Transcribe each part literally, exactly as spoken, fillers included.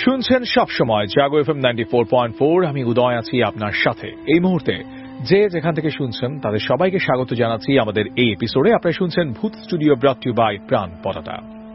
শুনছেন সবসময় Jago FM ninety four point four. আমি উদয় আছি আপনার সাথে এই মুহূর্তে। যে যেখান থেকে শুনছেন তাদের সবাইকে স্বাগত জানাচ্ছি আমাদের এই এপিসোডে। আপনারা শুনছেন ভূত স্টুডিও ব্রট ইউ বাই প্রাণ পতাকা।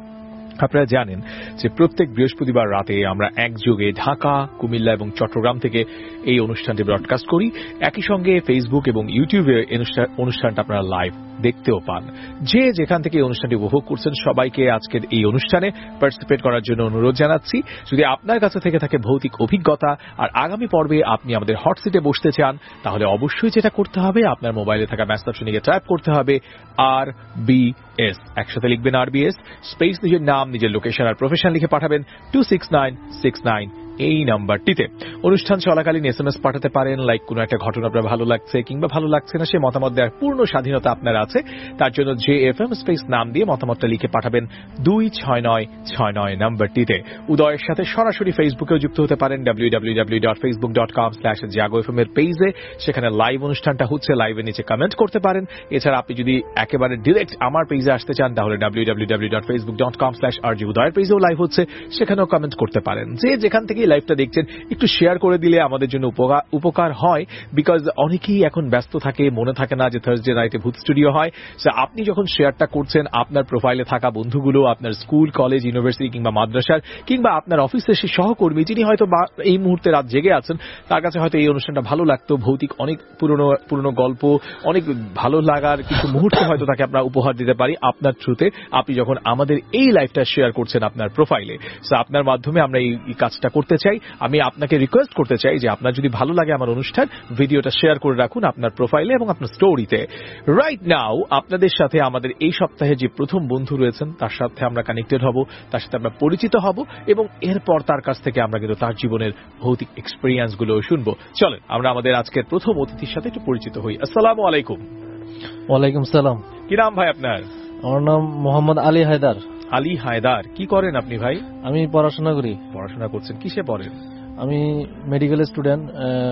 আপনারা জানেন যে প্রত্যেক বৃহস্পতিবার রাতে আমরা একযোগে ঢাকা, কুমিল্লা এবং চট্টগ্রাম থেকে এই অনুষ্ঠানটি ব্রডকাস্ট করি। একই সঙ্গে ফেসবুক এবং ইউটিউবে অনুষ্ঠানটা আপনারা লাইভ দেখতেও পান। যে যেখান থেকে এই অনুষ্ঠানটি উপভোগ করছেন সবাইকে আজকের এই অনুষ্ঠানে পার্টিসিপেট করার জন্য অনুরোধ জানাচ্ছি। যদি আপনার কাছে থেকে থাকে ভৌতিক অভিজ্ঞতা আর আগামী পর্বে আপনি আমাদের হট সিটে বসতে চান, তাহলে অবশ্যই যেটা করতে হবে, আপনার মোবাইলে থাকা মেসেজ অপশনে গিয়ে টাইপ করতে হবে আর বি এস। একসাথে লিখবেন আর বি এস, স্পেস নিজের নাম, নিজের লোকেশন আর প্রফেশন লিখে পাঠাবেন two six nine six nine এই নাম্বারটিতে। অনুষ্ঠান চলাকালীন এস এম এস পাঠাতে পারেন, লাইক কোনো একটা ঘটনা আপনার ভালো লাগছে কিংবা ভালো লাগছে না সে মতামত দেওয়ার পূর্ণ স্বাধীনতা আপনার আছে। তার জন্য জে এফ এম স্পেস নাম দিয়ে মতামতটা লিখে পাঠাবেন দুই ছয় নয় ছয় নয় নাম্বারটিতে। উদয়ের সাথে সরাসরি ফেসবুকেও যুক্ত হতে পারেন W W W dot Facebook dot com slash Jago FM এর পেজে। সেখানে লাইভ অনুষ্ঠানটা হচ্ছে, লাইভের নিচে কমেন্ট করতে পারেন। এছাড়া আপনি যদি একেবারে ডিরেক্ট আমার পেজে আসতে চান তাহলে W W W dot Facebook dot com slash R J উদয়ের পেজেও লাইভ হচ্ছে, সেখানেও কমেন্ট করতে পারেন। যে যেখান থেকে লাইভটা দেখছেন একটু শেয়ার করে দিলে আমাদের জন্য উপকার হয়, বিকজ অনেকেই এখন ব্যস্ত থাকে, মনে থাকে না যে থার্সডে নাইটে ভূত স্টুডিও হয়। আপনি যখন শেয়ারটা করছেন, আপনার প্রোফাইলে থাকা বন্ধুগুলো, আপনার স্কুল, কলেজ, ইউনিভার্সিটি কিংবা মাদ্রাসার কিংবা আপনার অফিসের সেই সহকর্মী যিনি হয়তো এই মুহূর্তে রাত জেগে আছেন, তার কাছে হয়তো এই অনুষ্ঠানটা ভালো লাগতো। ভৌতিক অনেক পুরনো পুরনো গল্প, অনেক ভালো লাগার কিছু মুহূর্ত হয়তো তাকে আমরা উপহার দিতে পারি আপনার থ্রুতে, আপনি যখন আমাদের এই লাইভটা শেয়ার করছেন আপনার প্রোফাইলে। সো আপনার মাধ্যমে আমরা এই কাজটা করতে চাই। আমি আপনাকে রিকোয়েস্ট করতে চাই যে আপনার যদি ভালো লাগে আমার অনুষ্ঠান, ভিডিওটা শেয়ার করে রাখুন আপনার প্রোফাইলে এবং আপনার স্টোরিতে। রাইট নাও আপনাদের সাথে আমাদের এই সপ্তাহে যে প্রথম বন্ধু রয়েছেন তার সাথে আমরা কানেক্টেড হব, তার সাথে আমরা পরিচিত হব এবং এরপর তার কাছ থেকে আমরা কিন্তু তার জীবনের ভৌতিক এক্সপেরিয়েন্স গুলো শুনবো। চলেন আমরা আমাদের আজকের প্রথম অতিথির সাথে একটু পরিচিত হই। আসসালামু আলাইকুম। ওয়ালাইকুম সালাম। কি নাম ভাই আপনার? আমার নাম মোহাম্মদ আলী হায়দার। আলী হায়দার, কি করেন আপনি ভাই? আমি পড়াশোনা করি। পড়াশোনা করছেন, কিসে পড়েন? আমি মেডিকেল স্টুডেন্ট,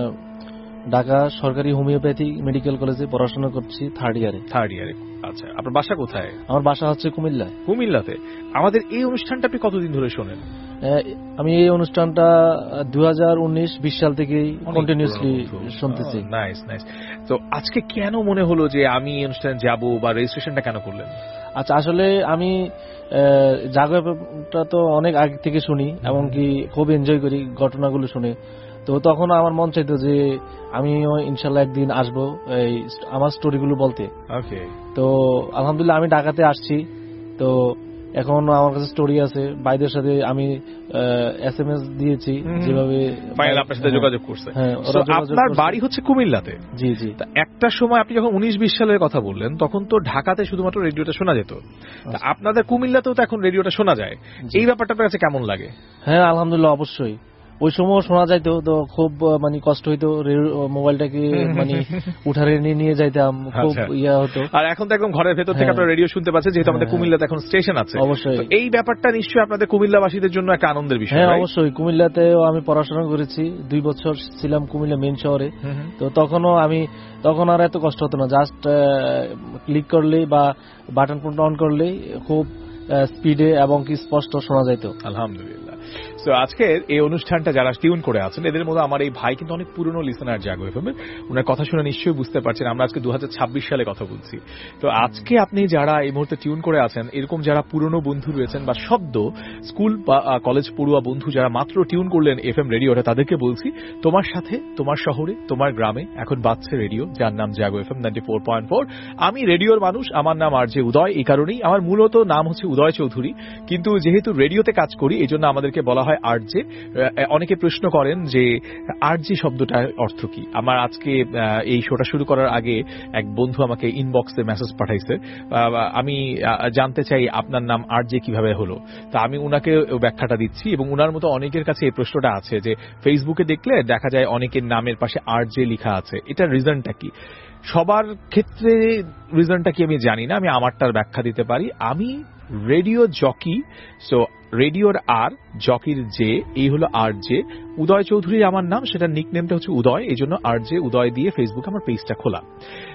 ঢাকা সরকারি হোমিওপ্যাথি মেডিকেল কলেজে পড়াশোনা করছি, থার্ড ইয়ারে। থার্ড ইয়ারে, আচ্ছা। আপনার বাসা কোথায়? আমার বাসা হচ্ছে কুমিল্লায়। কুমিল্লাতে। আমাদের এই অনুষ্ঠানটা আপনি কতদিন ধরে শোনেন? আমি এই অনুষ্ঠানটা দুই হাজার উনিশ বিশ সাল থেকেই কন্টিনিউসলি শুনতেছি। Nice nice. তো আজকে কেন মনে হলো যে আমি এই অনুষ্ঠানে যাব বা রেজিস্ট্রেশনটা কেন করলেন? আচ্ছা, আসলে আমি জাগোটা তো অনেক আগে থেকে শুনি, এমনকি খুব এনজয় করি ঘটনাগুলো শুনে। তো তখন আমার মন চাইতো যে আমিও ইনশাল্লাহ একদিন আসবো এই আমার স্টোরিগুলো বলতে। ওকে। তো আলহামদুলিল্লাহ আমি ঢাকাতে আসছি। তো এখন আমার কাছে স্টোরি আছে, ভাইদের সাথে আমি এস এম এস দিয়েছি, যেভাবে ফাইনাল আপনার সাথে যোগাযোগ করছে। আপনার বাড়ি হচ্ছে কুমিল্লাতে? জি জি। একটা সময় আপনি যখন উনিশ বিশ সালের কথা বললেন তখন তো ঢাকাতে শুধুমাত্র রেডিওটা শোনা যেত, আপনাদের কুমিল্লাতেও তো এখন রেডিওটা শোনা যায়। এই ব্যাপারটা আপনার কাছে কেমন লাগে? হ্যাঁ আলহামদুলিল্লাহ, অবশ্যই। ওই সময় শোনা যাইতো তো খুব মানে কষ্ট হইতো, মোবাইলটাকে মানে উঠারে নিয়ে নিয়ে যাইতাম, খুব ইয়া হতো। আর এখন তো একদম ঘরের ভেতর থেকে আপনারা রেডিও শুনতে পাচ্ছেন, যেহেতু আমাদের কুমিল্লাতে এখন স্টেশন আছে। অবশ্যই এই ব্যাপারটা নিশ্চয়ই আপনাদের কুমিল্লাবাসীদের জন্য একটা আনন্দের বিষয়। হ্যাঁ অবশ্যই। কুমিল্লাতেও আমি পড়াশোনা করেছি, দুই বছর ছিলাম কুমিল্লা মেইন শহরে। তো তখনও আমি তখন আর এত কষ্ট হতো না, জাস্ট ক্লিক করলেই বা বাটন ফোন অন করলেই খুব স্পিডে এবং কি স্পষ্ট শোনা যাইতো। আলহামদুলিল্লাহ। তো আজকের এই অনুষ্ঠানটা যারা টিউন করে আছেন এদের মধ্যে আমার এই ভাই কিন্তু অনেক পুরনো লিসেনার জাগো এফএম এর। ওনার কথা শুনে নিশ্চয়ই বুঝতে পারছেন আমরা আজকে দু হাজার ছাব্বিশ সালে কথা বলছি। তো আজকে আপনি যারা এই মুহূর্তে টিউন করে আছেন, এরকম যারা পুরনো বন্ধু রয়েছেন বা শব্দ স্কুল বা কলেজ পড়ুয়া বন্ধু যারা মাত্র টিউন করলেন এফএম রেডিওটা, তাদেরকে বলছি তোমার সাথে তোমার শহরে তোমার গ্রামে এখন বাজছে রেডিও, যার নাম Jago FM ninety four point four. আমি রেডিওর মানুষ, আমার নাম আর জে উদয়। এই কারণেই আমার মূলত নাম হচ্ছে উদয় চৌধুরী, কিন্তু যেহেতু রেডিওতে কাজ করি এই জন্য আমাদেরকে বলা হয় আরজে। অনেকে প্রশ্ন করেন যে আরজে শব্দটার অর্থ কি। আমার আজকে এই শোটা শুরু করার আগে এক বন্ধু আমাকে ইনবক্সে মেসেজ পাঠাইছে, আমি জানতে চাই আপনার নাম আরজে কিভাবে হলো। তা আমি উনাকে ব্যাখ্যাটা দিচ্ছি এবং উনার মতো অনেকের কাছে এই প্রশ্নটা আছে যে ফেসবুকে দেখলে দেখা যায় অনেকের নামের পাশে আরজে লেখা আছে, এটার রিজনটা কি। সবার ক্ষেত্রে রিজনটা কি আমি জানি না, আমি আমারটার ব্যাখ্যা দিতে পারি। আমি রেডিও জকি, সো রেডিওর আর, জকির জে, এই হলো আর জে। উদয় চৌধুরী আমার নাম, সেটা নিকনেমটা হচ্ছে উদয়, এই জন্য আর জে উদয় দিয়ে ফেসবুকে আমার পেজটা খোলা।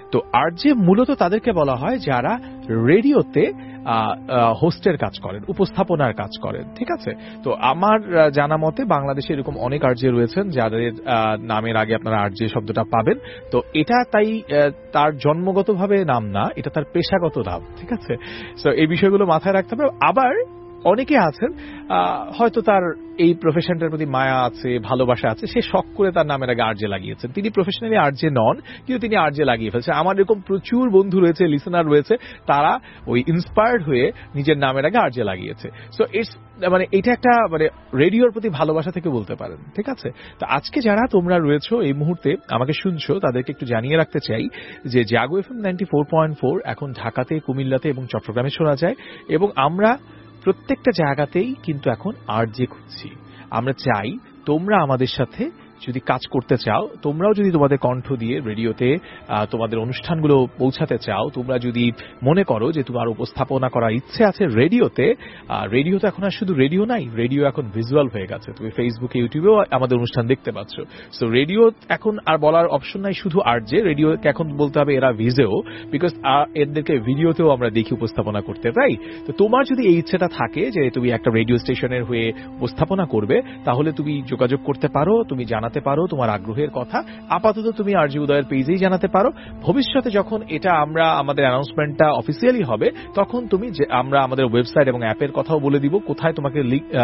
তো আরজে মূলত তাদেরকে বলা হয় যারা রেডিওতে হোস্টের কাজ করেন, উপস্থাপনার কাজ করেন, ঠিক আছে? তো আমার জানা মতে বাংলাদেশে এরকম অনেক আরজে রয়েছেন যাদের নামের আগে আপনারা আরজে শব্দটা পাবেন। তো এটা তাই তার জন্মগতভাবে নাম না, এটা তার পেশাগত নাম, ঠিক আছে? সো এই বিষয়গুলো মাথায় রাখতে হবে। আবার অনেকে আছেন হয়তো তার এই প্রফেশনটার প্রতি মায়া আছে, ভালোবাসা আছে, সে শখ করে তার নামের আগে আরজে লাগিয়েছেন। তিনি প্রফেশনালি আরজে নন, কিন্তু তিনি আরজে লাগিয়ে ফেলছেন। আমার এরকম প্রচুর বন্ধু রয়েছে, লিসেনার রয়েছে, তারা ওই ইন্সপায়ার্ড হয়ে নিজের নামের আগে আরজে লাগিয়েছে। সো ইটস মানে এটা একটা মানে রেডিওর প্রতি ভালোবাসা থেকে বলতে পারেন, ঠিক আছে? তো আজকে যারা তোমরা রয়েছো এই মুহূর্তে আমাকে শুনছো, তাদেরকে একটু জানিয়ে রাখতে চাই যে Jago FM ninety four point four এখন ঢাকাতে, কুমিল্লাতে এবং চট্টগ্রামে শোনা যায়, এবং আমরা প্রত্যেকটা জায়গাতেই কিন্তু এখন আরজে খুঁজছি। আমরা চাই তোমরা আমাদের সাথে যদি কাজ করতে চাও, তোমরাও যদি তোমাদের কণ্ঠ দিয়ে রেডিওতে তোমাদের অনুষ্ঠানগুলো পৌঁছাতে চাও, তোমরা যদি মনে করো যে তোমার উপস্থাপনা করার ইচ্ছে আছে রেডিওতে, রেডিও তো এখন আর শুধু রেডিও নাই, রেডিও এখন ভিজুয়াল হয়ে গেছে। তুমি ফেসবুকে, ইউটিউবেও আমাদের অনুষ্ঠান দেখতে পাচ্ছ। সো রেডিও এখন আর বলার অপশন নাই শুধু আরজে, রেডিওকে এখন বলতে হবে এরা ভিজেও, বিকজ এদেরকে ভিডিওতেও আমরা দেখি উপস্থাপনা করতে, তাই? তো তোমার যদি এই ইচ্ছেটা থাকে যে তুমি একটা রেডিও স্টেশনের হয়ে উপস্থাপনা করবে, তাহলে তুমি যোগাযোগ করতে পারো, তুমি জানা জানাতে পারো তোমার আগ্রহের কথা। আপাতত তুমি আরজে উদয়ের পেজেই জানাতে পারো। ভবিষ্যতে যখন এটা আমরা আমাদের অ্যানাউন্সমেন্টটা অফিসিয়ালি হবে, তখন তুমি আমরা আমাদের ওয়েবসাইট এবং অ্যাপের কথাও বলে দিব কোথায় তোমাকে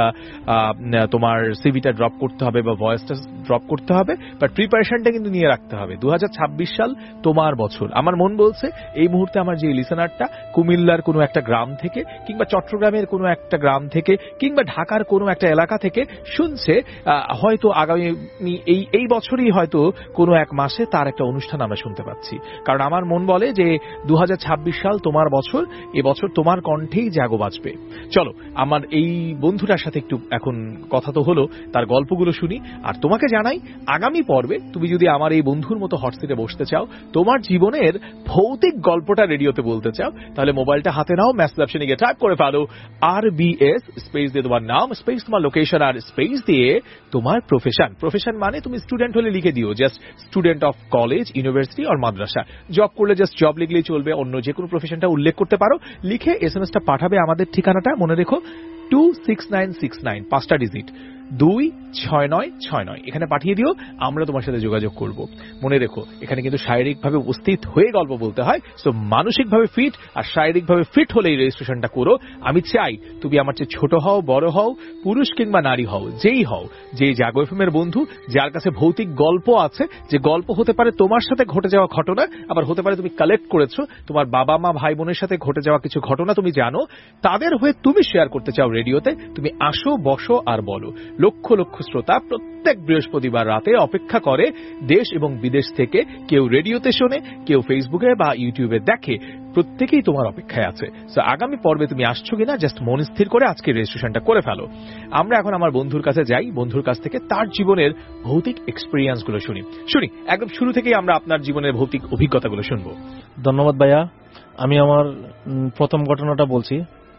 তোমার সিভিটা ড্রপ করতে হবে বা ভয়েসটা ড্রপ করতে হবে। বাট প্রিপারেশনটা কিন্তু নিয়ে রাখতে হবে। দু হাজার ছাব্বিশ সাল তোমার বছর। আমার মন বলছে এই মুহূর্তে আমার যে লিসেনারটা কুমিল্লার কোনো একটা গ্রাম থেকে, কিংবা চট্টগ্রামের কোনো একটা গ্রাম থেকে, কিংবা ঢাকার কোনো একটা এলাকা থেকে শুনছে, হয়তো আগামী এই এই বছরই হয়তো কোনো এক মাসে তার একটা অনুষ্ঠান আমরা শুনতে পাচ্ছি। কারণ আমার মন বলে যে দু হাজার ছাব্বিশ সাল তোমার বছর, এবছর তোমার কণ্ঠেই জাগো বাজবে। চলো আমার এই বন্ধুটার সাথে একটু এখন কথা তো হলো, তার গল্পগুলো শুনি। আর তোমাকে জানাই, আগামী পর্বে তুমি যদি আমার এই বন্ধুর মতো হটসিটে বসতে চাও, তোমার জীবনের ভৌতিক গল্পটা রেডিওতে বলতে চাও, তাহলে মোবাইলটা হাতে নাও, মেসেজ অপশনে গিয়ে টাইপ করে ফেলো আর বি এস স্পেস দিয়ে তোমার নাম, স্পেস তোমার লোকেশন, আর স্পেস দিয়ে তোমার প্রফেশন। প্রফেশন মানে তুমি স্টুডেন্ট হলে লিখে দিও just student of college, university আর মাদ্রাসা। জব করলে জাস্ট জব লিখলেই চলবে, অন্য যে কোনো প্রফেশনটা উল্লেখ করতে পারো। লিখে এস এম এসটা পাঠাবে আমাদের ঠিকানাটা মনে রেখো, two six nine six nine, পাঁচটা ডিজিট, দুই ছয় নয় ছয় নয়। এখানে পাঠিয়ে দিও, আমরা তোমার সাথে যোগাযোগ করব। মনে রেখো এখানে কিন্তু শারীরিকভাবে উপস্থিত হয়ে গল্প বলতে হয়। সো মানসিকভাবে ফিট আর শারীরিকভাবে ফিট হলে এই রেজিস্ট্রেশনটা করো। আমি চাই তুমি আমার চেয়ে ছোট হও, বড় হও, পুরুষ কিংবা নারী হও, যেই হও, যে জাগো এফএম এর বন্ধু, যার কাছে ভৌতিক গল্প আছে, যে গল্প হতে পারে তোমার সাথে ঘটে যাওয়া ঘটনা, আবার হতে পারে তুমি কালেক্ট করেছো তোমার বাবা মা ভাই বোনের সাথে ঘটে যাওয়া কিছু ঘটনা তুমি জানো, তাদের হয়ে তুমি শেয়ার করতে চাও রেডিওতে, তুমি আসো, বসো আর বলো। লক্ষ লক্ষ শ্রোতা প্রত্যেক বৃহস্পতিবার রাতে অপেক্ষা করে দেশ এবং বিদেশ থেকে। কেউ রেডিওতে শোনে, কেউ ফেসবুকে বা ইউটিউবে দেখে, প্রত্যেকেই তোমার অপেক্ষায় আছে। সো আগামী পর্বে তুমি আসছো কিনা জাস্ট মন স্থির করে আজকে রেজিস্ট্রেশনটা করে ফেলো। আমরা এখন আমার বন্ধুর কাছে যাই, বন্ধুর কাছ থেকে তার জীবনের ভৌতিক এক্সপেরিয়েন্স গুলো শুনি শুনি একদম শুরু থেকেই আমরা আপনার জীবনের ভৌতিক অভিজ্ঞতাগুলো শুনবো। ধন্যবাদ ভাইয়া। আমি আমার প্রথম ঘটনাটা বলছি।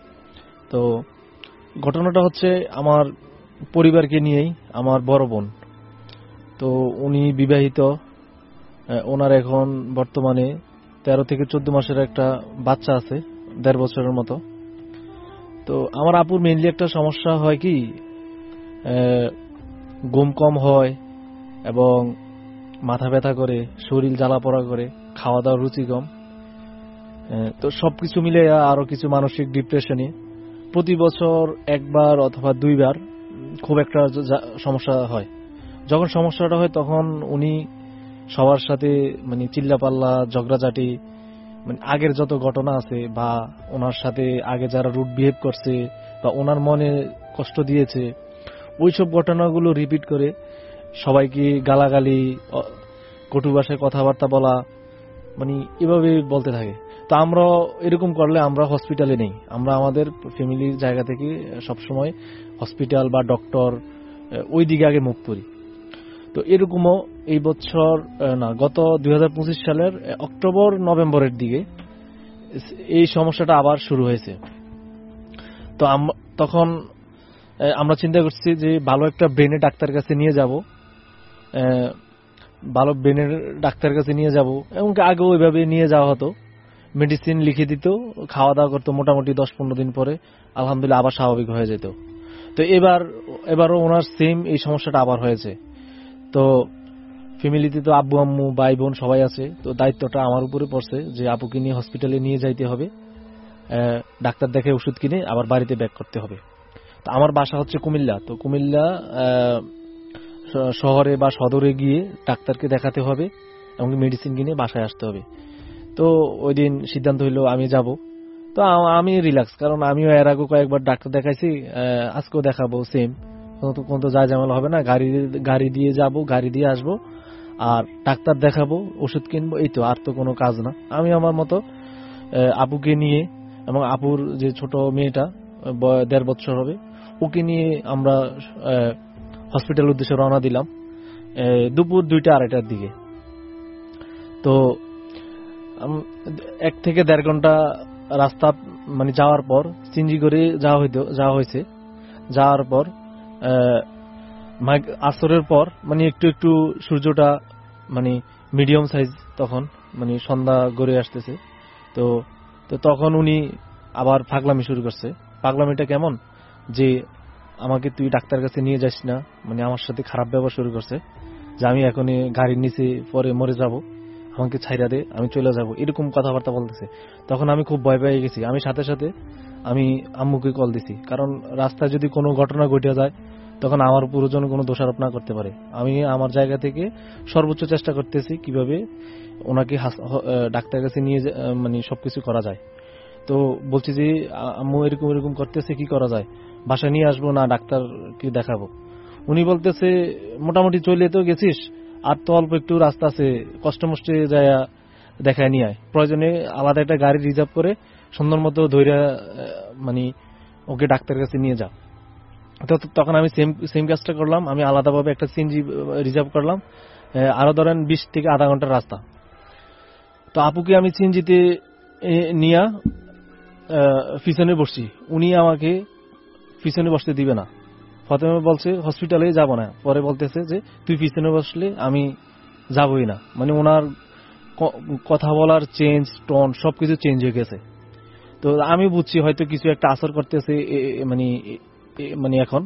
তো ঘটনাটা হচ্ছে আমার পরিবারকে নিয়েই। আমার বড় বোন, তো উনি বিবাহিত, ওনার এখন বর্তমানে তেরো থেকে চোদ্দ মাসের একটা বাচ্চা আছে, দেড় বছরের মতো। তো আমার আপুর মেইনলি একটা সমস্যা হয় কি, ঘুম কম হয় এবং মাথা ব্যথা করে, শরীর জ্বালা পোড়া করে, খাওয়া দাওয়ার রুচি কম। তো সবকিছু মিলে আরো কিছু মানসিক ডিপ্রেশনে প্রতি বছর একবার অথবা দুইবার খুব একটা সমস্যা হয়। যখন সমস্যাটা হয় তখন উনি সবার সাথে মানে চিল্লাপাল্লা, ঝগড়াঝাটি, মানে আগের যত ঘটনা আছে বা ওনার সাথে আগে যারা রুড বিহেভ করছে বা ওনার মনে কষ্ট দিয়েছে, ওইসব ঘটনাগুলো রিপিট করে সবাইকে গালাগালি, কটু ভাষায় কথাবার্তা বলা, মানে এভাবে বলতে থাকে। তো আমরা এরকম করলে আমরা হসপিটালে নেই, আমরা আমাদের ফ্যামিলির জায়গা থেকে সবসময় হসপিটাল বা ডক্টর ওই দিকে আগে মুখ করি। তো এরকমও এই বছর না, গত দুই হাজার পঁচিশ সালের অক্টোবর নভেম্বরের দিকে এই সমস্যাটা আবার শুরু হয়েছে। তো তখন আমরা চিন্তা করছি যে ভালো একটা ব্রেনে ডাক্তার কাছে নিয়ে যাব। ভালো ব্রেনের ডাক্তারের কাছে নিয়ে যাব, এমনকি আগেও ওইভাবে নিয়ে যাওয়া হতো, মেডিসিন লিখে দিত, খাওয়া দাওয়া করতো, মোটামুটি দশ পনেরো দিন পরে আলহামদুলিল্লাহ আবার স্বাভাবিক হয়ে যেত। তো এবার এবারও ওনার সেম এই সমস্যাটা আবার হয়েছে। তো ফ্যামিলিতে তো আব্বু আম্মু ভাই বোন সবাই আছে, তো দায়িত্বটা আমার উপরে পড়ছে যে আপুকে নিয়ে হসপিটালে নিয়ে যাইতে হবে, ডাক্তার দেখে ওষুধ কিনে আবার বাড়িতে ব্যাক করতে হবে। তো আমার বাসা হচ্ছে কুমিল্লা, তো কুমিল্লা শহরে বা সদরে গিয়ে ডাক্তারকে দেখাতে হবে এবং মেডিসিন কিনে বাসায় আসতে হবে। তো ওই দিন সিদ্ধান্ত হইলো আমি যাব। তো আমি রিল্যাক্স, কারণ আমিও এর আগে কয়েকবার ডাক্তার দেখাইছি, আজকেও দেখাবো, সেম কোন তো যায় ঝামেলা হবে না, গাড়ি গাড়ি দিয়ে যাব, গাড়ি দিয়ে আসবো, আর ডাক্তার দেখাবো, ওষুধ কিনবো, এই তো, আর তো কোনো কাজ না। আমি আমার মতো আপুকে নিয়ে এবং আপুর যে ছোট মেয়েটা দেড় বছর হবে ওকে নিয়ে আমরা হসপিটাল উদ্দেশ্যে রওনা দিলাম দুপুর দুইটা আড়াইটার দিকে। তো এক থেকে দেড় ঘন্টা রাস্তা মানে যাওয়ার পর সিনজি করে যাওয়া হইতো যাওয়া হয়েছে যাওয়ার পর আসরের পর মানে একটু একটু সূর্যটা মানে মিডিয়াম সাইজ, তখন মানে সন্ধ্যা গড়ে আসতেছে। তো তো তখন উনি আবার পাগলামি শুরু করছে। পাগলামিটা কেমন, যে আমাকে তুই ডাক্তার কাছে নিয়ে যাস না, মানে আমার সাথে খারাপ ব্যবহার শুরু করছে, যে আমি এখন গাড়ির নিচে পরে মরে যাব, আমাকে ছাইরা দে, আমি চলে যাব, এরকম কথাবার্তা বলতেছে। তখন আমি খুব ভয় পেয়ে গেছি। আমি সাথে সাথে আমি আম্মুকে কল দিছি, কারণ রাস্তায় যদি কোনো ঘটনা ঘটে যায় তখন আমার পুরো জন কোনো দোষারোপ না করতে পারে। আমি আমার জায়গা থেকে সর্বোচ্চ চেষ্টা করতেছি কিভাবে ওনাকে ডাক্তারের কাছে নিয়ে মানে সবকিছু করা যায়। তো বলছি যে আম্মু এরকম এরকম করতেছে, কি করা যায়, বাসায় নিয়ে আসবো না ডাক্তারকে দেখাবো? উনি বলতেছে মোটামুটি চলে তো গেছিস, আর তো অল্প একটু রাস্তা আছে, কষ্ট মষ্টে যায় দেখায় নিয়ে আয়, প্রয়োজনে আলাদা একটা গাড়ি রিজার্ভ করে সুন্দর মতো ধৈর্য মানে ওকে ডাক্তারের কাছে নিয়ে যা। তো তখন আমি সেম সেম কাজটা করলাম, আমি আলাদাভাবে একটা সিএনজি রিজার্ভ করলাম, আরো ধরেন বিশ থেকে আধা ঘন্টার রাস্তা। তো আপুকে আমি সিএনজিতে নিয়ে পিছনে বসছি, উনি আমাকে পিছনে বসতে দিবে না। প্রথমে বলছে হসপিটালে যাব না, পরে বলতেছে যে তুই পিছনে বসলে আমি যাবই না। মানে ওনার কথা বলার চেঞ্জ, টোন সবকিছু চেঞ্জ হয়ে গেছে। তো আমি বুঝছি হয়তো কিছু একটা আসর করতেছে মানে মানে এখন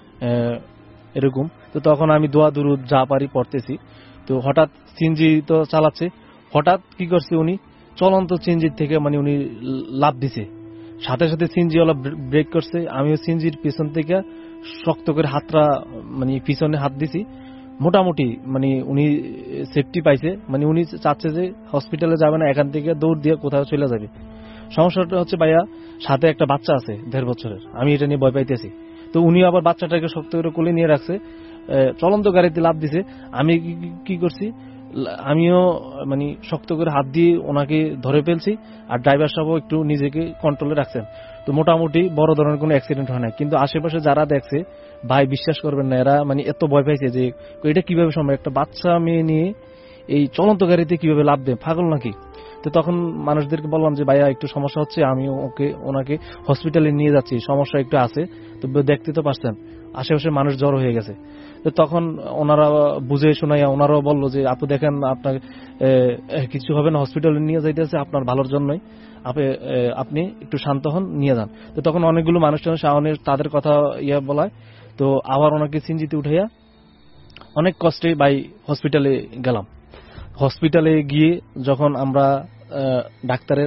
এরকম। তো তখন আমি দোয়া দুরুদ যা পারি পড়তেছি। তো হঠাৎ সিএনজি তো চালাচ্ছে, হঠাৎ কি করছে উনি চলন্ত সিএনজির থেকে মানে উনি লাফ দিছে, সাথে সাথে সিএনজি ওলা ব্রেক করছে। আমিও সিএনজির পিছন থেকে শক্ত করে হাতটা মানে পিছনে হাত দিছি, মোটামুটি মানে উনি সেফটি পাইছে। মানে উনি চাচ্ছে যে হসপিটালে যাবে না, এখান থেকে দৌড় দিয়ে কোথাও চলে যাবে। সমস্যাটা হচ্ছে ভাইয়া সাথে একটা বাচ্চা আছে দেড় বছরের, আমি এটা নিয়ে ভয় পাইতেছি। তো উনি আবার বাচ্চাটাকে শক্ত করে কোলে নিয়ে রাখছে, চলন্ত গাড়িতে লাফ দিছে। আমি কি করছি, আমিও মানে শক্ত করে হাত দিয়ে ওনাকে ধরে ফেলছি, আর ড্রাইভার সাহেবও একটু নিজেকে কন্ট্রোলে রাখছেন। তো মোটামুটি বড় ধরনের কোনো অ্যাক্সিডেন্ট হয় না। কিন্তু আশেপাশে যারা দেখছে ভাই বিশ্বাস করবেন না, এরা মানে এত ভয় পাইছে যে এটা কিভাবে সম্ভব, একটা বাচ্চা মেয়ে নিয়ে এই চলন্ত গাড়িতে কিভাবে লাফ দেয়, পাগল নাকি? তো তখন মানুষদেরকে বললাম যে ভাইয়া একটু সমস্যা হচ্ছে, আমি ওকে ওনাকে হসপিটালে নিয়ে যাচ্ছি, সমস্যা একটু আছে। তো দেখতে তো পারছেন আশেপাশে মানুষ জড়ো হয়ে গেছে। তো তখন ওনারা বুঝে শোনাইয়া ওনারাও বললো যে আপু দেখেন আপনার কিছু হবে না, হসপিটালে নিয়ে যাইতেছে আপনার ভালোর জন্যই, আপনি একটু শান্ত হন, নিয়ে যান। তো তখন অনেকগুলো মানুষ টানুষ তাদের কথা ইয়া বলায়, তো আবার ওনাকে সিনজিতে উঠাইয়া অনেক কষ্টে বাই হসপিটালে গেলাম। হসপিটালে গিয়ে যখন আমরা ডাক্তারের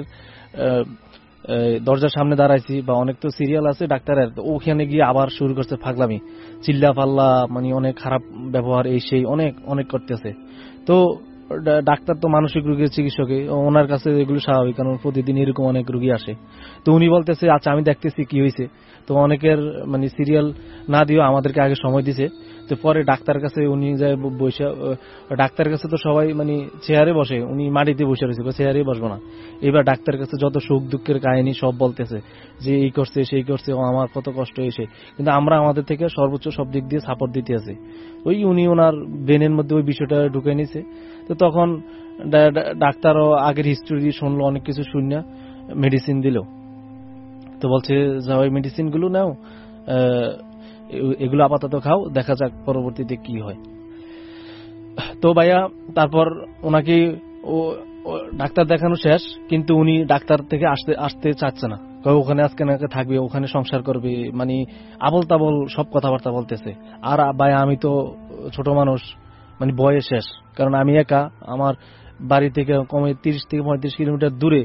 দরজার সামনে দাঁড়াইছি, বা অনেক তো সিরিয়াল আছে ডাক্তারের, ওখানে গিয়ে আবার শুরু করছে ফাগলামি, চিল্লা পাল্লা, মানে অনেক খারাপ ব্যবহার, এই সেই অনেক অনেক করতেছে। তো ডাক্তার তো মানসিক রোগের চিকিৎসকে, ওনার কাছে এগুলো স্বাভাবিক, কারণ প্রতিদিন এরকম অনেক রোগী আসে। তো উনি বলতেছে আচ্ছা আমি দেখতেছি কি হয়েছে। তো অনেকের মানে সিরিয়াল না দিয়েও আমাদেরকে আগে সময় দিছে। তো পরে ডাক্তার কাছে উনি যায় বসে, ডাক্তার কাছে তো সবাই মানে চেয়ারে বসে, উনি মাটিতে বসে রয়েছে, চেয়ারে বসবো না। এবার ডাক্তার কাছে যত সুখ দুঃখের কাহিনী সব বলতেছে, যে এই করছে সেই করছে, ও আমার কত কষ্ট এসে, কিন্তু আমরা আমাদের থেকে সর্বোচ্চ সব দিক দিয়ে সাপোর্ট দিতে আছে। ওই উনি ওনার ব্রেনের মধ্যে ওই বিষয়টা ঢুকে নিছে। তো তখন ডাক্তারও আগের হিস্ট্রি শুনলো, অনেক কিছু শুনিয়া মেডিসিন দিল। তো বলছে যা ওই মেডিসিন গুলো নাও, এগুলো আপাতত খাও, দেখা যাক পরবর্তীতে কি হয়। তো ভাইয়া তারপর ওনাকে ডাক্তার দেখানো শেষ, কিন্তু উনি ডাক্তার থেকে আসতে আসতে চাচ্ছে না, ওখানে আজকে নাকি থাকবে, ওখানে সংসার করবে, মানে আবল তাবল সব কথাবার্তা বলতেছে। আর ভাই আমি তো ছোট মানুষ, মানে বয়স শেষ, কারণ আমি একা, আমার বাড়ি থেকে কমে তিরিশ থেকে পঁয়ত্রিশ কিলোমিটার দূরে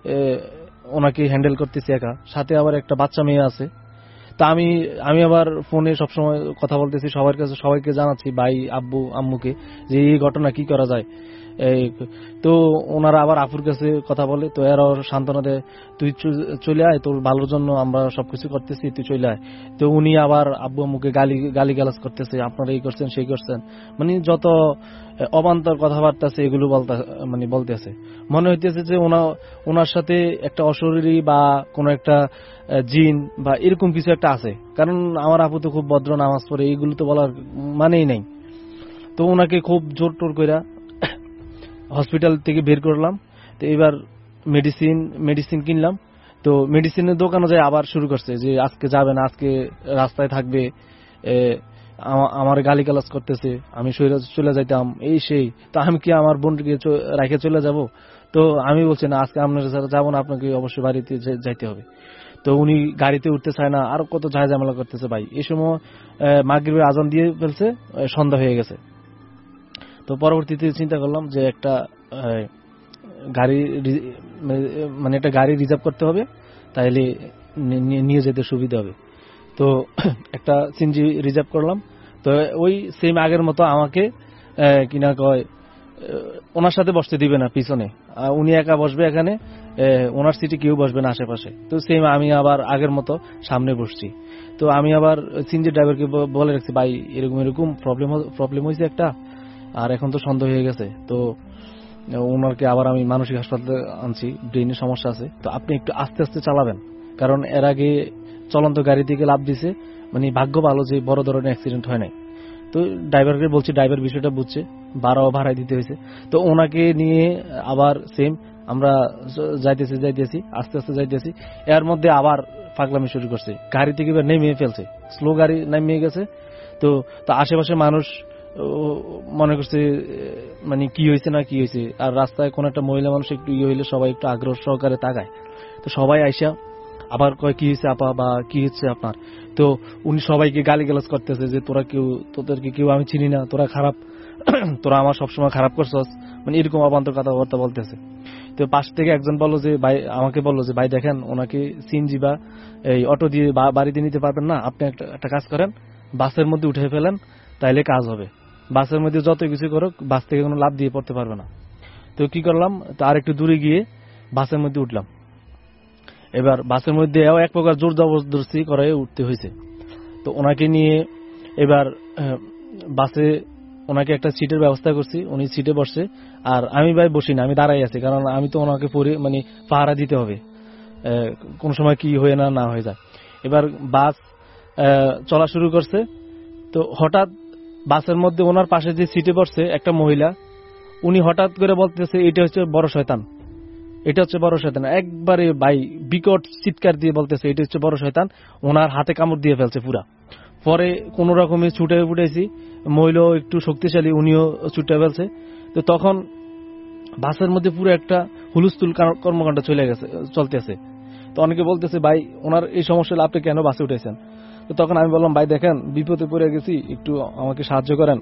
ওনাকে হ্যান্ডেল করতেছি একা, সাথে আবার একটা বাচ্চা মেয়ে আছে। তা আমি আমি আবার ফোনে সবসময় কথা বলতেছি সবার কাছে, সবাইকে জানাচ্ছি ভাই আব্বু আম্মুকে যে এই ঘটনা কি করা যায়। তো ওনারা আবার আপুর কাছে কথা বলে, তো এরা সান্ত্বনা দেয়, তুই চলে আয়, তোর ভালোর জন্য আমরা সবকিছু করতেছি, তুই চলে আয়। তো উনি আবার আব্বু আম্মুকে গালি গালি গালাজ করতেছে, আপনারা এই করছেন সেই করছেন, মানে যত অবান্তর কথাবার্তা আছে এগুলো বলতে মানে বলতেছে। মনে হইতেছে যে ওনা ওনার সাথে একটা অশরীরী বা কোনো একটা জিন বা এরকম কিছু একটা আছে, কারণ আমার আপু তো খুব ভদ্র, নামাজ পড়ে, এইগুলো তো বলার মানেই নাই। তো ওনাকে খুব জোর টোর কইরা হসপিটাল থেকে বের করলাম। তো এবার মেডিসিন মেডিসিন কিনলাম। তো মেডিসিনের দোকানে যায় আবার শুরু করছে যে আজকে যাবে না, আজকে রাস্তায় থাকবে, আমার গালিগালাজ করতেছে, আমি চলে যাইতাম এই সেই। তো আমি কি আমার বোনকে রেখে চলে যাব? তো আমি বলছি না, আজকে আপনার সাথে যাবো না, আপনাকে অবশ্যই বাড়িতে যাইতে হবে। তো উনি গাড়িতে উঠতে চায় না, আরো কত ঝাই ঝামেলা করতেছে ভাই। এই সময় মাগরিবের আজান দিয়ে ফেলছে, সন্ধ্যা হয়ে গেছে। তো পরবর্তীতে চিন্তা করলাম যে একটা গাড়ি মানে একটা গাড়ি রিজার্ভ করতে হবে, তাইলে নিয়ে যেতে সুবিধা হবে। তো একটা সিএনজি রিজার্ভ করলাম। তো ওই সেম আগের মতো আমাকে কিনা কয় ওনার সাথে বসতে দিবে না পিছনে, উনি একা বসবে এখানে, ওনার সিটে কেউ বসবে না আশেপাশে। তো সেম আমি আবার আগের মতো সামনে বসছি। তো আমি আবার সিএনজি ড্রাইভারকে বলে রাখছি, ভাই এরকম এরকম প্রবলেম প্রবলেম হয়েছে একটা, আর এখন তো সন্দেহ হয়ে গেছে। তো ওনাকে আবার আমি মানসিক হাসপাতালে আনছি, ব্রেনের সমস্যা আছে, তো আপনি একটু আস্তে আস্তে চালাবেন, কারণ এর আগে চলন্ত গাড়ি থেকে লাভ দিছে, মানে ভাগ্য ভালো যে বড় ধরনের অ্যাক্সিডেন্ট হয় নাই। তো ড্রাইভারকে বলছি, ড্রাইভার বিষয়টা বুঝছে, ভাড়াও ভাড়াই দিতে হয়েছে। তো ওনাকে নিয়ে আবার সেম আমরা যাইতেছি যাইতেছি আস্তে আস্তে যাইতেছি, এর মধ্যে আবার পাগলামি শুরু করছে, গাড়ি থেকে নেমে ফেলছে, স্লো গাড়ি নেমে গেছে। তো তো আশেপাশে মানুষ মনে করছে মানে কি হয়েছে না কি হয়েছে, আর রাস্তায় কোন একটা মহিলা মানুষ একটু ইয়ে হইলে সবাই একটু আগ্রহ সহকারে তাকায়। তো সবাই আইসা আবার কয় কি হয়েছে আপা বা কি হচ্ছে আপনার। তো উনি সবাইকে গালিগালাজ করতেছে যে তোরা কেউ, তোদেরকে কেউ আমি চিনি না, তোরা খারাপ, তোরা আমার সবসময় খারাপ করছস, মানে এরকম অবান্তর কথাবার্তা বলতেছে। তো পাশ থেকে একজন বললো যে ভাই, আমাকে বললো যে ভাই দেখেন ওনাকে সিএনজি বা এই অটো দিয়ে বাড়িতে নিতে পারবেন না, আপনি একটা একটা কাজ করেন, বাসের মধ্যে উঠে ফেলেন, তাইলে কাজ হবে। বাসের মধ্যে যত কিছু করুক, বাস থেকে কোনো লাভ দিয়ে পড়তে পারবে না। তো কি করলাম, তো আর একটু দূরে গিয়ে বাসের মধ্যে উঠলাম। এবার বাসের মধ্যে এক প্রকার জোর জবরদস্তি করে উঠতে হয়েছে। তো ওনাকে নিয়ে এবার বাসে ওনাকে একটা সিটের ব্যবস্থা করছি, উনি সিটে বসছে, আর আমি ভাই বসি না, আমি দাঁড়াই আছি, কারণ আমি তো ওনাকে পরে মানে পাহারা দিতে হবে, কোন সময় কি হয়ে না না হয়ে যায়। এবার বাস চলা শুরু করছে। তো হঠাৎ বাসের মধ্যে ওনার পাশে যে সিটে বসছে একটা মহিলা, উনি হঠাৎ করে বলতেছে এটা হচ্ছে বড় শয়তান, এটা হচ্ছে বড় শয়তান, একবারে ভাই বিকট চিৎকার দিয়ে বলতেছে এটা হচ্ছে বড় শয়তান। ওনার হাতে কামড় দিয়ে ফেলছে পুরা। পরে কোন রকমে ছুটে ফুটেছি, মহিলাও একটু শক্তিশালী, উনিও ছুটে ফেলছে। তো তখন বাসের মধ্যে পুরো একটা হুলস্থুল কর্মকাণ্ড চলে গেছে চলতেছে। তো অনেকে বলতেছে ভাই ওনার এই সমস্যা হলে আপনি কেন বাসে উঠেছেন? তো তখন আমি বললাম ভাই দেখেন বিপদে পড়ে গেছি, একটু আমাকে সাহায্য করেন,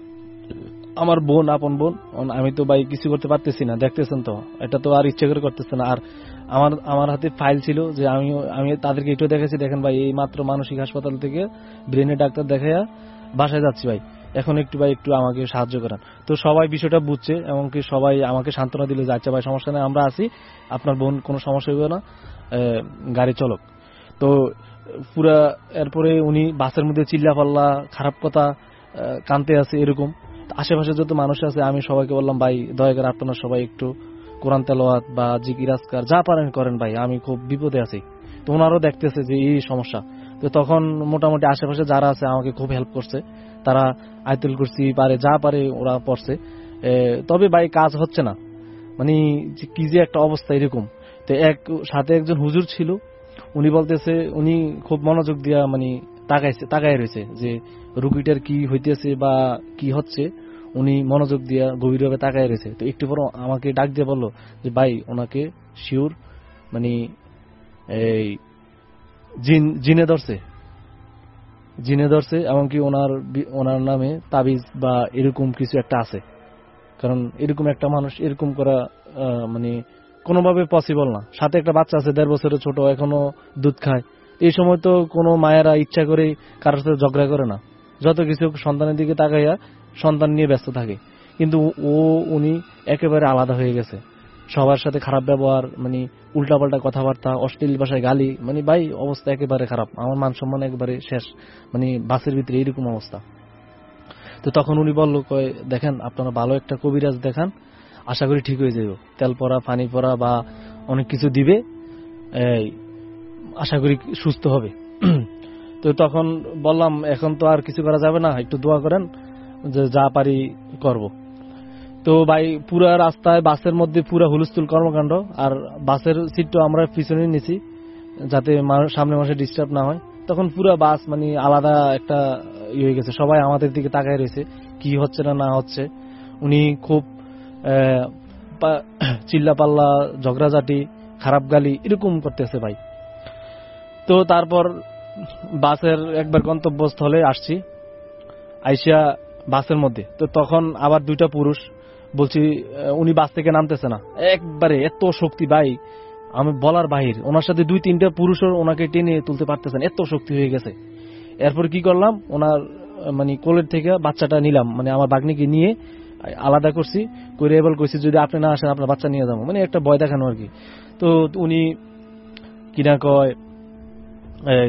আমার বোন, আপন বোন, আমি তো ভাই কিছু করতে পারতেছি না, দেখতেছেন তো, এটা তো আর ইচ্ছে করে করতেছে না। আর আমার আমার হাতে ফাইল ছিল যে আমি আমি তাদেরকে একটু দেখেছি, দেখেন ভাই এই মাত্র মানসিক হাসপাতাল থেকে ব্রেনের ডাক্তার দেখাইয়া বাসায় যাচ্ছি ভাই, এখন একটু ভাই একটু আমাকে সাহায্য করেন। তো সবাই বিষয়টা বুঝছে, এমনকি সবাই আমাকে সান্ত্বনা দিল যে আচ্ছা ভাই সমস্যা নেই, আমরা আছি, আপনার বোন কোনো সমস্যা হবে না, গাড়ি চলক। তো পুরা এরপরে উনি বাসের মধ্যে চিল্লা পাল্লা, খারাপ কথা, কানতে আছে এরকম। আশেপাশে যত মানুষ আছে আমি সবাইকে বললাম ভাই দয়া করে আপনারা সবাই একটু কোরআন তেলাওয়াত বা জিকির আজকার যা পারেন করেন ভাই, আমি খুব বিপদে আছি। তো ওনারও দেখতেছে যে এই সমস্যা। তো তখন মোটামুটি আশেপাশে যারা আছে আমাকে খুব হেল্প করছে, তারা আয়াতুল কুরসি পারে যা পারে ওরা পড়ছে। তবে ভাই কাজ হচ্ছে না, মানে কি যে একটা অবস্থা এরকম। তো এক সাথে একজন হুজুর ছিল, উনি বলতেছে, উনি খুব মনোযোগ দিয়া মানে তাকাইছে তাকায় রয়েছে যে রুগীটার কি হইতেছে বা কি হচ্ছে, উনি মনোযোগ দিয়ে গভীরভাবে তাকায় রয়েছে। তো একটু পর আমাকে ডাক দিয়ে বললো যে ভাই ওনাকে শিওর মানে এই জিন জিনে ধরছে জিনে ধরছে এমনকি ওনার ওনার নামে তাবিজ বা এরকম কিছু একটা আছে। কারণ এরকম একটা মানুষ এরকম করা মানে কোনোভাবে পসিবল না। সাথে একটা বাচ্চা আছে দেড় বছরের ছোট, এখনো দুধ খায়। এই সময় তো কোনো মায়েরা ইচ্ছা করে কারোর সাথে ঝগড়া করে না, যত কিছু সন্তানের দিকে তাকাইয়া সন্তান নিয়ে ব্যস্ত থাকে। কিন্তু ও উনি একেবারে আলাদা হয়ে গেছে, সবার সাথে খারাপ ব্যবহার, মানে উল্টাপাল্টা কথাবার্তা, অশ্লীল ভাষায় গালি, মানে ভাই অবস্থা একেবারে খারাপ। আমার মান সম্মান একবারে শেষ, মানে বাসের ভিতরে এইরকম অবস্থা। তো তখন উনি বললো কয় দেখেন আপনারা ভালো একটা কবিরাজ দেখান, আশা করি ঠিক হয়ে যাবে, তেল পরা পানি পরা বা অনেক কিছু দিবে, আশা করি সুস্থ হবে। তো তখন বললাম এখন তো আর কিছু করা যাবে না, একটু দোয়া করেন, যে যা পারি করব। তো ভাই পুরা রাস্তায় বাসের মধ্যে পুরা হুলস্থুল কর্মকাণ্ড, আর বাসের সিটটা আমরা পিছনে নিছি যাতে সামনে মাসে ডিস্টার্ব না হয়। তখন পুরা বাস মানে আলাদা একটা ই হয়ে গেছে, সবাই আমাদের দিকে তাকায় রয়েছে কি হচ্ছে না না হচ্ছে। উনি খুব চিল্লা পাল্লা, ঝগড়াঝাটি, খারাপ গালি এরকম করতেছে ভাই। তো তারপর বাসের একবার গন্তব্যস্থলে আসছি, আইসা বাসের মধ্যে তো তখন আবার দুইটা পুরুষ, বলছি উনি বাস থেকে নামতেছে না, একবারে এত শক্তি ভাই আমি বলার বাহির। ওনার সাথে দুই তিনটা পুরুষও ওনাকে টেনে তুলতে পারতেছেন, এত শক্তি হয়ে গেছে। এরপর কি করলাম, ওনার মানে কোলের থেকে বাচ্চাটা নিলাম, মানে আমার বাগনিকে নিয়ে আলাদা করছি, করে এবার কইছি যদি আপনি না আসেন আপনার বাচ্চা নিয়ে যাবো, মানে একটা ভয় দেখানো আর কি। তো উনি কিনা কয় এই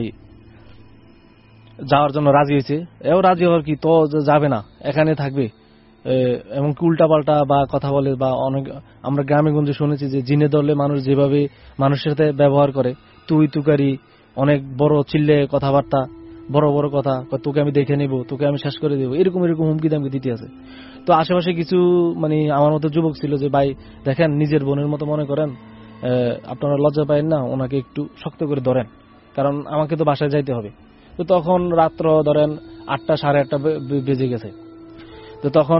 যাওয়ার জন্য রাজি হয়েছে। এও রাজি হওয়ার কি, তো যাবে না, এখানে থাকবে, এমনকি উল্টা পাল্টা বা কথা বলে, বা অনেক আমরা গ্রামে গঞ্জে শুনেছি যে জিনে ধরলে মানুষ যেভাবে মানুষের সাথে ব্যবহার করে, তুই তুকারি, অনেক বড় চিল্লে কথাবার্তা, বড় বড় কথা, তোকে আমি দেখে নেব, তোকে আমি শেষ করে দেবো, এরকম এরকম হুমকি দামকি দিতে আছে। তো আশেপাশে কিছু মানে আমার মতো যুবক ছিল যে ভাই দেখেন নিজের বোনের মতো মনে করেন, আপনারা লজ্জা পায়েন না, ওনাকে একটু শক্ত করে ধরেন, কারণ আমাকে তো বাসায় যাইতে হবে। তো তখন রাত্র ধরেন আটটা সাড়ে আটটা বেজে গেছে। তো তখন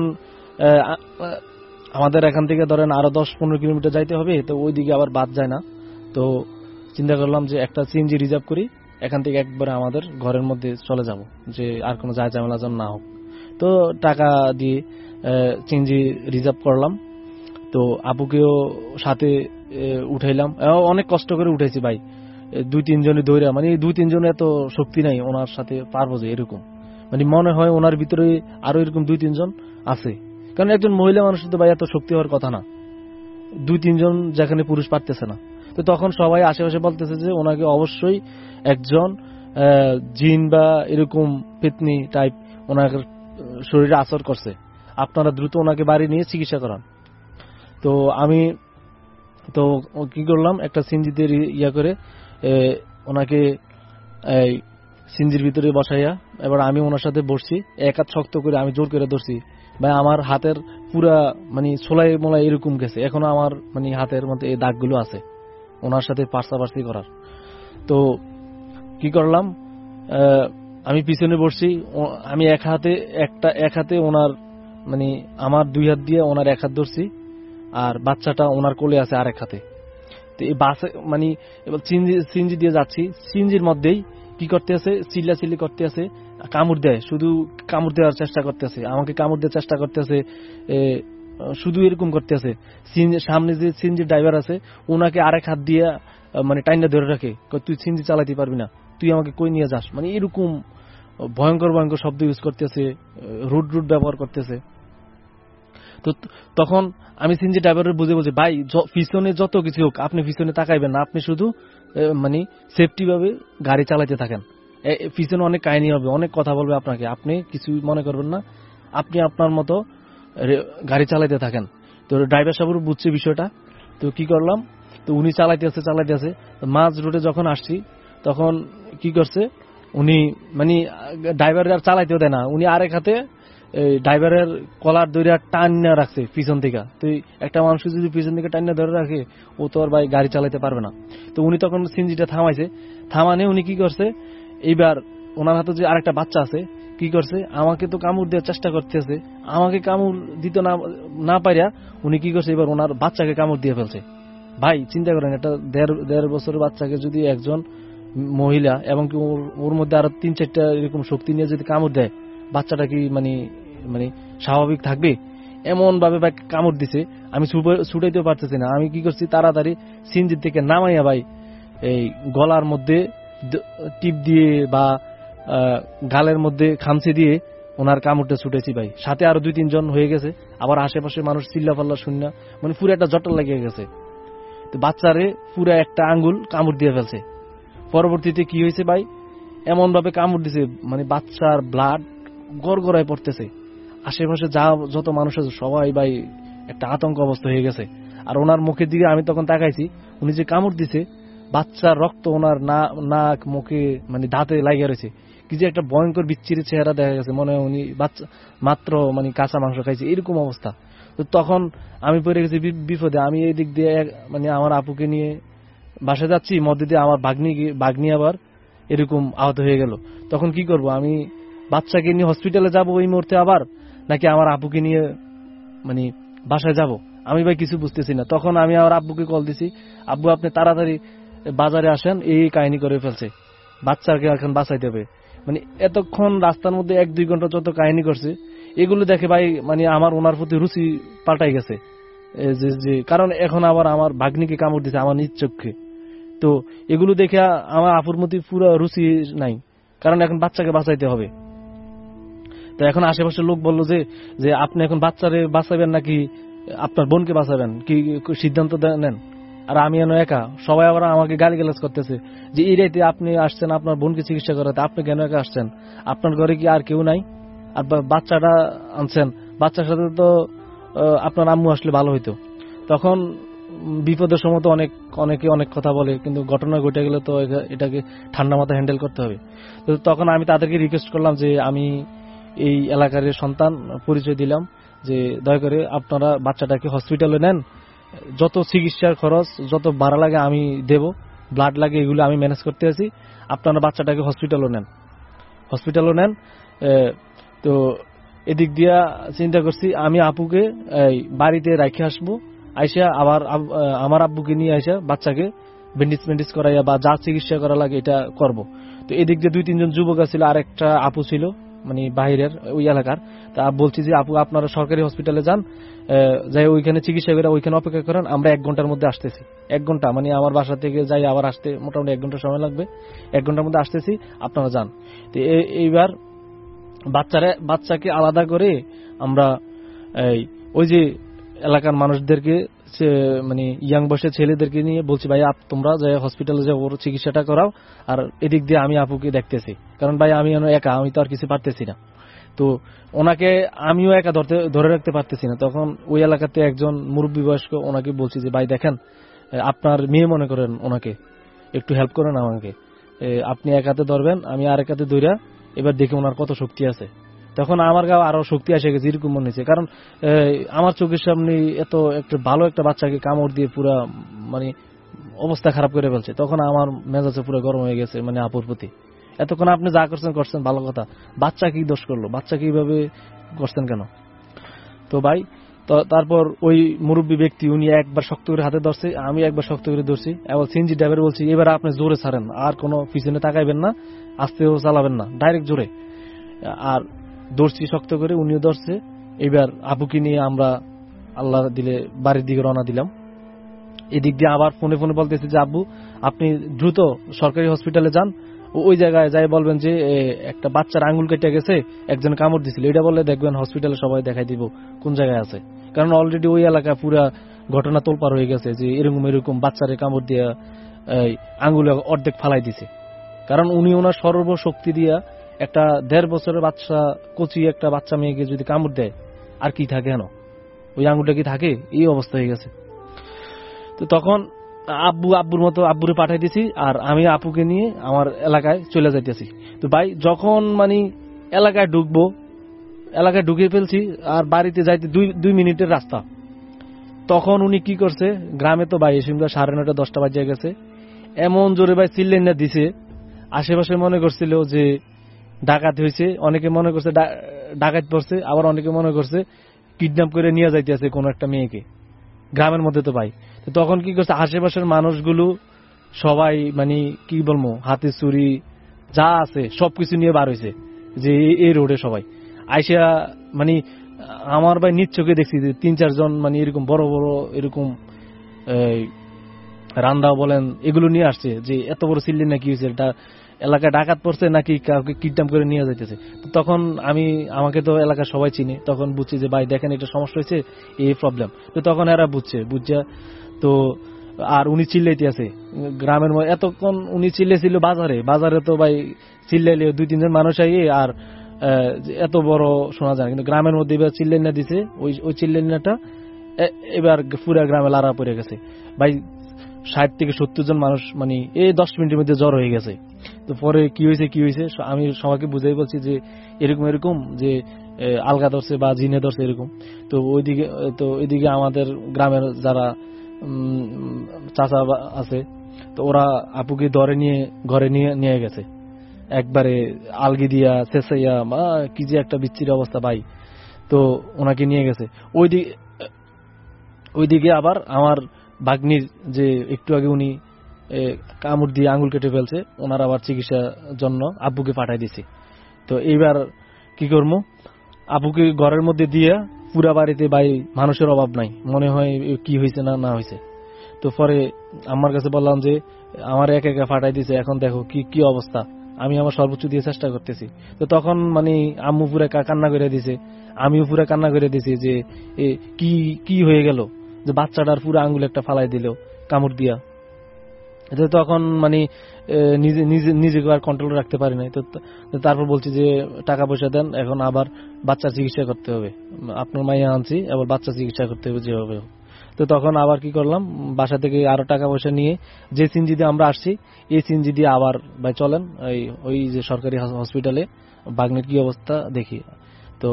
আমাদের এখান থেকে ধরেন আরো দশ পনেরো কিলোমিটার যাইতে হবে, তো ওইদিকে আবার বাদ যায় না। তো চিন্তা করলাম যে একটা সিএনজি রিজার্ভ করি, এখান থেকে একবারে আমাদের ঘরের মধ্যে চলে যাব, যে আর কোনো যায় ঝামেলা যেন না হোক। তো টাকা দিয়ে সিএনজি রিজার্ভ করলাম। তো আবুকেও সাথে উঠাইলাম, অনেক কষ্ট করে উঠেছি ভাই, দুই তিনজনে দৌড়া, মানে দুই তিনজনে এত শক্তি নাই ওনার সাথে পারবো যে এরকম, মানে মনে হয় ওনার ভিতরে আরো এরকম দুই তিনজন আছে, কারণ একজন মহিলা মানুষের তো ভাই এত শক্তি হওয়ার কথা না, দুই তিনজন যেখানে পুরুষ পারতেছে না। তো তখন সবাই আশেপাশে বলতেছে যে ওনাকে অবশ্যই একজন জিন বা এরকম পেতনি টাইপ ওনার শরীরে আসর করছে, আপনারা দ্রুত ওনাকে বাড়ি নিয়ে চিকিৎসা করান। তো আমি তো কি করলাম, একটা সিনজিতে ইয়া করে ওনাকে এই সিনজির ভিতরে বসাইয়া এবার আমি ওনার সাথে বসছি, এক হাত শক্ত করে আমি জোর করে ধরছি ভাই, আমার হাতের পুরা মানে ছোলাই মোলাই এরকম গেছে, এখনো আমার মানে হাতের মধ্যে এই দাগগুলো আছে ওনার সাথে পার্সাপার্সি করার। তো কি করলাম, আমি পিছনে বসছি, আমি এক হাতে একটা এক হাতে ওনার মানে আমার দুই হাত দিয়ে ওনার এক হাত ধরছি, আর বাচ্চাটা ওনার কোলে আছে আরেক হাতে। তো এই বাসে মানে এবার সিনজি দিয়ে যাচ্ছি, সিনজির মধ্যেই কি করতে আছে, চিল্লা চিল্লি করতে আছে, কামড় দেয়, শুধু কামড় দেওয়ার চেষ্টা করতেছে, আমাকে কামড় দেওয়ার চেষ্টা করতেছে, শুধু এরকম করতেছে। সামনে যে সিনজি ড্রাইভার আছে ওনাকে আরেক হাত দিয়ে মানে টাইনা ধরে রাখে, তুই সিনজি চালাইতে পারবি না, তুই আমাকে কই নিয়ে যাস, মানে এরকম ভয়ঙ্কর ভয়ঙ্কর শব্দ ইউজ করতেছে, রুড রুড ব্যবহার করতেছে। তো তখন আমি সিনজি ড্রাইভারের বুঝে বলছি ভাই পিছনে যত কিছু হোক আপনি পিছনে তাকাইবেন না, আপনি শুধু মানে সেফটি ভাবে গাড়ি চালাইতে থাকেন, পিছনে অনেক কাহিনী হবে, অনেক কথা বলবে আপনাকে, আপনি কিছু মনে করবেন না, আপনি আপনার মতো গাড়ি চালাইতে থাকেন। তো ড্রাইভার সাহেব বুঝছে বিষয়টা। তো কি করলাম, তো উনি চালাইতে আছে চালাইতে আছে মাঝ রোডে যখন আসছি তখন কি করছে উনি, মানে ড্রাইভার আর চালাইতেও দেয় না, উনি আরেক হাতে ড্রাইভারের কলার ধরে টান রাখছে পিছন থেকে। তো একটা মানুষ যদি পিছন থেকে টান ধরে রাখে ও তো আর ভাই গাড়ি চালাইতে পারবে না। তো উনি তখন সিনজিটা থামাইছে, থামানে উনি কি করছে, এইবার ওনার হাতে যে আরেকটা বাচ্চা আছে কি করছে, আমাকে তো কামড় দেওয়ার চেষ্টা করতেছে, আমাকে কামড় দিতে না না পারিয়া উনি কি করছে, এবার ওনার বাচ্চাকে কামড় দিয়ে ফেলছে। ভাই চিন্তা করেন, একটা দেড় দেড় বছরের বাচ্চাকে যদি একজন মহিলা এবং কি ওর মধ্যে আরো তিন চারটা এরকম শক্তি নিয়ে যদি কামড় দেয়, বাচ্চাটা কি মানে মানে স্বাভাবিক থাকবে? এমন ভাবে ভাই কামড় দিছে, আমি ছুটাইতেও পারতেছি না। আমি কি করছি, তাড়াতাড়ি সিনজির থেকে নামাইয়া ভাই এই গলার মধ্যে টিপ দিয়ে বা গালের মধ্যে খামচি দিয়ে ওনার কামড়টা ছুটেছি ভাই। সাথে আরো দুই তিনজন হয়ে গেছে, আবার আশেপাশে মানুষ চিল্লা পাল্লা শূন্য, মানে পুরো একটা জটল লাগিয়ে গেছে। তো বাচ্চারে পুরো একটা আঙ্গুল কামড় দিয়ে ফেলছে। পরবর্তীতে কি হয়েছে ভাই, এমন ভাবে কামড় দিছে মানে বাচ্চার ব্লাড গড়গড়ায় পড়তেছে। আশেপাশে যা যত মানুষ আছে সবাই ভাই একটা আতঙ্ক অবস্থা হয়ে গেছে। আর ওনার মুখের দিকে আমি তখন তাকাইছি, উনি যে কামড় দিছে বাচ্চার রক্ত ওনার নাক মুখে মানে দাঁতে লাগিয়ে রয়েছে। কি যে একটা ভয়ঙ্কর বিচ্ছিরি চেহারা দেখা গেছে, মনে হয় উনি বাচ্চা মাত্র মানে কাঁচা মাংস খাইছে, এরকম অবস্থা। তো তখন আমি পড়ে গেছি বিপদে। আমি এই দিক দিয়ে মানে আমার আপুকে নিয়ে বাসায় যাচ্ছি, মধ্যে দিয়ে আমার বাগনি বাগনি আবার এরকম আহত হয়ে গেল। তখন কি করব, আমি বাচ্চাকে নিয়ে হসপিটালে যাব ওই মুহূর্তে আবার, নাকি আমার আপুকে নিয়ে মানে বাসায় যাব, আমি ভাই কিছু বুঝতেছি না। তখন আমি আমার আব্বুকে কল দিছি, আব্বু আপনি তাড়াতাড়ি বাজারে আসেন, এই কাহিনী করে ফেলছে, বাচ্চাকে এখন বাঁচাইতে হবে। মানে এতক্ষণ রাস্তার মধ্যে এক দুই ঘন্টা যত কাহিনী করছে, এগুলো দেখে ভাই মানে আমার ওনার প্রতি রুচি পাল্টাই গেছে। যে কারণ এখন আবার আমার ভাগ্নিকে কামড় দিছে আমার নিজ চোখে, তো এগুলো দেখে আমার আপুর মধ্যে পুরো রুচি নাই, কারণ এখন বাচ্চাকে বাঁচাইতে হবে। তো এখন আশেপাশের লোক বললো যে যে আপনি এখন বাচ্চারে বাঁচাবেন নাকি আপনার বোনকে বাঁচাবেন, কি সিদ্ধান্ত নেন। আর আমি এনে একা, সবাই আবার আমাকে গালিগালাজ করতেছে যে এই রাইতে আপনি আসছেন আপনার বোনকে চিকিৎসা করাতে, আপনি কেন একা আসছেন, আপনার ঘরে কি আর কেউ নাই? আর বাচ্চাটা আনছেন, বাচ্চার সাথে তো আপনার আম্মু আসলে ভালো হইতো। তখন বিপদের সময় তো অনেক অনেকে অনেক কথা বলে, কিন্তু ঘটনা ঘটে গেলে তো এটাকে ঠান্ডা মাথায় হ্যান্ডেল করতে হবে। তো তখন আমি তাদেরকে রিকোয়েস্ট করলাম যে আমি এই এলাকার সন্তান, পরিচয় দিলাম যে দয়া করে আপনারা বাচ্চাটাকে হসপিটালে নেন, যত চিকিৎসার খরচ যত ভাড়া লাগে আমি দেব, ব্লাড লাগে এগুলো আমি ম্যানেজ করতে আছি, আপনারা বাচ্চাটাকে হসপিটালও নেন হসপিটালও নেন তো এদিক দিয়া চিন্তা করছি আমি আপুকে বাড়িতে রাখে আসবো, আইসা আবার আমার আব্বুকে নিয়ে আইসা বাচ্চাকে ব্যান্ডেজ ব্যান্ডেজ করাইয়া বা যা চিকিৎসা করা লাগে এটা করব। তো এদিক দিয়ে দুই তিনজন যুবক ছিল, আর একটা আপু ছিল মানে বাইরের ওই এলাকার। তা বলছি যে আপু আপনারা সরকারি হসপিটালে যান, যাই ওইখানে চিকিৎসা করে ওইখানে অপেক্ষা করেন, আমরা এক ঘন্টার মধ্যে আসতেছি। এক ঘন্টা মানে আমার বাসা থেকে যাই আবার আসতে মোটামুটি এক ঘন্টা সময় লাগবে, এক ঘন্টার মধ্যে আসতেছি, আপনারা যান। তো এইবার বাচ্চারা বাচ্চাকে আলাদা করে আমরা ওই যে এলাকার মানুষদেরকে মানে ইয়াং বয়সের ছেলেদেরকে নিয়ে বলছি ভাই তোমরা যাই হসপিটালে যাও, ওর চিকিৎসাটা করাও, আর এদিক দিয়ে আমি আপুকে দেখতেছি, কারণ ভাই আমি একা, আমি তো আর কিছু পারতেছি না। তো ওনাকে আমিও একা ধরতে ধরে রাখতে পারতেছি না। তখন ওই এলাকাতে একজন মুরব্বী বয়স্ক, ওনাকে বলছি যে ভাই দেখেন আপনার মেয়ে মনে করেন, ওনাকে একটু হেল্প করেন আমাকে, আপনি এক হাতে ধরবেন আমি আর এক হাতে ধইরা, এবার দেখে ওনার কত শক্তি আছে। তখন আমার গাও আরো শক্তি আসে গেছে এরকম মনে হয়েছে, কারণ আমার চোখের সামনে এত একটা ভালো একটা বাচ্চাকে কামড় দিয়ে পুরা মানে অবস্থা খারাপ করে ফেলছে। তখন আমার মেজাজে পুরো গরম হয়ে গেছে মানে আপুর প্রতি। এতক্ষণ আপনি যা করছেন করছেন ভালো কথা, বাচ্চা কি দোষ করলো, বাচ্চা কি এইভাবে করছেন কেন? তো ভাই তো তারপর ওই মুরব্বী ব্যক্তি উনি একবার শক্ত করে হাতে ধরছে, আমি একবার শক্ত করে ধরছি, এবার সিএনজি ড্রাইভার বলছি এবার আপনি জোরে ছাড়েন, আর কোনো পিছনে তাকাইবেন না, আস্তেও চালাবেন না, ডাইরেক্ট জোরে। আর ধরছি শক্ত করে, উনিও ধরছে। এবার আপুকে নিয়ে আমরা আল্লাহ দিলে বাড়ির দিকে রওনা দিলাম। এদিক দিয়ে আবার ফোনে ফোনে বলতেছি যে আব্বু আপনি দ্রুত সরকারি হসপিটালে যান, ওই জায়গায় যাই বলবেন যে একটা বাচ্চার আঙ্গুল কেটে গেছে, একজন কামড় দিছিল, এটা বললে দেখবেন হসপিটালে সবাই দেখাই দিব কোন জায়গায় আছে। কারণ অলরেডি ওই এলাকায় পুরা ঘটনা তোলপাড় হয়ে গেছে যে এরকম এরকম বাচ্চারে কামড় দিয়ে আঙ্গুলে অর্ধেক ফালাই দিছে। কারণ উনি ওনার সর্বশক্তি দিয়া একটা দেড় বছরের বাচ্চা, কচি একটা বাচ্চা মেয়েকে যদি কামড় দেয় আর কি থাকে, কেন ওই আঙ্গুলটা কি থাকে? এই অবস্থা হয়ে গেছে। তো তখন আব্বু আব্বুর মতো আব্বুরে পাঠাই দিছি, আর আমি আপুকে নিয়ে আমার এলাকায় চলে যাইতেছি। তো ভাই যখন মানে এলাকায় ঢুকবো, এলাকায় ঢুকে ফেলছি, আর বাড়িতে যাইতে দুই দুই মিনিটের রাস্তা। তখন উনি কি করছে, গ্রামে তো ভাই এসে সাড়ে নয়টা দশটা বাজে গেছে, এমন জোরে ভাই চিল্লেন না দিছে, আশেপাশে মনে করছিল যে ডাকাত হয়েছে, অনেকে মনে করছে ডাকাত পড়ছে, আবার অনেকে মনে করছে কিডন্যাপ করে নিয়ে যাইতেছে কোন একটা মেয়েকে, গ্রামের মধ্যে তো ভাই। তো তখন কি করছে আশেপাশের মানুষগুলো সবাই মানে কি বলবো হাতে ছুরি যা আছে সবকিছু নিয়ে বার হয়েছে যে এই রোডে সবাই আইসা মানে আমার ভাই নিজ চোখে দেখছি যে তিন চারজন মানে এরকম বড় বড় এরকম রান্দাও বলেন এগুলো নিয়ে আসছে যে এত বড় সিল্লি নাকি হয়েছে, এটা এলাকায় ডাকাত পড়ছে নাকি কাউকে কিডন্যাপ করে নিয়ে যাইতেছে। তখন আমি আমাকে তো এলাকার সবাই চিনে, তখন বুঝছি যে ভাই দেখেন এটা সমস্যা হয়েছে, এই প্রবলেম। তো তখন এরা বুঝছে বুঝছে তো আর উনি চিল্লাইতে আছে গ্রামের মধ্যে, এতক্ষণ উনি চিল্লেছিল বাজারে, বাজারে তো ভাই চিল্লাইলে দুই তিনজন মানুষ আইয়ে আর এত বড় শোনা যায়, কিন্তু গ্রামের মধ্যে এবার চিল্লাইনা দিছে, ওই ওই চিল্লাইনাটা এবার পুরা গ্রামে লাড়া পড়ে গেছে ভাই। ষাট থেকে সত্তর জন মানুষ মানে এই দশ মিনিটের মধ্যে জ্বর হয়ে গেছে। তো পরে কি হয়েছে কি হয়েছে আমি সবাইকে বুঝাই বলছি যে এরকম এরকম যে আলগা ধরছে বা জিনে ধরছে এরকম। তো ওইদিকে তো ওইদিকে আমাদের গ্রামের যারা চাচা আছে তো ওরা আপুকে ধরে নিয়ে ঘরে নিয়ে নিয়ে গেছে একবারে আলগি দিয়া চেঁচাইয়া বা কি যে একটা বিচ্ছিরি অবস্থা ভাই। তো ওনাকে নিয়ে গেছে ওইদিকে ওইদিকে আবার আমার ভাগ্নির যে একটু আগে উনি কামড় দিয়ে আঙুল কেটে ফেলছে, ওনার আবার চিকিৎসার জন্য আব্বুকে পাঠাই দিছি। তো এইবার কি করবো, আব্বুকে ঘরের মধ্যে দিয়ে পুরা বাড়িতে ভাই মানুষের অভাব নাই, মনে হয় কি হয়েছে না না হয়েছে। তো পরে আমার কাছে বললাম যে আমার একা একা ফাটাই দিছে, এখন দেখো কি কি অবস্থা, আমি আমার সর্বোচ্চ দিয়ে চেষ্টা করতেছি। তো তখন মানে আম্মু পুরা কান্না করে দিছে, আমিও পুরা কান্না করে দিছি যে কি কি হয়ে গেল যে বাচ্চাটার পুরো আঙ্গুল একটা ফালাই দিল কামড় দিয়া। তখন মানে নিজে নিজে নিজেকে আর কন্ট্রোল রাখতে পারি নাই। তো তারপর বলছি যে টাকা পয়সা দেন, এখন আবার বাচ্চা চিকিৎসা করতে হবে, আপনার মাইয়া আনছি আবার বাচ্চা চিকিৎসা করতে হবে যেভাবে। তো তখন আবার কি করলাম, বাসা থেকে আরো টাকা পয়সা নিয়ে যে সিনজি দিয়ে আমরা আসছি এই সিনজি দিয়ে আবার ভাই চলেন ওই ওই যে সরকারি হসপিটালে বাগনের কি অবস্থা দেখি। তো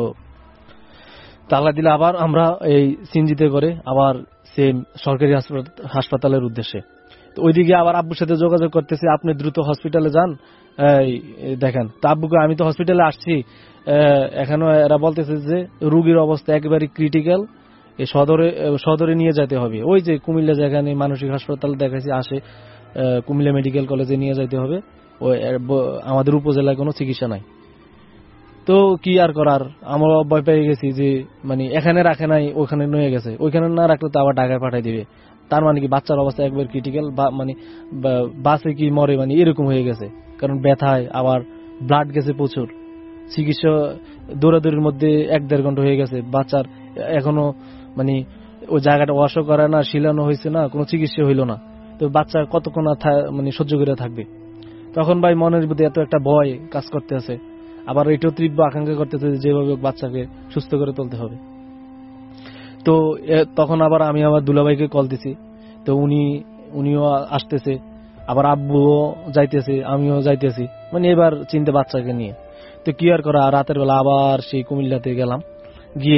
তালা দিলে আবার আমরা এই সিনজিতে করে আবার সেম সরকারি হাসপাতালের উদ্দেশ্যে। তো ওইদিকে আবার আব্বুর সাথে যোগাযোগ করতেছি, আপনি দ্রুত হসপিটালে যান দেখেন। তো আব্বুকে আমি তো হসপিটালে আসছি, এখানে এরা বলতেছে যে রোগীর অবস্থা একেবারে ক্রিটিক্যাল, এই সদরে সদরে নিয়ে যেতে হবে। ওই যে কুমিল্লা যেখানে মানসিক হাসপাতাল দেখাইছি আসে কুমিল্লা মেডিকেল কলেজে নিয়ে যেতে হবে, ওই আমাদের উপজেলায় কোনো চিকিৎসা নাই। তো কি আর করার, আমরা ভয় পেয়ে গেছি যে মানে এখানে রাখে নাই ওখানে নিয়ে গেছে, ওইখানে না রাখলে তো আবার ঢাকায় পাঠাই দিবে। তার মানে কি বাচ্চার অবস্থা একবার ক্রিটিক্যাল, মানে বাসে কি মরে মানে এরকম হয়ে গেছে, কারণ ব্যথায় আবার ব্লাড গেছে প্রচুর, চিকিৎসা দৌড়াদৌড়ির মধ্যে এক দেড় ঘন্টা হয়ে গেছে। বাচ্চার এখনো মানে ওই জায়গাটা ওয়াশও করে না, শিলানো হয়েছে না, কোনো চিকিৎসা হইল না। তো বাচ্চা কতক্ষণ মানে সহ্য করে থাকবে। তখন ভাই মনের মধ্যে এত একটা ভয় কাজ করতে আছে, আবার এটাও তীব্র আকাঙ্ক্ষা করতেছে যেভাবে বাচ্চাকে সুস্থ করে তুলতে হবে। তো তখন আবার আমি আবার দুলাভাইকে কল দিছি, তো উনি উনিও আসতেছে, আবার আব্বুও যাইতেছে, আমিও যাইতেছি, মানে এবার চিন্তা বাচ্চাকে নিয়ে। তো কি আর করা, রাতের বেলা আবার সেই কুমিল্লাতে গেলাম, গিয়ে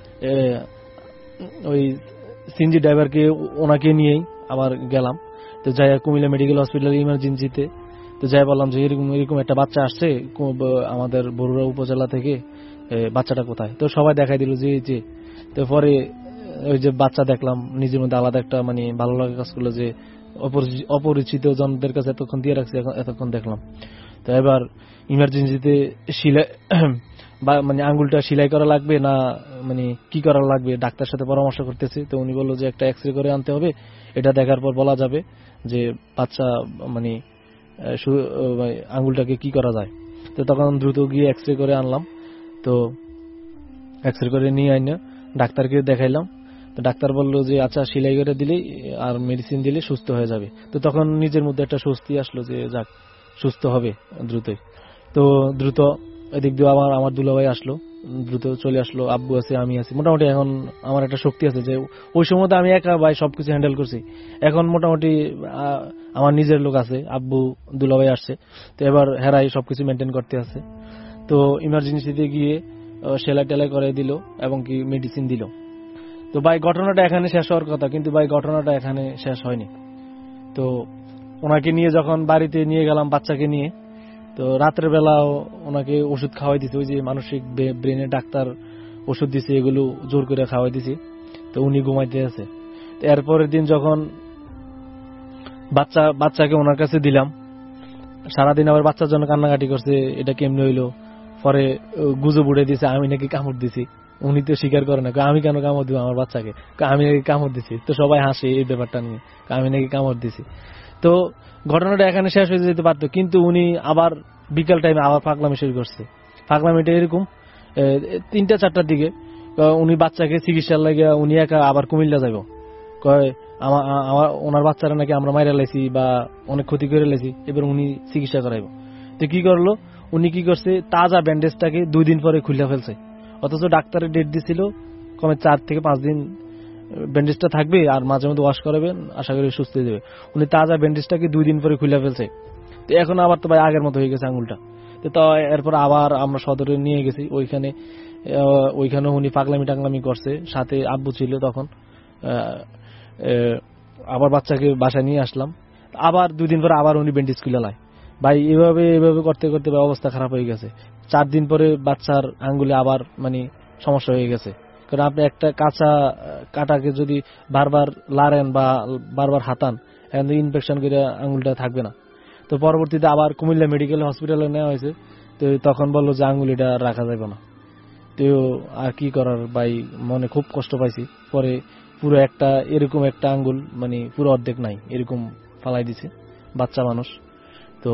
ওই সিনজি ড্রাইভারকে ওনাকে নিয়েই আবার গেলাম। তো যাই কুমিল্লা মেডিকেল হসপিটাল ইমার্জেন্সিতে, তো যাই বললাম যে এরকম এরকম একটা বাচ্চা আসছে আমাদের বরুড়া উপজেলা থেকে, বাচ্চাটা কোথায়? তো সবাই দেখাই দিল যে যে তো পরে ওই যে বাচ্চা দেখলাম, নিজের মধ্যে আলাদা একটা মানে ভালো লাগা কাজ করলো যে অপরিচিত জনদের কাছে এতক্ষণ দিয়ে রাখছে, এতক্ষণ দেখলাম। তো এবার ইমার্জেন্সিতে সিলাই মানে আঙ্গুলটা সেলাই করা লাগবে না মানে কি করা লাগবে, ডাক্তার সাথে পরামর্শ করতেছে। তো উনি বললো যে একটা এক্সরে করে আনতে হবে, এটা দেখার পর বলা যাবে যে বাচ্চা মানে আঙ্গুলটাকে কি করা যায়। তো তখন দ্রুত গিয়ে এক্সরে করে আনলাম। তো এক্সরে করে নিয়ে আইনা ডাক্তারকে দেখাইলাম। তো ডাক্তার বললো যে আচ্ছা সেলাই করে দিলেই আর মেডিসিন দিলে সুস্থ হয়ে যাবে। তো তখন নিজের মধ্যে একটা স্বস্তি আসলো যে যাক সুস্থ হবে দ্রুতই। তো দ্রুত এদিক দিয়ে আবার আমার দুলাভাই আসলো, দ্রুত চলে আসলো, আব্বু আছে আমি আছি, মোটামুটি এখন আমার একটা শক্তি আছে যে ওই সময় আমি একা ভাই সবকিছু হ্যান্ডেল করছি। এখন মোটামুটি আমার নিজের লোক আছে, আব্বু দুলাভাই আসছে, তো এবার হেরাই সবকিছু মেনটেন করতে আছে। তো ইমার্জেন্সিতে গিয়ে সেলাই টেলাই করে দিল এবং কি মেডিসিন দিল। তো ভাই ঘটনাটা এখানে শেষ হওয়ার কথা, কিন্তু ভাই ঘটনাটা এখানে শেষ হয়নি। তো ওনাকে নিয়ে যখন বাড়িতে নিয়ে গেলাম বাচ্চাকে নিয়ে, তো রাতের বেলাও ওনাকে ওষুধ খাওয়াই দিছে, ওই যে মানসিক ব্রেনের ডাক্তার ওষুধ দিছে, এগুলো জোর করে খাওয়াই দিছি। তো উনি ঘুমাইতে আছে। এরপরের দিন যখন বাচ্চা বাচ্চাকে ওনার কাছে দিলাম, সারাদিন আবার বাচ্চার জন্য কান্নাকাটি করছে, এটা কেমনে হইলো। পরে গুজব উড়ে দিছে আমি নাকি কামড় দিছি। উনি তো স্বীকার করে না, আমি কেন কামড় দিব আমার বাচ্চাকে, আমি নাকি কামড় দিছি। তো সবাই হাসে এই ব্যাপারটা নিয়ে, আমি নাকি কামড় দিছি। তো ঘটনাটা এখানে শেষ হয়ে যেতে পারতো, কিন্তু উনি আবার বিকাল টাইমে আবার পাগলামি শুরু করছে। পাগলামিটা এরকম, তিনটা চারটার দিকে উনি বাচ্চাকে চিকিৎসার লাগে উনি একা আবার কুমিল্লা যাইব, কয় আমার ওনার বাচ্চারা নাকি আমরা মাইরা লাইছি বা অনেক ক্ষতি করে লাইছি, এবার উনি চিকিৎসা করাইব। তো কি করলো, উনি কি করছে, তাজা ব্যান্ডেজটাকে দুই দিন পরে খুলে ফেলছে। অথচ ডাক্তারের ডেট দিছিল কমে চার থেকে পাঁচ দিন ব্যান্ডেজটা থাকবে আর মাঝে মধ্যে ওয়াশ করাবেন, আশা করি সুস্থ হয়ে যাবে। উনি তাজা ব্যান্ডেজটাকে দুই দিন পরে খুলে ফেলছে। তো এখন আবার তো ভাই আগের মতো হয়ে গেছে আঙুলটা। তো এরপর আবার আমরা সদরে নিয়ে গেছি, ওইখানে ওইখানে উনি পাগলামি টাগলামি করছে, সাথে আব্বু ছিল তখন। আবার বাচ্চাকে বাসায় নিয়ে আসলাম, আবার দুই দিন পরে আবার উনি ব্যান্ডেজ খুলে লাই। ভাই এভাবে এভাবে করতে করতে অবস্থা খারাপ হয়ে গেছে। চার দিন পরে বাচ্চার আঙ্গুলে আবার মানে সমস্যা হয়ে গেছে। কারণ আপনি একটা কাঁচা কাটাকে যদি বারবার লাড়েন বা বারবার হাতান, এখন ইনফেকশন করে আঙ্গুলটা থাকবে না। তো পরবর্তীতে আবার কুমিল্লা মেডিকেল হসপিটালে নেওয়া হয়েছে। তো তখন বললো যে আঙ্গুলিটা রাখা যাবে না। তো আর কি করার ভাই, মনে খুব কষ্ট পাইছি। পরে পুরো একটা এরকম একটা আঙ্গুল মানে পুরো অর্ধেক নাই এরকম ফালাই দিছে, বাচ্চা মানুষ। তো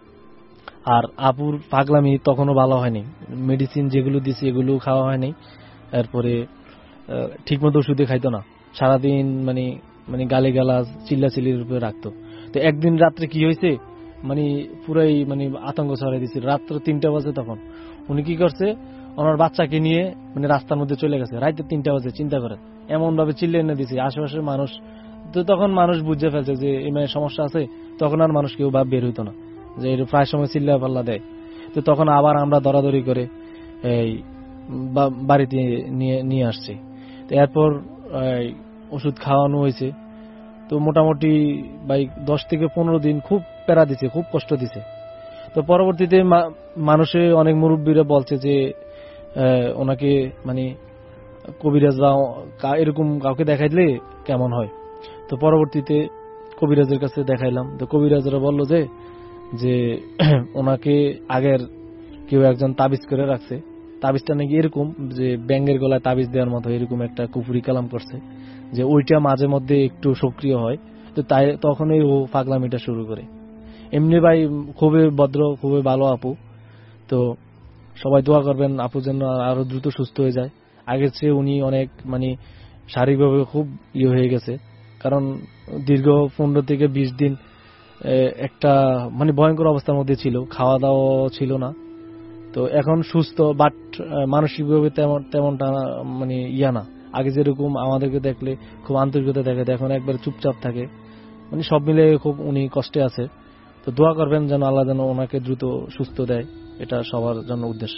আর আপুর পাগলামি তখনও ভালো হয়নি, মেডিসিন যেগুলো দিছে এগুলো খাওয়া হয়নি। এরপরে ঠিকমতো ওষুধে খাইতো না, সারাদিন মানে মানে গালি গালাজ চিল্লাচিল্লির উপরে রাখতো। তো একদিন রাত্রে কি হয়েছে, মানে পুরাই মানে আতঙ্ক ছড়াই দিচ্ছে। রাত্র তিনটা বাজে তখন উনি কি করছে, ওনার বাচ্চাকে নিয়ে মানে রাস্তার মধ্যে চলে গেছে। রাইতে তিনটা বাজে, চিন্তা করে এমন ভাবে চিল্লে এনে দিছে আশেপাশের মানুষ। তো তখন মানুষ বুঝে ফেলছে যে এই মেয়ের সমস্যা আছে, তখন আর মানুষ কেউ ভাব বের হইতো না, যে প্রায় সময় চিল্লা পাল্লা দেয়। তো তখন আবার আমরা দরাদরি করে এই বাড়িতে নিয়ে নিয়ে আসছি। তো এরপর ওষুধ খাওয়ানো হয়েছে। তো মোটামুটি ভাই দশ থেকে পনেরো দিন খুব প্যারা দিছে, খুব কষ্ট দিছে। তো পরবর্তীতে মানুষে অনেক মুরব্বীরা বলছে যে ওনাকে মানে কবিরাজ বা এরকম কাউকে দেখাইলে কেমন হয়। তো পরবর্তীতে কবিরাজের কাছে দেখাইলাম। তো কবিরাজরা বলল যে যে ওনাকে আগের কেউ একজন তাবিজ করে রাখছে, তাবিজটা নাকি এরকম যে ব্যাঙের গলায় তাবিজ দেওয়ার মতো এরকম একটা কুফরি কালাম করছে, যে ওইটা মাঝে মধ্যে একটু সক্রিয় হয়। তো তাই তখনই ও পাগলামিটা শুরু করে। এমনি ভাই খুবই ভদ্র, খুবই ভালো আপু। তো সবাই দোয়া করবেন আপু যেন আরো দ্রুত সুস্থ হয়ে যায়। আগের চেয়ে উনি অনেক মানে শারীরিকভাবে খুব ইয়ে হয়ে গেছে, কারণ দীর্ঘ পনেরো থেকে বিশ দিন একটা মানে ভয়ঙ্কর অবস্থার মধ্যে ছিল, খাওয়া দাওয়া ছিল না। তো এখন সুস্থ, বাট মানসিকভাবে তেমন তেমনটা মানে ইয়া না। আগে যেরকম আমাদেরকে দেখলে খুব আন্তরিকতা দেখে, এখন একবার চুপচাপ থাকে, মানে সব মিলে খুব উনি কষ্টে আছে। তো দোয়া করবেন যেন আল্লাহ যেন ওনাকে দ্রুত সুস্থ দেয়, এটা সবার জন্য উদ্দেশ্য।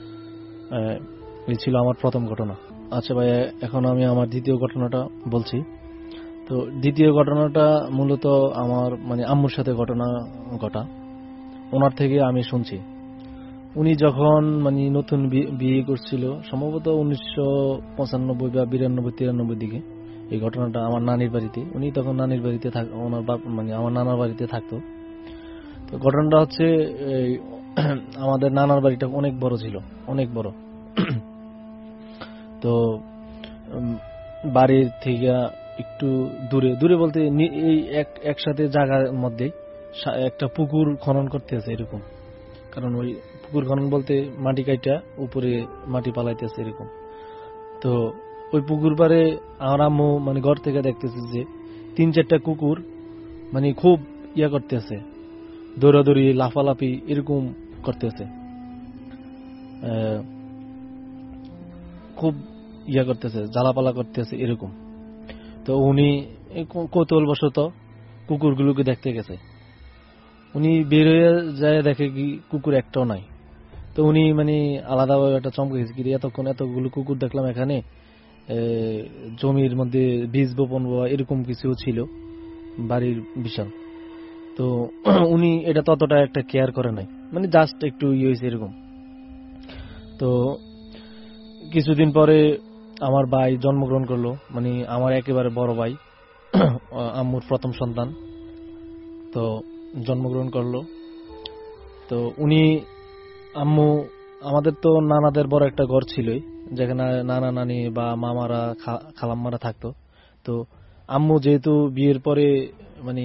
এই ছিল আমার প্রথম ঘটনা। আচ্ছা ভাই, এখন আমি আমার দ্বিতীয় ঘটনাটা বলছি। তো দ্বিতীয় ঘটনাটা মূলত আমার মানে আম্মুর সাথে ঘটনা ঘটা, ওনার থেকে আমি শুনছি। উনি যখন মানে নতুন বিয়ে করছিল, সম্ভবত উনিশশো পঁচানব্বই বা বিরানব্বই তিরানব্বই দিকে এই ঘটনাটা, আমার নানির বাড়িতে। উনি তখন নানির বাড়িতে থাক ওনার বাপ মানে আমার নানার বাড়িতে থাকতো। তো ঘটনাটা হচ্ছে আমাদের নানার বাড়িটা অনেক বড় ছিল, অনেক বড়। তো বাড়ির থেকে একটু দূরে দূরে বলতে এই একসাথে জায়গার মধ্যে একটা পুকুর খনন করতেছে এরকম। কারণ ওই পুকুর খনন বলতে মাটি কাইটা উপরে মাটি পালাইতেছে এরকম। তো ওই পুকুর পারে আমার আম্মু মানে ঘর থেকে দেখতেছে যে তিন চারটা কুকুর মানে খুব ইয়া করতেছে, দৌড়াদৌড়ি লাফালাফি এরকম করতেছে, খুব ইয়া করতেছে, জ্বালাপালা করতেছে এরকম। তো উনি কৌতূহলবশত কুকুরগুলোকে দেখতে গেছে। উনি বের হয়ে যায়, দেখে কি কুকুর একটাও নাই। তো উনি মানে আলাদাভাবে একটা চমকে গেছে, কি এতক্ষণ এতগুলো কুকুর দেখলাম এখানে, জমির মধ্যে বীজ বপন বা এরকম কিছু ছিল বাড়ির বিশাল। তো উনি এটা ততটা একটা কেয়ার করে নাই। মানে জাস্ট একটু ইয়ে হয়েছে এরকম। তো কিছুদিন পরে আমার ভাই জন্মগ্রহণ করলো, মানে আমার একেবারে বড় ভাই, আম্মুর প্রথম সন্তান, তো জন্মগ্রহণ করলো। তো উনি আম্মু, আমাদের তো নানাদের বড় একটা ঘর ছিলই, যেখানে নানা নানি বা মামারা খালাম্মারা থাকতো। তো আম্মু যেহেতু বিয়ের পরে মানে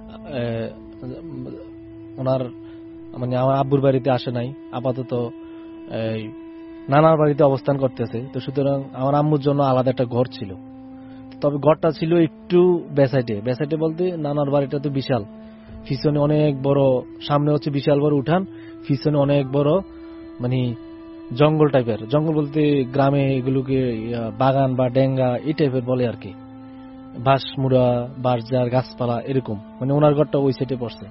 ওনার মানে আমার আব্বুর বাড়িতে আসে নাই, আপাতত নানার বাড়িতে অবস্থান করতেছে, তো সুতরাং আমার আম্মুর জন্য আলাদা একটা ঘর ছিল। তবে ঘরটা ছিল একটু বেসাইডে, বেসাইডে বলতে নানার বাড়িটা তো বিশাল, পিছনে অনেক বড়, সামনে হচ্ছে বিশাল বড় উঠান, পিছনে অনেক বড় মানে জঙ্গল টাইপের, জঙ্গল বলতে গ্রামে এগুলোকে বাগান বা ডেঙ্গা এই টাইপের বলে আর কি, বাঁশমুড়া বাঁশঝাড় গাছপালা এরকম, মানে ওনার ঘরটা ওই সাইডে পড়ছে।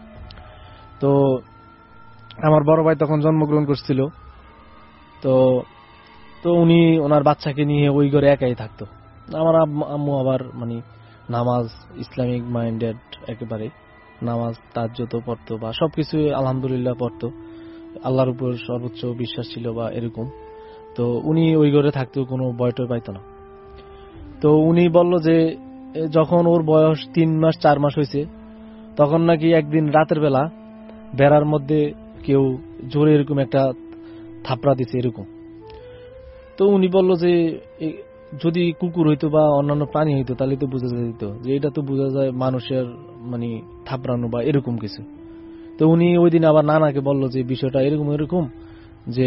তো আমার বড় ভাই তখন জন্মগ্রহণ করছিল, তো তো উনি ওনার বাচ্চাকে নিয়ে ওই ঘরে একাই থাকতো। আমার আম্মু আবার মানে নামাজ, ইসলামিক মাইন্ডেড একেবারে, নামাজ তাহাজ্জুদ পড়তো বা সবকিছু আলহামদুলিল্লাহ পড়তো, আল্লাহর উপর সর্বোচ্চ বিশ্বাস ছিল বা এরকম। তো উনি ওই ঘরে থাকতো, কোনো ভয় টয় পাইতো না। তো উনি বলল যে যখন ওর বয়স তিন মাস চার মাস হয়েছে, তখন নাকি একদিন রাতের বেলা বেড়ার মধ্যে কেউ জোরে এরকম একটা থাপড়া দিছে এরকম। তো উনি বলল যে যদি কুকুর হইতো বা অন্যান্য প্রাণী হইতো তাহলে তো বোঝা যেত, যে এটা তো বোঝা যায় মানুষের মানে থাপড়ানো বা এরকম কিছু। তো উনি ওই দিন আবার নানাকে বলল যে বিষয়টা এরকম এরকম, যে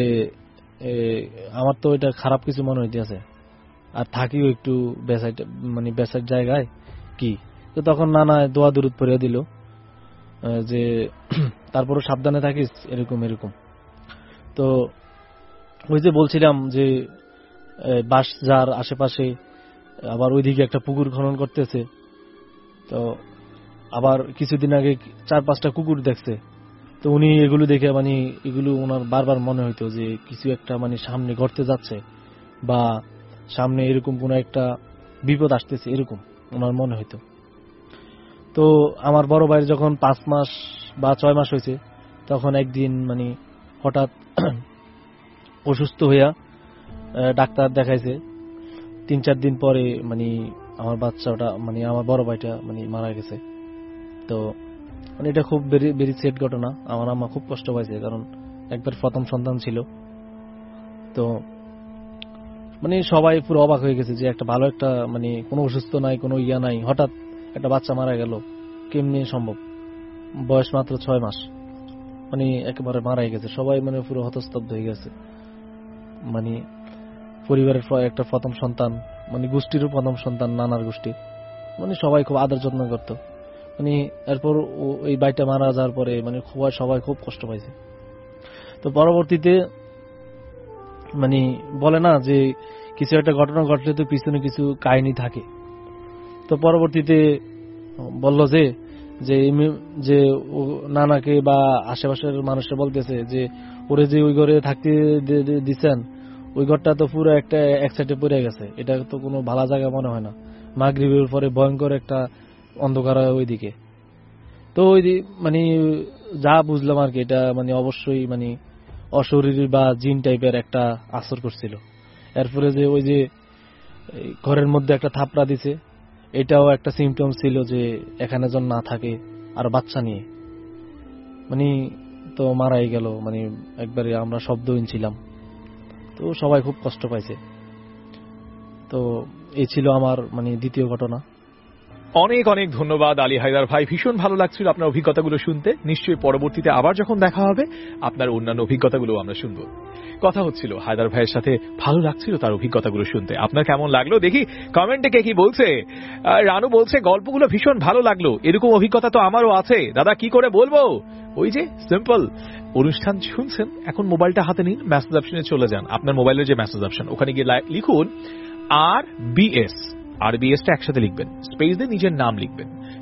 আমার তো এটা খারাপ কিছু মনে হইতেছে, আর থাকিও একটু বেসাইড মানে বেসাইড জায়গায় কি। তো তখন নানা দোয়া দুরুদ পড়িয়ে দিল যে তারপরও সাবধানে থাকিস এরকম এরকম। তো ওই যে বলছিলাম যে বাঁশ যার আশেপাশে আবার ওইদিকে একটা পুকুর খনন করতেছে, তো আবার কিছুদিন আগে চার পাঁচটা কুকুর দেখছে। তো উনি এগুলো দেখে মানে এগুলো ওনার বারবার মনে হইতো যে কিছু একটা মানে সামনে ঘটতে যাচ্ছে বা সামনে এরকম কোন একটা বিপদ আসতেছে এরকম ওনার মনে হইতো। তো আমার বড় ভাইয়ের যখন পাঁচ মাস বা ছয় মাস হয়েছে, তখন একদিন মানে হঠাৎ অসুস্থ হইয়া ডাক্তার দেখাইছে। তিন চার দিন পরে মানে আমার বাচ্চাটা মানে আমার বড় ভাইটা মানে মারা গেছে। তো মানে এটা খুব ভেরি ভেরি সেড ঘটনা, আমার আম্মা খুব কষ্ট পাইছে, কারণ একবার প্রথম সন্তান ছিল। তো মানে সবাই পুরো অবাক হয়ে গেছে যে একটা ভালো একটা মানে কোনো অসুস্থ নাই, কোনো ইয়া নাই, হঠাৎ একটা বাচ্চা মারা গেল, কেমনি সম্ভব, বয়স মাত্র ছয় মাস, মানে একেবারে মারাই গেছে। সবাই মানে পুরো হতস্তব্ধ হয়ে গেছে, মানে পরিবারের একটা প্রথম সন্তান, মানে গোষ্ঠীরও প্রথম সন্তান, নানার গোষ্ঠী, মানে সবাই খুব আদর যত্ন করত। মানে এরপর এই বাইটা মারা যাওয়ার পরে মানে সবাই খুব কষ্ট পাইছে। তো পরবর্তীতে মানে বলে না যে কিছু একটা ঘটনা ঘটলে তো পিছনে কিছু কাহিনী থাকে। তো পরবর্তীতে বলল যে যে নানাকে বা আশেপাশের মানুষরা বলতেছে যে ওরে যে ওই ঘরে থাকতে দিচ্ছেন, ওই ঘরটা তো পুরো একটা এক সাইডে পড়ে গেছে, এটা তো কোনো ভালো জায়গা মনে হয় না, মাগরিবের পরে ভয়ঙ্কর একটা অন্ধকার ওইদিকে। তো ওই মানে যা বুঝলাম আর কি, এটা মানে অবশ্যই মানে অশরীরী বা জিন টাইপের একটা আসর করছিল। এরপরে যে ওই যে ঘরের মধ্যে একটা থাপড়া দিছে, এটাও একটা সিমটম ছিল যে এখানে যেন না থাকে, আর বাচ্চা নিয়ে মানে তো মারাই গেল, মানে একবারে আমরা শব্দহীন ছিলাম। তো সবাই খুব কষ্ট পাইছে। তো এই ছিল আমার মানে দ্বিতীয় ঘটনা। অনেক অনেক ধন্যবাদ আলী হায়দার ভাই, ভীষণ ভালো লাগছিল আপনার অভিজ্ঞতাগুলো শুনতে। নিশ্চয়ই পরবর্তীতে আবার যখন দেখা হবে আপনার অন্যান্য অভিজ্ঞতাগুলো আমরা শুনবো। কথা হচ্ছিল হায়দার ভাইয়ের সাথে, ভালো লাগছিল তার অভিজ্ঞতাগুলো শুনতে। আপনার কেমন লাগলো দেখি কমেন্টে কে কি বলছে। রানু বলছে গল্পগুলো ভীষণ ভালো লাগলো, এরকম অভিজ্ঞতা তো আমারও আছে দাদা, কি করে বলবো। ওই যে সিম্পল, অনুষ্ঠান শুনছেন, এখন মোবাইলটা হাতে নিন, মেসেজ অপশনে চলে যান, আপনার মোবাইলের যে মেসেজ অপশন ওখানে গিয়ে লিখুন আর বিএস, আর বিএসটা একসাথে লিখবেন, স্পেস দিয়ে নিজের নাম লিখবেন,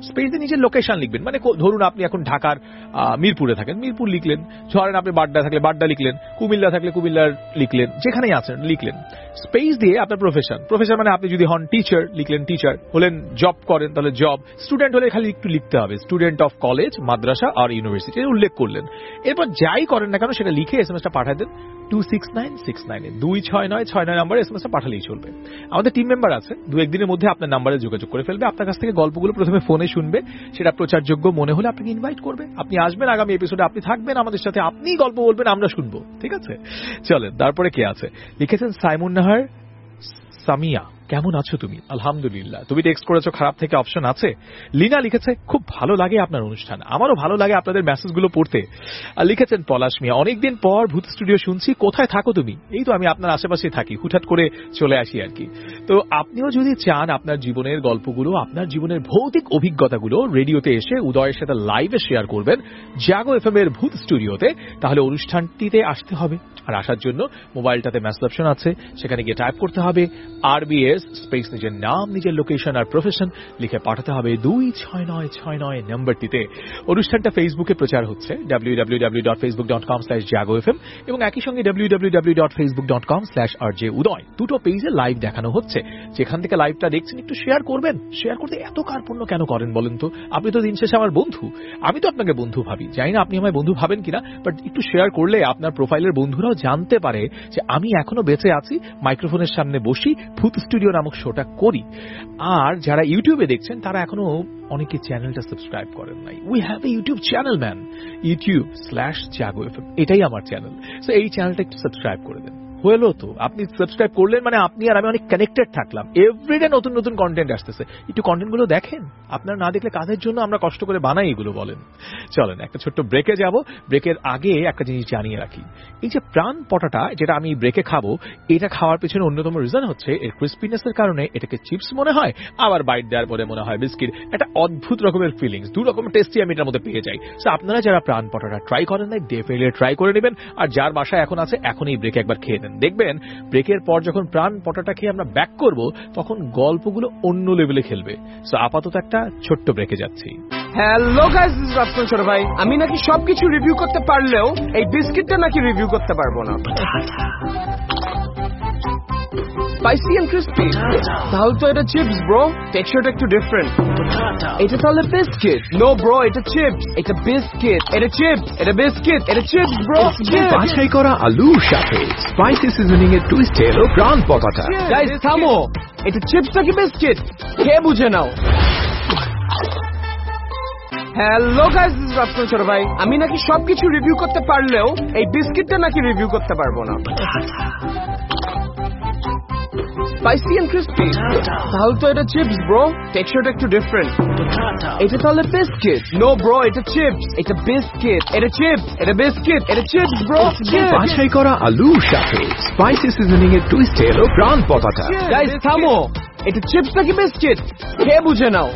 স্পেস দিয়ে নিজের লোকেশন লিখবেন, মানে ধরুন আপনি এখন ঢাকার মিরপুরে থাকেন, মিরপুর লিখলেন, ধরেন আপনি বাড্ডা থাকলে বাড্ডা লিখলেন, কুমিল্লা থাকলে কুমিল্লার লিখলেন, যেখানেই আছেন লিখলেন। স্পেস দিয়ে আপনার প্রফেশন, প্রফেশন মানে আপনি যদি হন টিচার লিখলেন টিচার, হলেন জব করেন তাহলে জব, স্টুডেন্ট হলে খালি একটু লিখতে হবে স্টুডেন্ট অফ কলেজ, মাদ্রাসা আর ইউনিভার্সিটি উল্লেখ করলেন। এরপর যাই করেন না কেন সেটা লিখে এসএমএসটা পাঠায় দেন টু সিক্স নাইন সিক্স নাইনে, দুই ছয় নয় ছয় নয় নাম্বারে এসএমএসটা পাঠালেই চলবে। আমাদের টিম মেম্বার আছে, দু একদিনের মধ্যে আপনার নাম্বারে যোগাযোগ করে ফেলবে, আপনার কাছ থেকে গল্পগুলো প্রথমে ফোনে শুনবে, সেটা প্রচারযোগ্য মনে হলে আপনাকে ইনভাইট করবে, আপনি আসবেন আগামী এপিসোডে, আপনি থাকবেন আমাদের সাথে, আপনি গল্প বলবেন, আমরা শুনবো। ঠিক আছে, চলেন তারপরে কে আছে। লিখেছেন সাইমুন নাহার সামিয়া, কেমন আছো তুমি? আলহামদুলিল্লাহ। তুমি টেক্সট করেছো, খারাপ থেকে অপশন আছে। লিনা লিখেছে খুব ভালো লাগে আপনার অনুষ্ঠান, আমারও ভালো লাগে আপনাদের মেসেজগুলো পড়তে। আর লিখেছেন পলাশ মিয়া, অনেকদিন পর ভূত স্টুডিও শুনছি, কোথায় থাকো তুমি? এই তো আমি আপনার আশেপাশে থাকি, হুটহাট করে চলে আসি আর কি। তো আপনিও যদি চান আপনার জীবনের গল্পগুলো, আপনার জীবনের ভৌতিক অভিজ্ঞতাগুলো রেডিওতে এসে উদয়ের সাথে লাইভে শেয়ার করবেন জাগো এফএম এর ভূত স্টুডিওতে, তাহলে অনুষ্ঠানটিতে আসতে হবে। আর আসার জন্য মোবাইলটাতে মেসেজ অপশন আছে, সেখানে গিয়ে টাইপ করতে হবে আরবিএস স্পেস নিজের নাম, নিজের লোকেশন আর প্রফেশন লিখে পাঠাতে হবে দুই ছয় নয় ছয় নয় নম্বরটিতে। অনুষ্ঠানটা ফেসবুকে প্রচার হচ্ছে W W W dot Facebook dot com slash Jago FM এবং একই সঙ্গে W W W dot Facebook dot com slash R J Uday, দুটো পেজে লাইভ দেখানো হচ্ছে। যেখান থেকে লাইভটা দেখছেন একটু শেয়ার করবেন। শেয়ার করতে এত কার্পণ্য কেন করেন বলেন তো? আপনি তো দিন শেষে আমার বন্ধু, আমি তো আপনাকে বন্ধু ভাবি, জানি না আপনি আমায় বন্ধু ভাবেন কিনা, বাট একটু শেয়ার করলে আপনার প্রোফাইলের বন্ধুরাও জানতে পারে যে আমি এখনো বেঁচে আছি, মাইক্রোফোনের সামনে বসি, ভূত স্টুডিও নামক শোটা করি। আর যারা ইউটিউবে দেখছেন তারা এখনো অনেকে চ্যানেলটা সাবস্ক্রাইব করেন নাই। We have a YouTube channel man, YouTube slash Jago FM, এটাই আমার চ্যানেল। সো এই চ্যানেলটা একটু সাবস্ক্রাইব করে দেন। হলো তো, আপনি সাবস্ক্রাইব করলেন মানে আপনি আর আমি অনেক কানেক্টেড থাকলাম। এভরিডে নতুন নতুন কন্টেন্ট আসতেছে, একটু কন্টেন্টগুলো দেখেন। আপনারা না দেখলে কাজের জন্য আমরা কষ্ট করে বানাই এগুলো বলেন। চলেন একটা ছোট্ট ব্রেকে যাব। ব্রেকের আগে একটা জিনিস জানিয়ে রাখি, এই যে প্রাণ পটাটা যেটা আমি ব্রেকে খাবো, এটা খাওয়ার পেছনে অন্যতম রিজন হচ্ছে এর ক্রিস্পিনেসের কারণে এটাকে চিপস মনে হয়, আবার বাইট দেওয়ার পরে মনে হয় বিস্কিট। একটা অদ্ভুত রকমের ফিলিংস, দু রকম টেস্টি আমি এটার মধ্যে পেয়ে যাই। সো আপনারা যারা প্রাণ পটাটা ট্রাই করেন নাই, ডেফিনেটলি ট্রাই করে নেবেন। আর যার বাসায় এখন আছে, এখন এই ব্রেকে একবার খেয়ে নেন, দেখবেন ব্রেকের পর যখন প্রাণ পটাটা খেয়ে আমরা ব্যাক করব তখন গল্পগুলো অন্য লেভেলে খেলবে। সো আপাতত একটা ছোট্ট ব্রেকে যাচ্ছি। Hello guys, this is Rafsan ছোট ভাই। আমি নাকি সবকিছু রিভিউ করতে পারলেও এই বিস্কিটটা নাকি রিভিউ করতে পারবো না। স্পাইসি এন্ড ক্রিস্পি, তাহলে তো এটা চিপস ব্রো, টেক্সচারটা একটু ডিফারেন্ট। এটা তাহলে বিস্কিট? নো ব্রো, এটা চিপস। এটা বিস্কিট, এটা চিপস, এটা বিস্কিট, এটা চিপস ব্রো। বাছাই করা আলুর সাথে স্পাইসি সিজনিং এর টুইস্ট এলো প্রাণ পটাটা। গাইস থামো, এটা চিপস নাকি বিস্কিট কে বুঝে নাও। Hello guys, this is Rafsan ছোট ভাই। আমি নাকি সবকিছু রিভিউ করতে পারলেও এই বিস্কিটটা নাকি রিভিউ করতে পারবো না। স্পাইসি এন্ড ক্রিস্পি, তাহলে তো এটা চিপস ব্রো, টেক্সচারটা একটু ডিফারেন্ট। এটা তাহলে বিস্কিট? নো ব্রো, এটা চিপস। এটা বিস্কিট, এটা চিপস, এটা বিস্কিট, এটা চিপস ব্রো। বাছাই করা আলুর সাথে স্পাইসি সিজনিং এর টুইস্ট এলো প্রাণ পটাটা। গাইস থামো, এটা চিপস নাকি বিস্কিট কে বুঝে নাও।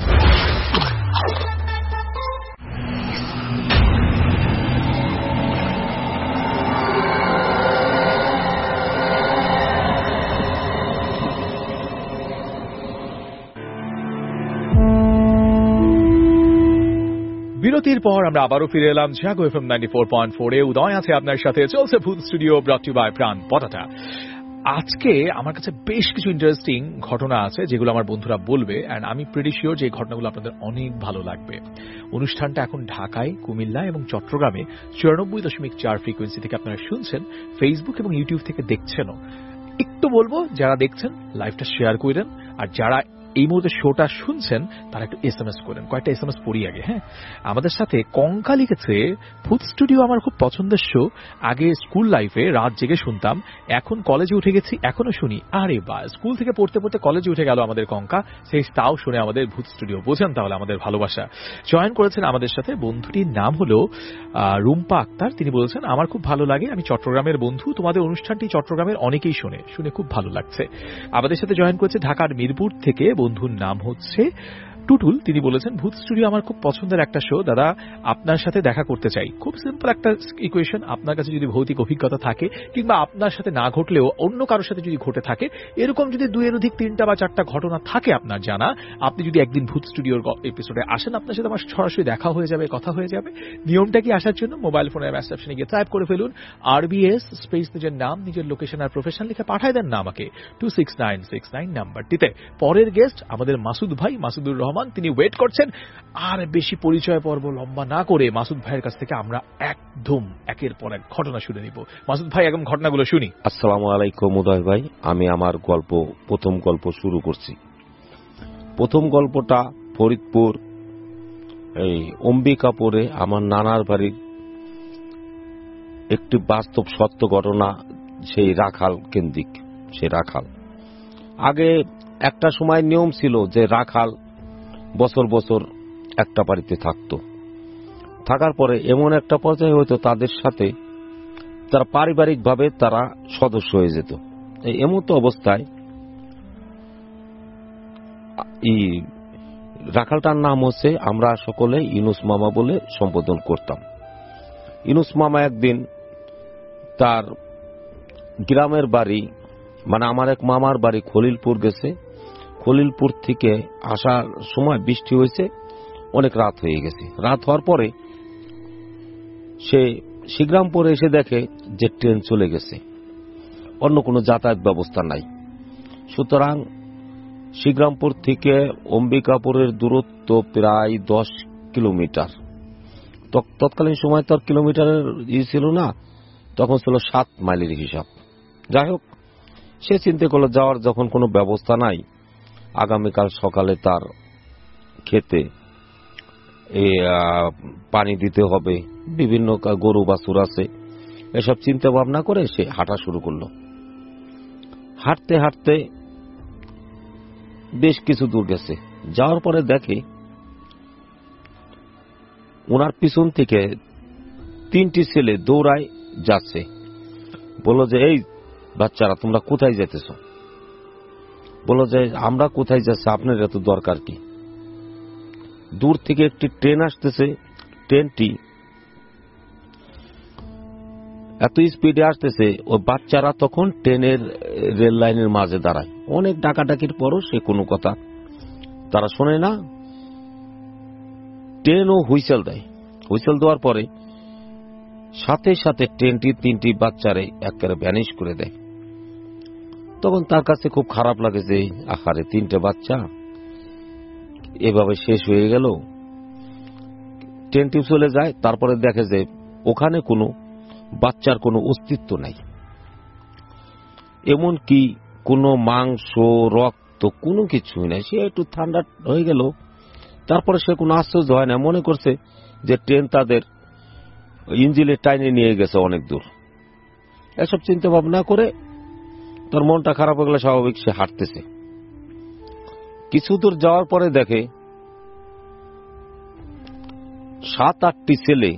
বিরতির পর আমরা আবারও ফিরে এলাম Jago FM ninety four point four এ। উদয় আছে আপনার সাথে, চলছে ভূত স্টুডিও, ব্রট টু বাই প্রাণ পটাটা। আজকে আমার কাছে বেশ কিছু ইন্টারেস্টিং ঘটনা আছে যেগুলো আমার বন্ধুরা বলবে, অ্যান্ড আমি প্রিটি শিওর যে এই ঘটনাগুলো আপনাদের অনেক ভালো লাগবে। অনুষ্ঠানটা এখন ঢাকায়, কুমিল্লা এবং চট্টগ্রামে চুরানব্বই দশমিক চার ফ্রিকোয়েন্সি থেকে আপনারা শুনছেন, ফেসবুক এবং ইউটিউব থেকে দেখছেনও। একটু বলবো, যারা দেখছেন লাইভটা শেয়ার করেন, আর যারা এই মুহূর্তে শোটা শুনছেন তারা একটু এসএমএস করেন। কয়েকটা এসএমএস পড়ি আগে। হ্যাঁ, আমাদের সাথে কঙ্কা লিখেছে, ভূত স্টুডিও আমার খুব পছন্দের শো, আগে স্কুল লাইফে রাত জেগে শুনতাম, এখন কলেজে উঠে গেছি এখনো শুনি। আরে বা, স্কুল থেকে পড়তে পড়তে কলেজে উঠে গেল আমাদের কঙ্কা, সেই তাও শুনে আমাদের ভূত স্টুডিও। বোঝেন তাহলে আমাদের ভালোবাসা। জয়েন করেছেন আমাদের সাথে, বন্ধুটির নাম হলো রুম্পা আক্তার। তিনি বলেছেন, আমার খুব ভালো লাগে, আমি চট্টগ্রামের বন্ধু, তোমাদের অনুষ্ঠানটি চট্টগ্রামের অনেকেই শোনে, শুনে খুব ভালো লাগছে। আমাদের সাথে জয়েন করেছে ঢাকার মিরপুর থেকে, বন্ধুর নাম হচ্ছে টুটুল তিনি বলেছেন, ভূত স্টুডিও আমার খুব পছন্দের একটা শো দাদা, আপনার সাথে দেখা করতে চাই। খুব সিম্পল একটা ইকুয়েশন, আপনার কাছে যদি ভৌতিক অভিজ্ঞতা থাকে কিংবা আপনার সাথে না ঘটলেও অন্য কারোর সাথে যদি ঘটে থাকে, এরকম যদি দুইয়ের অধিক তিনটা বা চারটা ঘটনা থাকে আপনার জানা, আপনি যদি একদিন ভূত স্টুডিওর এপিসোডে আসেন, আপনার সাথে আমার সরাসরি দেখা হয়ে যাবে, কথা হয়ে যাবে। নিয়মটা কি, আসার জন্য মোবাইল ফোনের মেসেজ অপশনে গিয়ে টাইপ করে ফেলুন আরবিএস স্পেস নিজের নাম, নিজের লোকেশন আর প্রফেশন লিখে পাঠায় দেন না আমাকে two six nine six nine নাম্বারটিতে। পরের গেস্ট আমাদের মাসুদ ভাই, মাসুদুর রহমান, তিনি ওয়েট করছেন। আর বেশি পরিচয় পর্ব লম্বা না করে মাসুদ ভাইয়ের কাছ থেকে আমরা একদম একের পর এক ঘটনা শুনে নিব। মাসুদ ভাই, একদম ঘটনাগুলো শুনি। আসসালামু আলাইকুম উদয় ভাই, আমি আমার গল্প প্রথম গল্প শুরু করছি। প্রথম গল্পটা ফরিদপুর এই অম্বিকাপুরে আমার নানার বাড়ির একটি বাস্তব সত্য ঘটনা, সেই রাখাল কেন্দ্রিক। সেই রাখাল আগে একটা সময় নিয়ম ছিল যে রাখাল বছর বছর একটা বাড়িতে থাকত। থাকার পরে এমন একটা পর্যায়ে হয়তো তাদের সাথে তারা পারিবারিকভাবে তারা সদস্য হয়ে যেত। এমন তো অবস্থায় এই রাখালটার নাম হচ্ছে, আমরা সকলে ইউনুস মামা বলে সম্বোধন করতাম। ইউনুস মামা একদিন তার গ্রামের বাড়ি, মানে আমার এক মামার বাড়ি খলিলপুর গেছে। খলিলপুর থেকে আসার সময় বৃষ্টি হয়েছে, অনেক রাত হয়ে গেছে। রাত হওয়ার পরে সে শিগ্রামপুরে এসে দেখে যে ট্রেন চলে গেছে, অন্য কোনো যাতায়াত ব্যবস্থা নাই। সুতরাং শিগ্রামপুর থেকে অম্বিকাপুরের দূরত্ব প্রায় দশ কিলোমিটার। তৎকালীন সময় তো আর কিলোমিটারের ই ছিল না, তখন ছিল সাত মাইলের হিসাব। যাই হোক, সে চিন্তা করলো যাওয়ার যখন কোনো ব্যবস্থা নাই, আগামীকাল সকালে তার খেতে পানি দিতে হবে, বিভিন্ন গরু বাছুর আছে, এসব চিন্তা ভাবনা করে সে হাঁটা শুরু করলো। হাঁটতে হাঁটতে বেশ কিছু দূর গেছে। যাওয়ার পরে দেখে ওনার পিছন থেকে তিনটি ছেলে দৌড়ায় যাচ্ছে। বলল যে, এই বাচ্চারা তোমরা কোথায় যেতেছ? বলল যে, আমরা কোথায় যাচ্ছি, আপনার এত দরকার কি? দূর থেকে একটি ট্রেন আসতেছে, ট্রেনটি এত স্পিডে আসতেছে, ওই বাচ্চারা তখন ট্রেনের রেল লাইনের মাঝে দাঁড়ায়। অনেক ডাকাডাকির পরও সে কোনো কথা তারা শোনে না। ট্রেনও হুইসেল দেয়। হুইসেল দেওয়ার পরে সাথে সাথে ট্রেনটি তিনটি বাচ্চারে একেবারে ভ্যানিশ করে দেয়। তখন তার কাছে খুব খারাপ লাগে যে আহারে, তিনটে বাচ্চা এভাবে শেষ হয়ে গেল। ট্রেনটি চলে যায়, তারপরে দেখে যে ওখানে কোনো বাচ্চার কোনো অস্তিত্ব নাই, এমনকি কোনো মাংস রক্ত কোনো কিছুই নাই। সে একটু ঠান্ডা হয়ে গেল। তারপরে সে কোনো আশ্চর্য হয় না, মনে করছে যে ট্রেন তাদের ইঞ্জিনে টাইনে নিয়ে গেছে অনেক দূর। এসব চিন্তা ভাবনা করে তার মনটা খারাপ হয়ে গেলে স্বাভাবিক সে হাঁটতেছে। কিছু দূর যাওয়ার পরে দেখে সাত আটটি ছেলে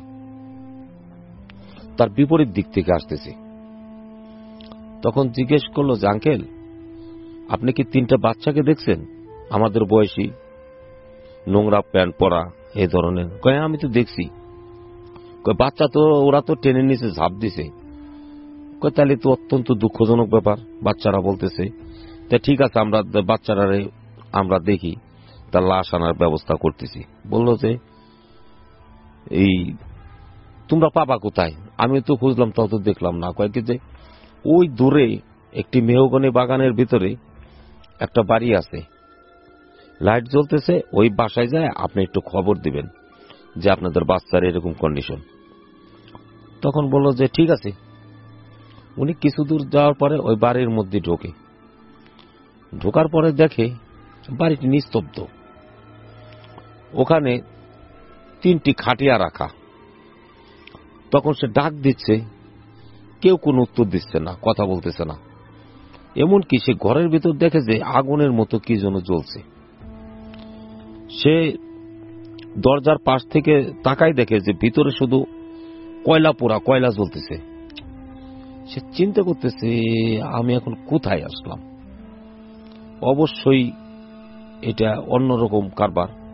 তার বিপরীত দিক থেকে আসতেছে। তখন জিজ্ঞেস করলো যে, আঙ্কেল আপনি কি তিনটা বাচ্চাকে দেখছেন? আমাদের বয়সী, নোংরা প্যান্ট পরা, এই ধরনের। কয়ে, আমি তো দেখছি। বাচ্চা তো, ওরা তো ট্রেনের নিচে ঝাঁপ দিছে। কয়ে, তাহলে তো অত্যন্ত দুঃখজনক ব্যাপার। বাচ্চারা বলতেছে, তা ঠিক আছে, আমরা বাচ্চারা আমরা দেখি, তার লাশ আনার ব্যবস্থা করতেছি। বলল যে, এই তোমরা পাবা কোথায়? আমি তো খুঁজলাম, তাও তো দেখলাম না। কয়েক যে ওই দূরে একটি মেহগনি বাগানের ভিতরে একটা বাড়ি আছে, লাইট জ্বলতেছে, ওই বাসায় যায় আপনি একটু খবর দিবেন যে আপনাদের বাচ্চার এরকম কন্ডিশন। তখন বলল যে ঠিক আছে। উনি কিছু দূর যাওয়ার পরে ওই বাড়ির মধ্যে ঢোকে। ঢোকার পরে দেখে বাড়িটি নিস্তব্ধ। ওখানে তিনটি খাটিয়া রাখা। তখন সে ডাক দিচ্ছে, কেউ কোনো উত্তর দিচ্ছে না, কথা বলতেছে না। এমনকি সে ঘরের ভিতর দেখে যে আগুনের মতো কি যেন জ্বলছে। সে দরজার পাশ থেকে তাকাই দেখে যে ভিতরে শুধু কয়লা পোড়া, কয়লা জ্বলতেছে। সে চিন্তা করতেছে, আমি এখন কোথায় আসলাম? অবশ্যই এটা অন্যরকম কারবার।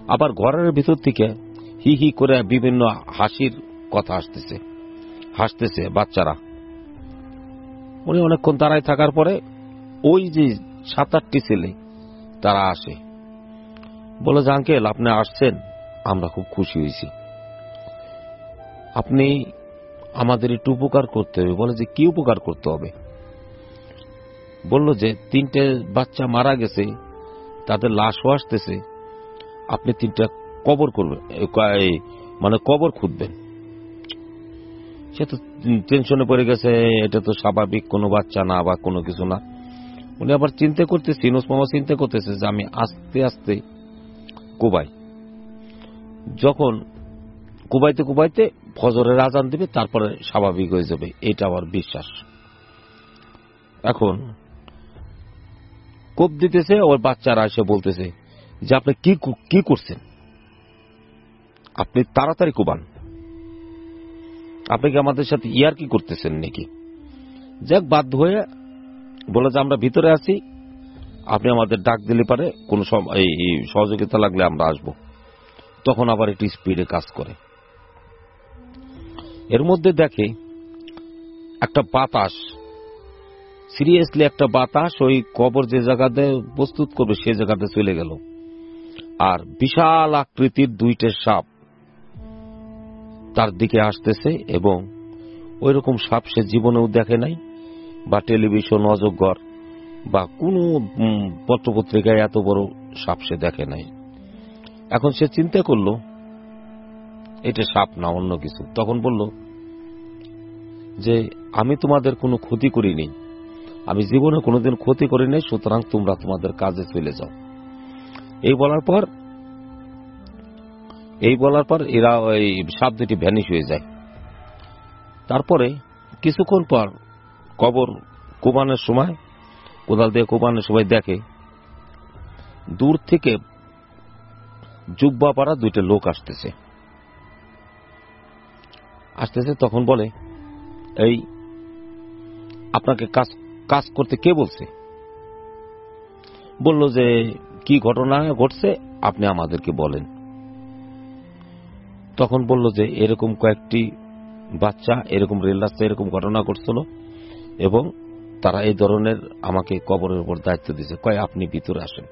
আবার ঘরের ভিতর থেকে হি হি করে বিভিন্ন হাসির কথা আসতেছে, হাসতেছে বাচ্চারা। উনি অনেকক্ষণ দাঁড়ায় থাকার পরে ওই যে সাত আটটি ছেলে তারা আসে, বলে যে আঙ্কেল আপনি আসছেন, আমরা খুব খুশি হয়েছি, আপনি আমাদের একটু উপকার করতে হবে। বলে যে কি উপকার করতে হবে? বলল যে তিনটে বাচ্চা মারা গেছে, তাদের লাশও আসতেছে, আপনি তিনটা কবর করবেন, মানে কবর খুঁজবেন। সে তো টেনশনে পড়ে গেছে, এটা তো স্বাভাবিক কোনো বাচ্চা না বা কোনো কিছু না। উনি আবার চিন্তা করতেছে, ইউনুস মামা চিন্তা করতেছে যে আমি আস্তে আস্তে কুবাই, যখন কুবাইতে কুবাইতে ফজরের আজান দিবে তারপরে স্বাভাবিক হয়ে যাবে, এটা আমার বিশ্বাস। এখন কোপ দিতেছে, ওর বাচ্চারা এসে বলতেছে যে আপনি কি কি করছেন, আপনি তাড়াতাড়ি কুবান, আপনি কি আমাদের সাথে ইয়ার কি করতেছেন নাকি? যাক, বাধ্য হয়ে বলে যে আমরা ভিতরে আছি, আপনি আমাদের ডাক দিলে পারে কোন সহযোগিতা লাগলে আমরা আসব। তখন আবার একটু স্পিডে কাজ করে। এর মধ্যে দেখে একটা বাতাস, সিরিয়াসলি একটা বাতাস ওই কবর যে জায়গাতে প্রস্তুত করবে সে জায়গাতে চলে গেল, আর বিশাল আকৃতির দুইটা সাপ তার দিকে আসতেছে, এবং ওই রকম সাপ সে জীবনেও দেখে নাই, বা টেলিভিশন অজগর বা কোন পত্রপত্রিকায় এত বড় সাপ সে দেখে নাই। এখন সে চিন্তা করল এটা সাপ না অন্য কিছু। তখন বলল যে আমি তোমাদের কোনো ক্ষতি করিনি, আমি জীবনে কোনোদিন ক্ষতি করি নাই, সুতরাং তোমরা তোমাদের কাজে চলে যাও। এই বলার পর এই বলার পর এরা ওই সাপ দুটি ভ্যানিশ হয়ে যায়। তারপরে কিছুক্ষণ পর কবর কোবানোর সময়, কোদাল দিয়ে কোবানোর সময় দেখে দূর থেকে জুব্বা পাড়া দুইটা লোক আসতেছে আসতেছে তখন বলে, এই আপনাকে কাজ কাজ করতে কে বলছে? বলল যে কি ঘটনা ঘটছে আপনি আমাদেরকে বলেন। তখন বলল যে এরকম কয়েকটি বাচ্চা এরকম রেল রাস্তায় এরকম ঘটনা ঘটছিল, এবং তারা এই ধরনের আমাকে কবরের উপর দায়িত্ব দিয়েছে, কয় আপনি ভিতরে আসেন।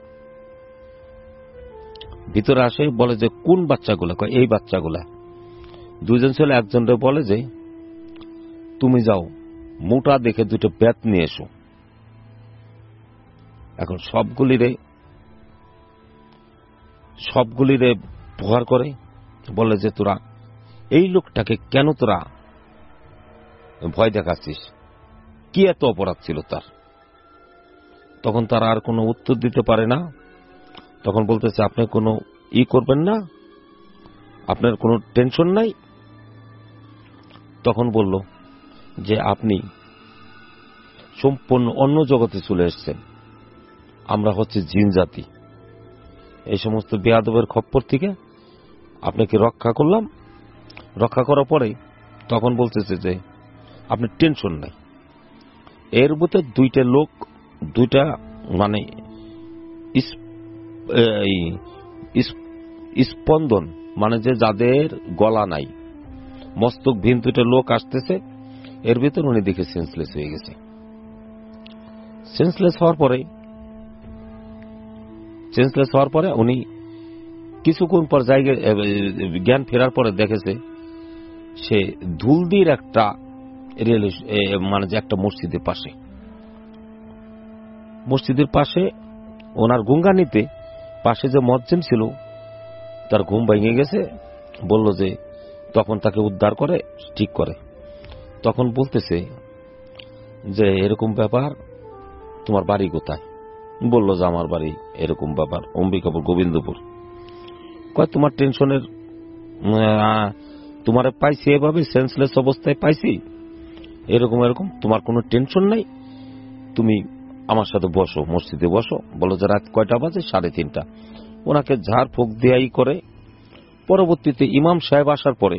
ভিতরে আসে, বলে যে কোন বাচ্চাগুলা? কয় এই বাচ্চাগুলা। দুইজন ছেলে একজনরে বলে যে তুমি যাও মোটা দেখে দুটো বেত নিয়ে এসো। এখন সবগুলিরে সবগুলিরে প্রহার করে, বলে যে তোরা এই লোকটাকে কেন তোরা ভয় দেখাচ্ছিস, কি এত অপরাধ ছিল তার? তখন তারা আর কোনো উত্তর দিতে পারে না। তখন বলতেছে আপনি কোনো ই করবেন না, আপনার কোনো টেনশন নাই। তখন বলল যে আপনি সম্পূর্ণ অন্য জগতে চলে এসেছেন, আমরা হচ্ছে জিন জাতি, এই সমস্ত বেয়াদবের খপ্পর থেকে আপনাকে রক্ষা করলাম। রক্ষা করার পরে তখন বলতেছে যে আপনি টেনশন নাই। এর মধ্যে দুইটা লোক, দুইটা মানে স্পন্দন, মানে যে যাদের গলা নাই, মস্তকহীন দুইটা লোক আসতেছে। এর ভিতর উনি দেখে সেন্সলেস হয়ে গেছে। সেন্সলেস হওয়ার পরে সেন্সলেস হওয়ার পরে উনি কিছুক্ষণ পর জায়গায় জ্ঞান ফেরার পরে দেখেছে সে ধুলদির একটা রেল, মানে যে একটা মসজিদের পাশে, মসজিদের পাশে ওনার গুঙ্গানিতে পাশে যে মসজিদ ছিল তার ঘুম ভেঙে গেছে। বলল যে তখন তাকে উদ্ধার করে ঠিক করে। তখন বলতেছে যে এরকম ব্যাপার, তোমার বাড়ি কোথায়? বলল যে আমার বাড়ি এরকম ব্যাপার অম্বিকাপুর, গোবিন্দপুর। কয় তোমার টেনশনের, তোমার পাইছি এভাবে সেন্সলেস অবস্থায় পাইছি, এরকম এরকম, তোমার কোনো টেনশন নাই, তুমি আমার সাথে বসো, মসজিদে বসো। বলো যে রাত কয়টা বাজে? সাড়ে তিনটা। ওনাকে ঝাড় ফুঁক দেয়াই করে। পরবর্তীতে ইমাম সাহেব আসার পরে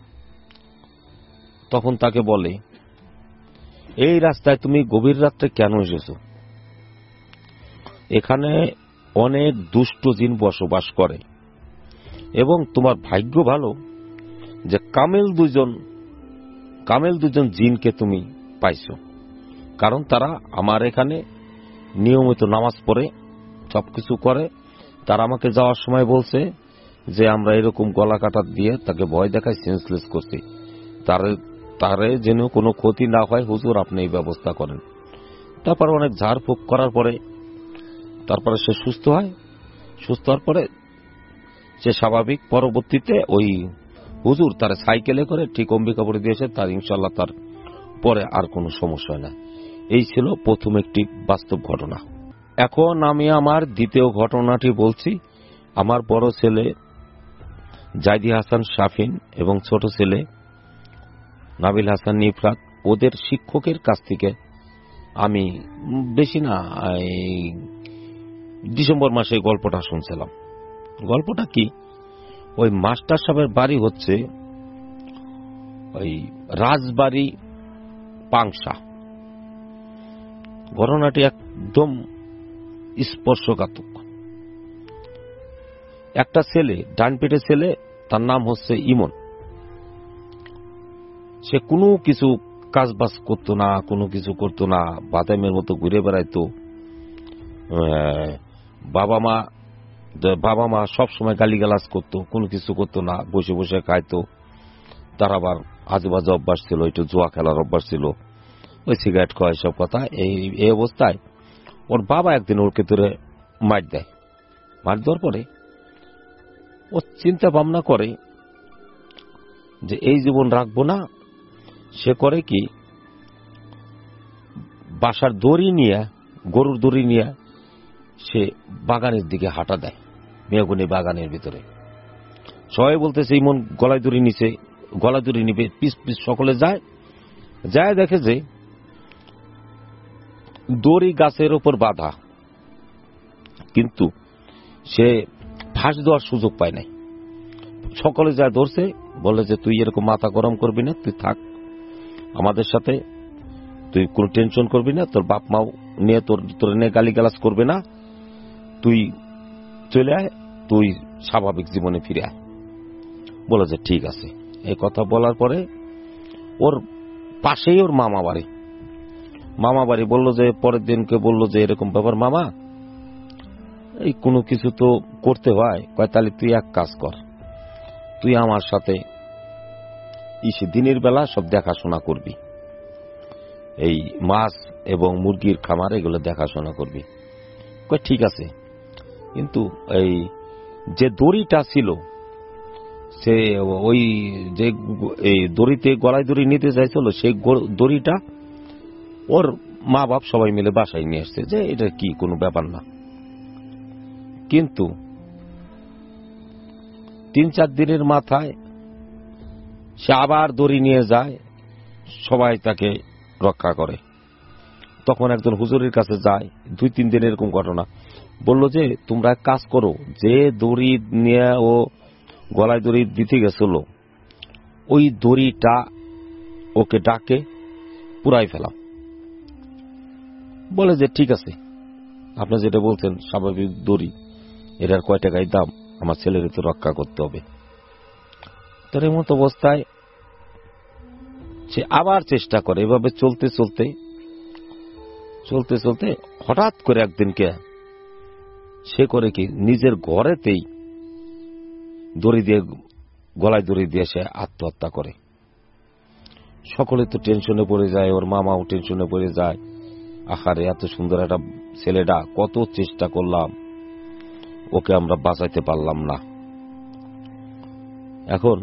তখন তাকে বলে, এই রাস্তায় তুমি গভীর রাত্রে কেন এসেছো? এখানে অনেক দুষ্ট জিন বসবাস করে, এবং তোমার ভাগ্য ভালো যে কামেল দুজন কামেল দুজন জিনকে তুমি পাইছো, কারণ তারা আমার এখানে নিয়মিত নামাজ পড়ে সবকিছু করে। তারা আমাকে যাওয়ার সময় বলছে যে আমরা এরকম গলা কাটা দিয়ে তাকে ভয় দেখায় সেন্সলেস করছি, তারে তারে যেন কোনো ক্ষতি না হয় হুজুর আপনি এই ব্যবস্থা করেন। তারপর অনেক ঝাড়ফুঁক করার পরে তারপরে সে সুস্থ হয়। সুস্থ হওয়ার পরে সে স্বাভাবিক। পরবর্তীতে ওই হুজুর তার সাইকেলে করে ঠিক অম্বিকাপুরে দিয়েছে, তার ইনশাল্লাহ তার পরে আর কোনো সমস্যা হয় না। এই ছিল প্রথম একটি বাস্তব ঘটনা। এখন আমি আমার দ্বিতীয় ঘটনাটি বলছি। আমার বড় ছেলে জাইদি হাসান শাফিন এবং ছোট ছেলে নাবিল হাসান নিফরাত, ওদের শিক্ষকের কাছ থেকে আমি বেশি না ডিসেম্বর মাসে গল্পটা শুনছিলাম। গল্পটা কি, ওই মাস্টার সাহেবের বাড়ি হচ্ছে ওই রাজবাড়ি পাংশা। ঘটনাটি একদম স্পর্শকাতক। একটা ছেলে, ডান পেটে ছেলে, তার নাম হচ্ছে ইমন। সে কোনো কিছু কাজবাজ করতো না, কোনো কিছু করতো না, বাদামের মতো ঘুরে বেড়াইতো। বাবা মা বাবা মা সবসময় গালিগালাজ করতো, কোনো কিছু করতো না, বসে বসে খাইতো। তার আবার আজেবাজে অভ্যাস ছিল, একটু জুয়া খেলার অভ্যাস ছিল, ওই সিগারেট খাওয়া, সব কথা। এই অবস্থায় ওর বাবা একদিন ওর ভেতরে মার দেয়। মার দেওয়ার পরে ও চিন্তা ভাবনা করে যে এই জীবন রাখবো না। সে করে কি, বাসার দড়ি নিয়ে, গরুর দড়ি নিয়ে সে বাগানের দিকে হাঁটা দেয়, মেয়গুনি বাগানের ভিতরে। সবাই বলতেছে ইমন গলায় দড়ি নিচে, গলায় দড়ি নিবে, পিস পিস সকলে যায়। যায় দেখে যে দড়ি গাছের ওপর বাঁধা, কিন্তু সে ফাঁস দেওয়ার সুযোগ পায় নাই। সকলে যায় ধরছে, বলে যে তুই এরকম মাথা গরম করবি না, তুই থাক আমাদের সাথে, তুই কোনো টেনশন করবি না, তোর বাপ মাও নিয়ে তোর তোর নিয়ে গালিগালাজ করবে না, তুই চলে আয়, তুই স্বাভাবিক জীবনে ফিরে আয়। বলে যে ঠিক আছে। এই কথা বলার পরে ওর পাশেই ওর মামা বাড়ি। মামা বাড়ি বলল যে, পরের দিনকে বলল যে এরকম ব্যাপার মামা, এই কোনো কিছু তো করতে হয়। কয় তাহলে তুই এক কাজ কর, তুই আমার সাথে ইসে দিনের বেলা সব দেখাশোনা করবি, এই মাছ এবং মুরগির খামার এগুলো দেখাশোনা করবি। কয় ঠিক আছে, কিন্তু এই যে দড়িটা ছিল, সে ওই যে এই দড়িতে গলায় দড়ি নিতে চাইছিল, সেই দড়িটা ওর মা বাপ সবাই মিলে বাসায় নিয়ে আসছে, যে এটা কি কোনো ব্যাপার না। কিন্তু তিন চার দিনের মাথায় সে আবার দড়ি নিয়ে যায়, সবাই তাকে রক্ষা করে। তখন একজন হুজুরের কাছে যায়, দুই তিন দিন এরকম ঘটনা। বলল যে তোমরা এক কাজ করো, যে দড়ি নিয়ে ও গলায় দড়ি দিতে গেছিল, ওই দড়িটা ওকে ডাকে পুরাই ফেলাম। বলে যে ঠিক আছে, আপনি যেটা বলছেন স্বাভাবিক দড়ি, এটার কয় টাকায় দাম, আমার ছেলের তো রক্ষা করতে হবে। তোর মতো অবস্থায় সে আবার চেষ্টা করে। এভাবে চলতে চলতে চলতে চলতে হঠাৎ করে একদিনকে সে করে কি, নিজের ঘরেতেই দড়ি দিয়ে, গলায় দড়ি দিয়ে সে আত্মহত্যা করে। সকলে তো টেনশনে পড়ে যায়, ওর মামাও টেনশনে পড়ে যায়। আহারে, এত সুন্দর একটা ছেলেটা, কত চেষ্টা করলাম, ওকে আমরা বাঁচাইতে পারলাম না। এখন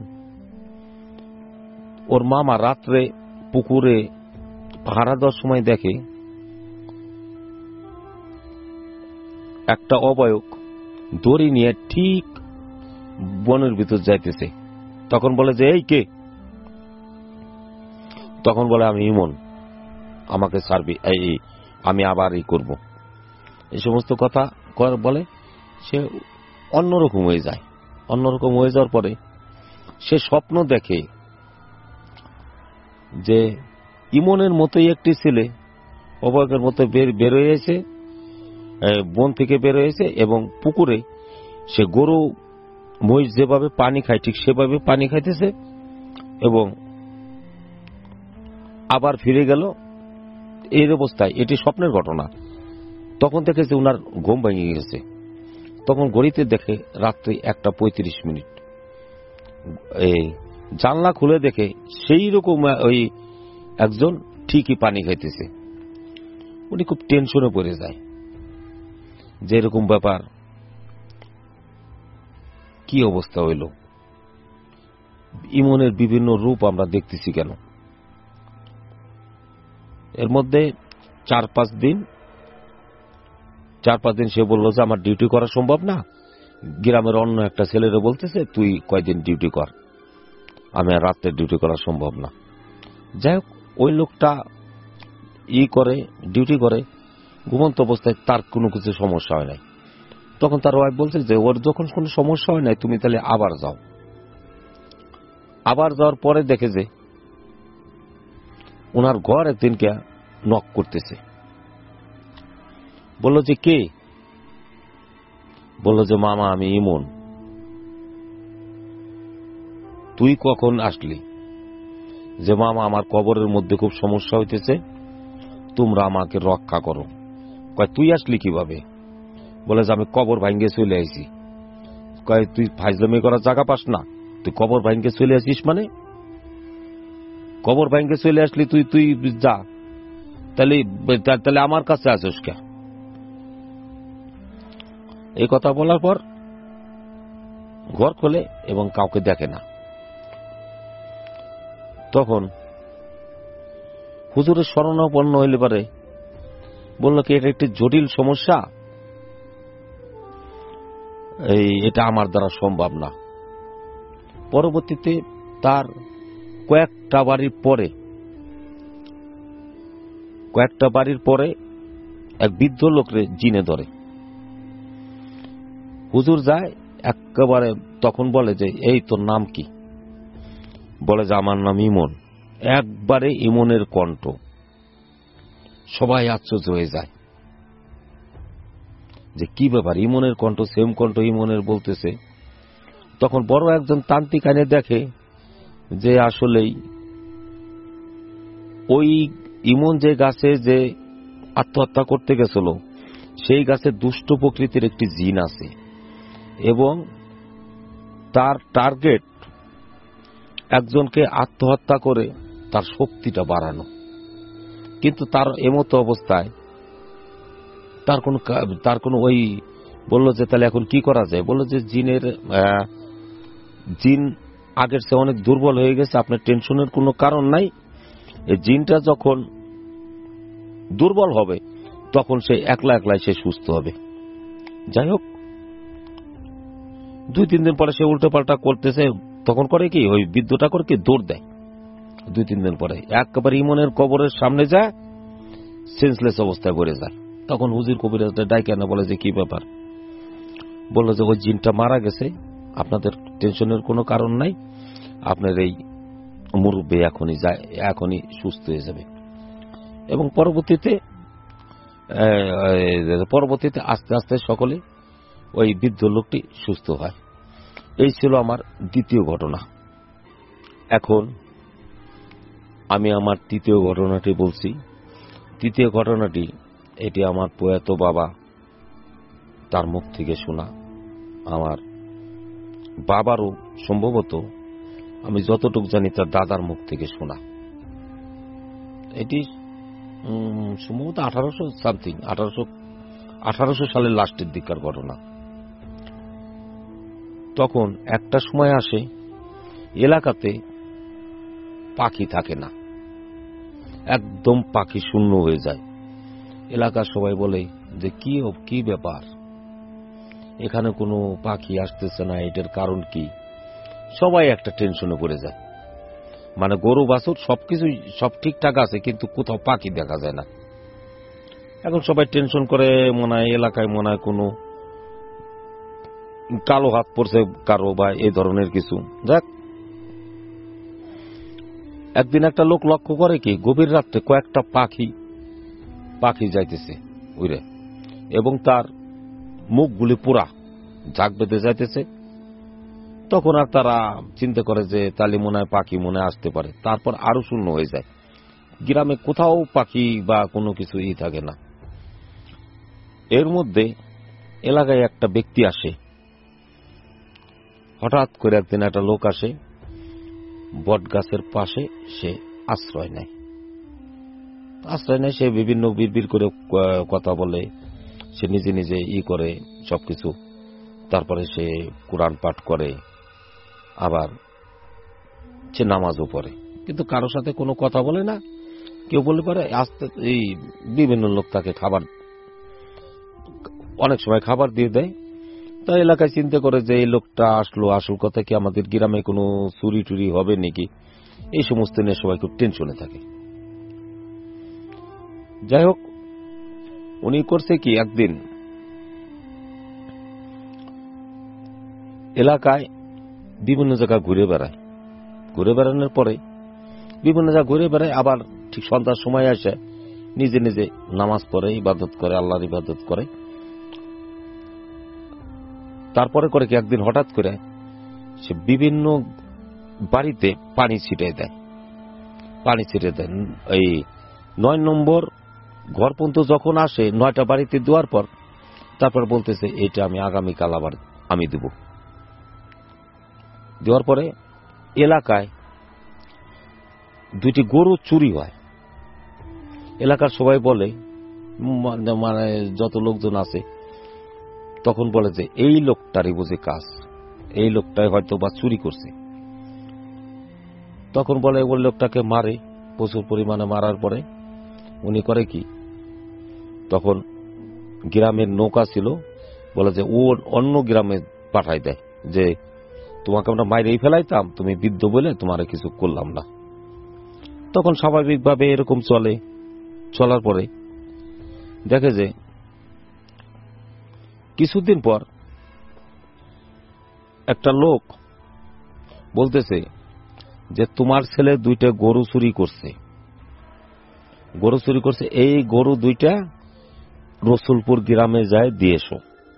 ওর মামা রাত্রে পুকুরে পাহারা দেওয়ার সময় দেখে একটা অবয়ব দড়ি নিয়ে ঠিক বনের ভিতর যাইতেছে। তখন বলে যে এই কে? তখন বলে আমি ইমন, আমাকে ছাড়বি, এই আমি আবার এই করব। এই সমস্ত কথা বলে সে অন্যরকম হয়ে যায়। অন্যরকম হয়ে যাওয়ার পরে সে স্বপ্ন দেখে যে ইমনের মতোই একটি ছেলে অবয়বের মতো বের হয়েছে, বন থেকে বের হয়েছে এবং পুকুরে সে গরু মহিষ যেভাবে পানি খায় ঠিক সেভাবে পানি খাইতেছে এবং আবার ফিরে গেল। এই অবস্থায় এটি স্বপ্নের ঘটনা। তখন দেখেছে উনার ঘুম ভেঙে গেছে। তখন ঘড়িতে দেখে রাত্রি একটা পঁয়ত্রিশ মিনিট। এই জানলা খুলে দেখে সেই রকম ওই একজন ঠিকই পানি খাইতেছে। উনি খুব টেনশনে পড়ে যায় যে এরকম ব্যাপার, কি অবস্থা হইল, ইমনের বিভিন্ন রূপ আমরা দেখতেছি কেন। এর মধ্যে চার পাঁচ দিন চার পাঁচ দিন সে বলল যে আমার ডিউটি করা সম্ভব না। গ্রামের অন্য একটা ছেলেরা বলতেছে তুই কয়দিন ডিউটি কর, আমি আর রাত্রে ডিউটি করা সম্ভব না। যাই হোক, ওই লোকটা ই করে ডিউটি করে ঘুমন্ত অবস্থায়, তার কোনো কিছু সমস্যা হয় নাই। তখন তার ওয়াইফ বলছে যে ওর যখন কোনো সমস্যা হয় নাই তুমি তাহলে আবার যাও। আবার যাওয়ার পরে দেখে যে ওনার ঘর একদিনকে নক করতেছে। বলল যে কে? বলল যে মামা আমি ইমন। তুই কখন আসলি? যে মামা আমার কবরের মধ্যে খুব সমস্যা হইতেছে, তোমরা আমাকে রক্ষা করো। কয় তুই আসলি কিভাবে? বলে যে আমি কবর ভাঙ্গে চলে আইছি। কয় তুই ফাইজলামি করার জায়গা পাস না, তুই কবর ভাঙ্গে চলে আসিস মানে? কবর ভাঙ্গে চলে আসলি তুই তুই যা, তাহলে তাহলে আমার কাছে আসিস কে? এই কথা বলার পর ঘর খোলে এবং কাউকে দেখে না। তখন হুজুরের শরণাপন্ন হইলে পারে বলল কি এটা একটি জটিল সমস্যা, এই এটা আমার দ্বারা সম্ভব না। পরবর্তীতে তার কয়েকটা বাড়ির পরে কয়েকটা বাড়ির পরে এক বৃদ্ধ লোকরে জিনে ধরে। হুজুর যায় একেবারে, তখন বলে যে এই তোর নাম কি? বলে যে আমার নাম ইমন। একবারে ইমনের কণ্ঠ, সবাই আশ্চর্য হয়ে যায় যে কি ব্যাপার, ইমনের কণ্ঠ, সেম কণ্ঠ ইমনের বলতেছে। তখন বড় একজন তান্ত্রিক আইনে দেখে যে আসলেই ওই ইমন যে গাছে যে আত্মহত্যা করতে গেছিল সেই গাছে দুষ্ট প্রকৃতির একটি জিন আছে এবং তার টার্গেট একজনকে আত্মহত্যা করে তার শক্তিটা বাড়ানো। কিন্তু তার এমতো অবস্থায় তার কোন তার কোন ওই বলল যে তাহলে এখন কি করা যায়? বলল যে জিনের জিন আগের চেয়ে অনেক দুর্বল হয়ে গেছে, আপনার টেনশনের কোনো কারণ নাই। এই জিনটা যখন দুর্বল হবে তখন সে একলা একলাই সে সুস্থ হবে। যাই হোক, দুই তিন দিন পরে সে উল্টো পাল্টা করতেছে। তখন করে কি ওই বৃদ্ধটা করে কি দৌড় দেয়। দুই তিন দিন পরে একবারে ইমনের কবরের সামনে যায়, সেন্সলেস অবস্থায় পড়ে যায়। তখন হুজুর কবিরাজটা ডাইকে না বলে যে কি ব্যাপার? বলল যে ওই জিনটা মারা গেছে, আপনাদের টেনশনের কোনো কারণ নাই, আপনার এই মুরব্বী এখনই যায়, এখনই সুস্থ হয়ে যাবে। এবং পরবর্তীতে পরবর্তীতে আস্তে আস্তে সকলে ওই বৃদ্ধ লোকটি সুস্থ হয়। এই ছিল আমার দ্বিতীয় ঘটনা। এখন আমি আমার তৃতীয় ঘটনাটি বলছি। তৃতীয় ঘটনাটি এটি আমার প্রয়াত বাবা, তার মুখ থেকে শোনা। আমার বাবারও সম্ভবত আমি যতটুকু জানি তার দাদার মুখ থেকে শোনা। এটি সম্ভবত আঠারোশো সামথিং আঠারোশো আঠারোশো সালের লাস্টের দিককার ঘটনা। তখন একটা সময় আসে এলাকাতে পাখি থাকে না, একদম পাখি শূন্য হয়ে যায়। এলাকার সবাই বলে যে কি কি ব্যাপার, এখানে কোনো পাখি আসতেছে না, এটার কারণ কি? সবাই একটা টেনশনে পড়ে যায়। মানে গরু বাছুর সবকিছু সব ঠিকঠাক আছে, কিন্তু কোথাও পাখি দেখা যায় না। এখন সবাই টেনশন করে, মনে হয় এলাকায় মনে হয় কোনো কালো হাত পড়ছে কারো বা এই ধরনের কিছু। যাক, একদিন একটা লোক লক্ষ্য করে কি গভীর রাত্রে কয়েকটা পাখি পাখি যাইতেছে উড়ে, এবং তার মুখগুলি পুরা ঝাঁক বেঁধে যাইতেছে তখন আর তারা চিন্তা করে যে তাহলে মনে হয় পাখি মনে আসতে পারে, তারপর আরো শূন্য হয়ে যায়। গ্রামে কোথাও পাখি বা কোনো কিছু ই থাকে না। এর মধ্যে এলাকায় একটা ব্যক্তি আসে, হঠাৎ করে একদিন একটা লোক আসে, বট গাছের পাশে সে আশ্রয় নেয়। আশ্রয় নেয় সে বিভিন্ন বিড়বিড় করে কথা বলে, সে নিজে নিজে ই করে সবকিছু। তারপরে সে কোরআন পাঠ করে, আবার সে নামাজও পড়ে, কিন্তু কারোর সাথে কোনো কথা বলে না। কেউ বলে পারে আস্তে এই বিভিন্ন লোক তাকে খাবার, অনেক সময় খাবার দিয়ে দেয়। তাই এলাকায় চিন্তা করে যে এই লোকটা আসলো, আসল কথা কি আমাদের গ্রামে কোনো চুরি টুরি হবে নাকি, এই সমস্ত নিয়ে সবাই খুব টেনশনে থাকে। যাই হোক, উনি করছে কি, একদিন এলাকায় বিভিন্ন জায়গায় ঘুরে বেড়ায়। ঘুরে বেড়ানোর পরে বিভিন্ন জায়গায় ঘুরে বেড়ায়, আবার ঠিক সন্ধ্যার সময় আসে, নিজে নিজে নামাজ পড়ে, ইবাদত করে, আল্লাহর ইবাদত করে। তারপরে করে কি একদিন হঠাৎ করে সে বিভিন্ন বাড়িতে পানি ছিটিয়ে দেয়, পানি ছিটিয়ে দেয়। এই নয় নম্বর ঘর পর্যন্ত যখন আসে, নয়টা বাড়িতে দেওয়ার পর তারপর বলতেছে এটা আমি আগামীকাল আবার আমি দেব। দেওয়ার পরে এলাকায় দুইটি গরু চুরি হয়। এলাকার সবাই বলে, মানে যত লোকজন আছে তখন বলে যে এই লোকটারই বুঝে কাজ, এই লোকটাই হয়তো বা চুরি করছে। তখন বলে ওই লোকটাকে মারে, প্রচুর পরিমাণে মারার পরে উনি করে কি, তখন গ্রামের নৌকা ছিল, বলে যে ও অন্য গ্রামে পাঠাই দেয় যে তোমাকে আমরা মাইরেই ফেলাইতাম, তুমি বৃদ্ধ বলে তোমার কিছু করলাম না। তখন স্বাভাবিকভাবে এরকম চলে। চলার পরে দেখে যে কিছুদিন পর একটা লোক বলতেছে যে তোমার ছেলে দুইটা গরু চুরি করছে, গরু চুরি করছে, এই গরু দুইটা রসুলপুর গ্রামে যায় দিয়ে এসো।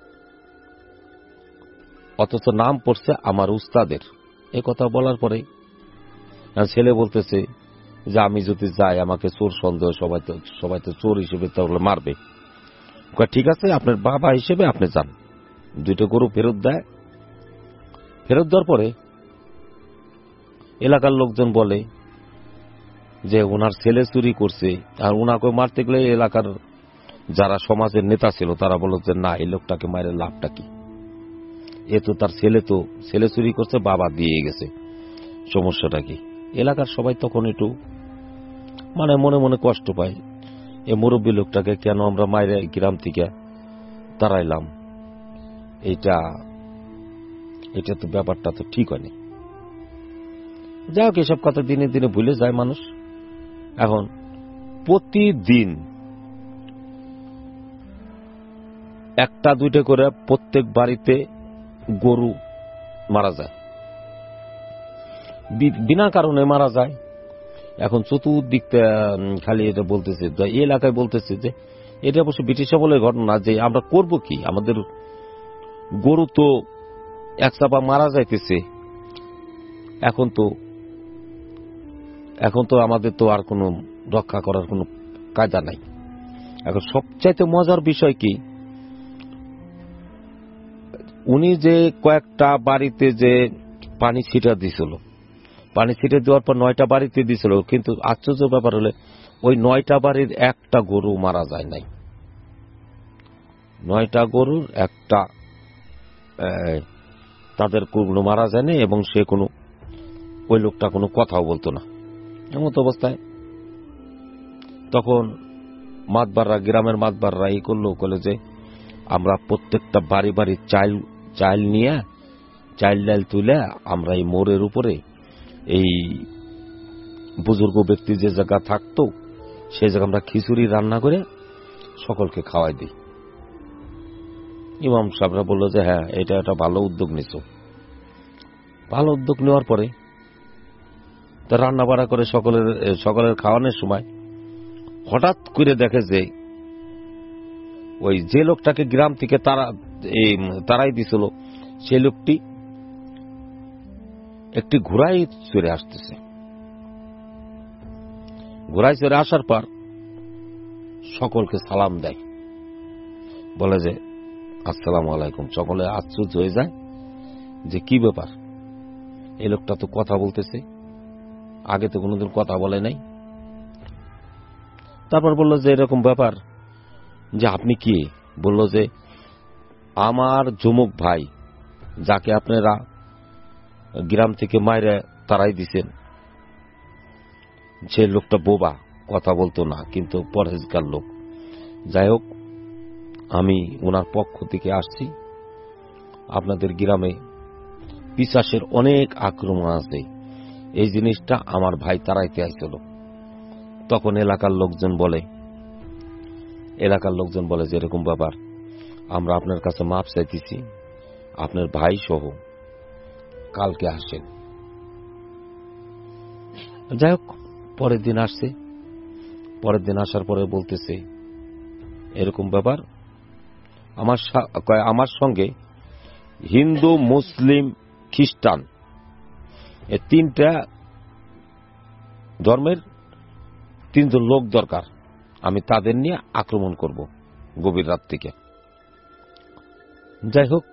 অথচ নাম পড়ছে আমার উস্তাদের। এ কথা বলার পরে ছেলে বলতেছে যে আমি যদি যাই আমাকে চোর সন্দেহ, সবাই তো সবাই তো চোর হিসেবে তাহলে মারবে। ঠিক আছে, আপনার বাবা হিসেবে আপনি যান। দুইটা গরু ফেরত দেয়। ফেরত দেওয়ার পরে এলাকার লোকজন বলে যে ওনার ছেলে চুরি করছে, আর ওনাকে মারতে গেলে এলাকার যারা সমাজের নেতা ছিল তারা বলল যে না, এই লোকটাকে মারে লাভটা কি, এ তো তার ছেলে, তো ছেলে চুরি করছে, বাবা দিয়ে গেছে, সমস্যাটা কি। এলাকার সবাই তখন একটু মানে মনে মনে কষ্ট পায়, এ মুরব্বী লোকটাকে কেন আমরা মাইরে গ্রাম থেকে তাড়াইলাম, এইটা এটা তো ব্যাপারটা তো ঠিক হয়নি। যাই হোক, এসব কথা দিনে দিনে ভুলে যায় মানুষ। এখন প্রতিদিন একটা দুইটা করে প্রত্যেক বাড়িতে গরু মারা যায়, বিনা কারণে মারা যায়। এখন চতুর্দিক খালি এটা বলতেছে, এই এলাকায় বলতেছে যে এটা অবশ্য ব্রিটিশ আমলের ঘটনা, যে আমরা করব কি, আমাদের গরু তো এক চাপা মারা যাইতেছে, এখন তো এখন তো আমাদের তো আর কোনো রক্ষা করার কোনো কায়দা নাই। এখন সবচাইতে মজার বিষয় কি, উনি যে কয়েকটা বাড়িতে যে পানি ছিটা দিছিল, পানি ছিটে দেওয়ার পর নয়টা বাড়িতে দিছিল, কিন্তু আশ্চর্য ব্যাপার হলে ওই নয়টা বাড়ির একটা গরু মারা যায় নাই। নয়টা গরুর একটা তাদের কোনো মারা যায়নি, এবং সে কোনো ওই লোকটা কোনো কথাও বলতো না। এমত অবস্থায় তখন মাতবাররা, গ্রামের মাতবাররা এই করলো, বলে যে আমরা প্রত্যেকটা বাড়ি বাড়ি চাইল চাইল নিয়ে চাইল ডাইল তুলে আমরা এই মোড়ের উপরে এই বুজুর্গ ব্যক্তি যে জায়গা থাকতো সেই জায়গা আমরা খিচুড়ি রান্না করে সকলকে খাওয়াই দিই। ইমাম সাহেবরা বললো যে হ্যাঁ, এটা একটা ভালো উদ্যোগ নিছ। ভালো উদ্যোগ নেওয়ার পরে তা রান্না বাড়া করে সকলের সকলের খাওয়ানোর সময় হঠাৎ করে দেখে যে ওই যে লোকটাকে গ্রাম থেকে তারা তারাই দিছিল, সেই লোকটি একটি ঘোড়ায় চড়ে আসতেছে। ঘোড়ায় চড়ে আসার পর সকলকে সালাম দেয়, বলে যে আসসালামু আলাইকুম। সকলে আশ্চর্য হয়ে যায় যে কি ব্যাপার, এই লোকটা তো কথা বলতেছে, আগে তো কোনোদিন কথা বলে নাই। তারপর বলল যে এরকম ব্যাপার, যে আপনি কি? বলল যে আমার যমুক ভাই, যাকে আপনারা গ্রাম থেকে মাইরে তারাই দিছেন, যে লোকটা বোবা, কথা বলতো না, কিন্তু পরহেজগার লোক। যাই হোক, আমি ওনার পক্ষ থেকে আসছি। আপনাদের গ্রামে পিশাচের অনেক আক্রমণ আছে, এই জিনিসটা আমার ভাই তারাইতে আইছিল। তখন এলাকার লোকজন বলে এলাকার লোকজন বলে যে এরকম ব্যাপার, আমরা আপনার কাছে মাপ চাইতেছি, আপনার ভাই সহ কালকে আসেন। যাই হোক, পরের দিন আসছে। পরের দিন আসার পরে বলতেছে এরকম ব্যাপার, আমার আমার সঙ্গে হিন্দু, মুসলিম, খ্রিস্টান এই তিনটা ধর্মের তিনজন লোক দরকার, আমি তাদের নিয়ে আক্রমণ করব গভীর রাত থেকে। যাই হোক,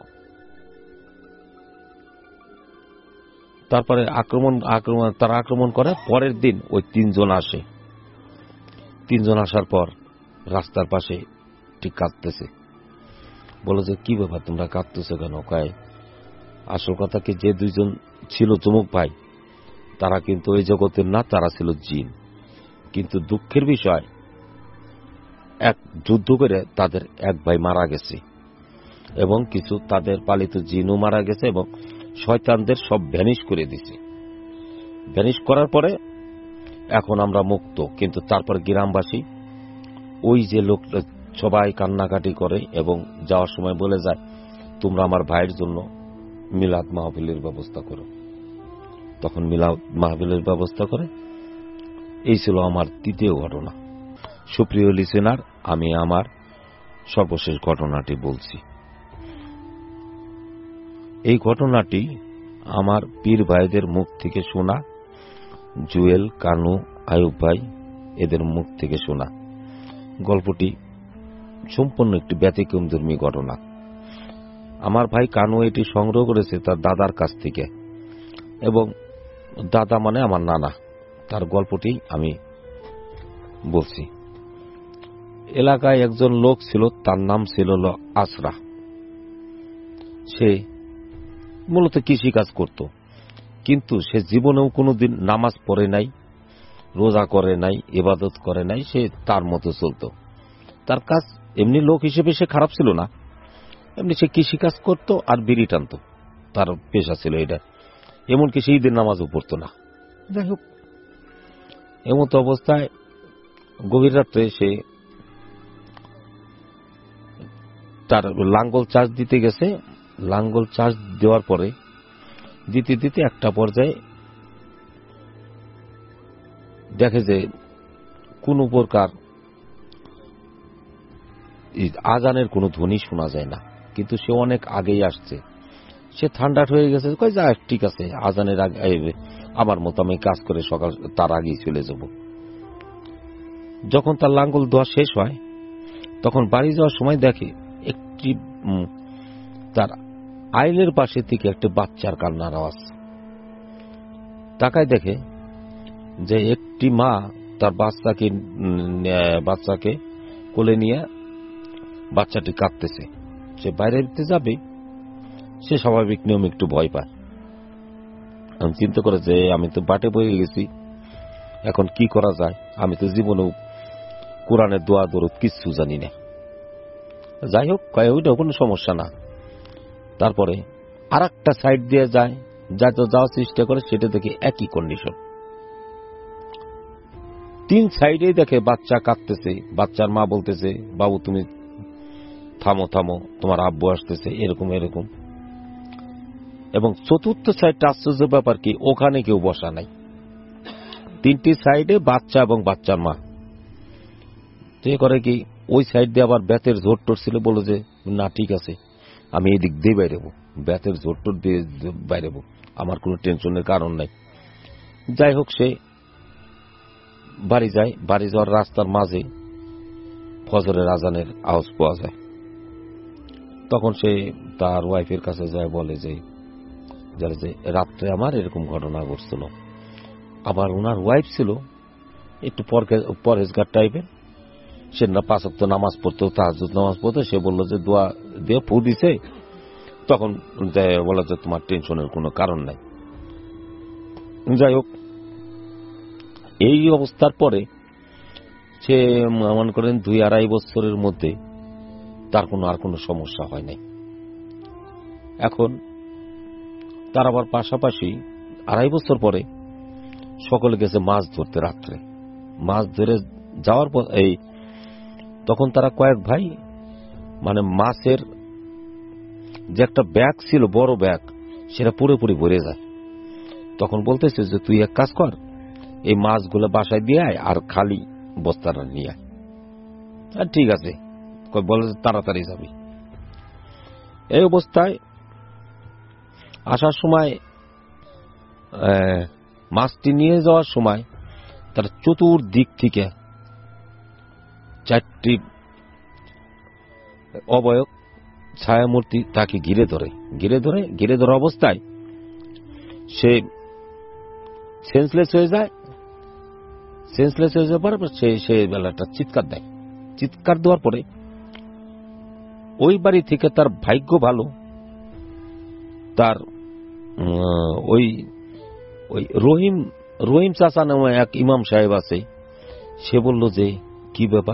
তারপরে আক্রমণ আক্রমণ তারা আক্রমণ করে। পরের দিন ওই তিনজন আসে। তিনজন আসার পর রাস্তার পাশে ঠিক কাঁদতেছে। বলো যে কি ব্যাপার, তোমরা কাঁদতেছো কেন? কয় আসল কথা কি, যে দুইজন ছিল যমুক ভাই, তারা কিন্তু ওই জগতের না, তারা ছিল জিন। কিন্তু দুঃখের বিষয়, এক যুদ্ধ করে তাদের এক ভাই মারা গেছে, এবং কিছু তাদের পালিত জিনও মারা গেছে, এবং শয়তানদের সব ভ্যানিশ করে দিছে। ভ্যানিশ করার পরে এখন আমরা মুক্ত। কিন্তু তারপর গ্রামবাসী, ওই যে লোকটা সবাই কান্নাকাটি করে এবং যাওয়ার সময় বলে যায়, তোমরা আমার ভাইয়ের জন্য মিলাদ মাহফিলের ব্যবস্থা করো। তখন মিলাদ মাহফিলের ব্যবস্থা করে। এই ছিল আমার তৃতীয় ঘটনা। সুপ্রিয় লিসেনার, আমি আমার সর্বশেষ ঘটনাটি বলছি। এই ঘটনাটি আমার পীর ভাইদের মুখ থেকে শোনা, জুয়েল, কানু, আয়ুব ভাই এদের মুখ থেকে শোনা। গল্পটি সম্পূর্ণ একটি ব্যতিক্রমধর্মী ঘটনা। আমার ভাই কানু এটি সংগ্রহ করেছে তার দাদার কাছ থেকে, এবং দাদা মানে আমার নানা। তার গল্পটি আমি বলছি। এলাকায় একজন লোক ছিল, তার নাম ছিল আসরা। সে মূলত কৃষিকাজ করত, কিন্তু সে জীবনেও কোনোদিন নামাজ পড়ে নাই, রোজা করে নাই, ইবাদত করে নাই। সে তার মতো চলত। তার কাজ এমনি লোক হিসেবে সে খারাপ ছিল না, এমনি সে কৃষিকাজ করত আর বিড়ি টানত, তার পেশা ছিল এটা। এমনকি সে ঈদের নামাজও পড়ত না। যাই হোক, এমতো অবস্থায় গভীর রাত্রে সে তার লাঙ্গল চার্জ দিতে গেছে। লাঙ্গল চার্জ দেওয়ার পরে দিতে দিতে একটা পর্যায়ে দেখে যে কোন প্রকার আজানের কোনো ধ্বনি শোনা যায় না, কিন্তু সে অনেক আগেই আসছে। সে ঠান্ডা হয়ে গেছে, কই যা ঠিক আছে, আজানের আগে আমার মতো আমি কাজ করে সকাল তার আগেই চলে যাব। যখন তার লাঙ্গল দেওয়া শেষ হয়, তখন বাড়ি যাওয়ার সময় দেখে একটি তার আইলের পাশে থেকে একটা বাচ্চার কান্নার আওয়াজ। তাকায় দেখে যে একটি মা তার বাচ্চাকে বাচ্চাকে কোলে নিয়ে বাচ্চাটি কাঁদতেছে। সে বাইরে যাবে, সে স্বাভাবিক নিয়ম একটু ভয় পায়। আমি চিন্তা করে যে আমি তো বাটে বয়ে গেছি, এখন কি করা যায়? আমি তো জীবনেও কোরআনের দোয়া দরুদ কিচ্ছু জানি না। যাই হোক, কয় ওইটাও কোনো সমস্যা না। তারপরে আর একটা সাইড দিয়ে যায়, যাতে যাওয়ার চেষ্টা করে, সেটা দেখে একই কন্ডিশন। তিন সাইডে দেখে বাচ্চা কাঁদতেছে। বাচ্চার মা বলতেছে, বাবু তুমি থামো থামো, তোমার আব্বু আসতেছে, এরকম এরকম। এবং চতুর্থ সাইডটা আশ্চর্য ব্যাপার কি, ওখানে কেউ বসা নাই। তিনটি সাইডে বাচ্চা এবং বাচ্চার মা। সে করে কি, ওই সাইড দিয়ে আবার ব্যাতের ঝোট টোট ছিল, বলে যে না ঠিক আছে, আমি এই দিক দিয়ে বাইরেবো, ব্যাতের ঝোট টোট দিয়ে বাইরেবো। আমার কোনো টেনশনের কারণ নাই। যাই হোক, সে বাড়ি যায়। বাড়ি যাওয়ার রাস্তার মাঝে ফজরের আজানের আওয়াজ পাওয়া যায়। তখন সে তার ওয়াইফের কাছে যায়, বলে যে যে রাত্রে আমার এরকম ঘটনা ঘটছিল। আবার ওনার ওয়াইফ ছিল একটু পরহেজগার টাইপের, সে না পাঁচ ওয়াক্ত নামাজ পড়তো, তাহাজ্জুদ নামাজ পড়তো। সে বললো যে দোয়া দিয়ে ফু দিছে। তখন বলা যে তোমার টেনশনের কোনো কারণ নাই। যাই হোক, এই অবস্থার পরে সে মনে করেন দুই আড়াই বছরের মধ্যে তার কোনো আর কোনো সমস্যা হয় নাই। এখন তার আবার পাশাপাশি আড়াই বছর পরে সকলে গেছে মাছ ধরতে রাত্রে। মাছ ধরে যাওয়ার পর এই তখন তারা কয়েক ভাই, মানে মাছের যে একটা ব্যাগ ছিল, বড় ব্যাগ, সেটা পুরোপুরি ভরে যায়। তখন বলতেছে যে তুই এক কাজ কর, এই মাছগুলো বাসায় দিয়ে আয় আর খালি বস্তাটা নিয়ে আয়। আর ঠিক আছে, বলে তাড়াতাড়ি যাবি। এই অবস্থায় আসার সময় মাছটি নিয়ে যাওয়ার সময় তার চতুর্দিক থেকে চারটি অবয়ব ছায়ামূর্তি তাকে ঘিরে ধরে ঘিরে ধরে ঘিরে ধরা অবস্থায় সে সেন্সলেস হয়ে যায়। সেন্সলেস হয়ে যাওয়ার পর সে সে বেলাটা চিৎকার দেয়। চিৎকার দেওয়ার পরে ওই বাড়ি থেকে তার ভাগ্য ভালো, তার ওই ওই রহিম রহিম চাচা নামে এক ইমাম সাহেব আছে। সে বলল যে কি ব্যাপার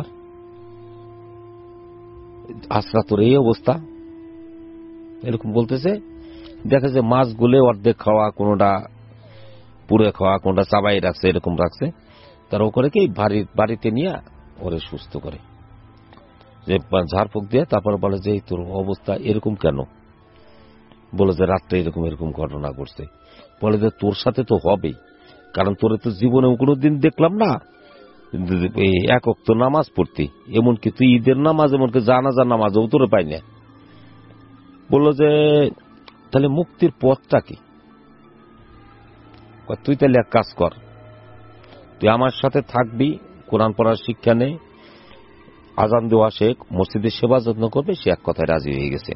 আসরা, তোর এই অবস্থা? এরকম বলতেছে। দেখে যে মাছ গুলে অর্ধেক খাওয়া, কোনটা পুড়ে খাওয়া, কোনটা চাবাই রাখছে, এরকম রাখছে। তার ও করে কি বাড়িতে নিয়ে ওরে সুস্থ করে, যে ঝাড়ফুঁক দিয়ে তারপর বলে যে তোর অবস্থা এরকম কেন? বলে যে রাত্রে এরকম এরকম ঘটনা ঘটছে। বলে যে তোর সাথে তো হবেই, কারণ তোরে তো জীবনে কোনোদিন দেখলাম না এক ওয়াক্ত নামাজ পড়তি, এমনকি তুই ঈদের নামাজ, এমনকি জানাজার নামাজও তোরে পাই না। বললো যে তাহলে মুক্তির পথটা কি? তুই তাহলে এক কাজ কর, তুই আমার সাথে থাকবি, কোরআন পড়ার শিক্ষা নেই, আজান দেওয়া শেখ, মসজিদের সেবা যত্ন করবে। সে এক কথায় রাজি হয়ে গেছে।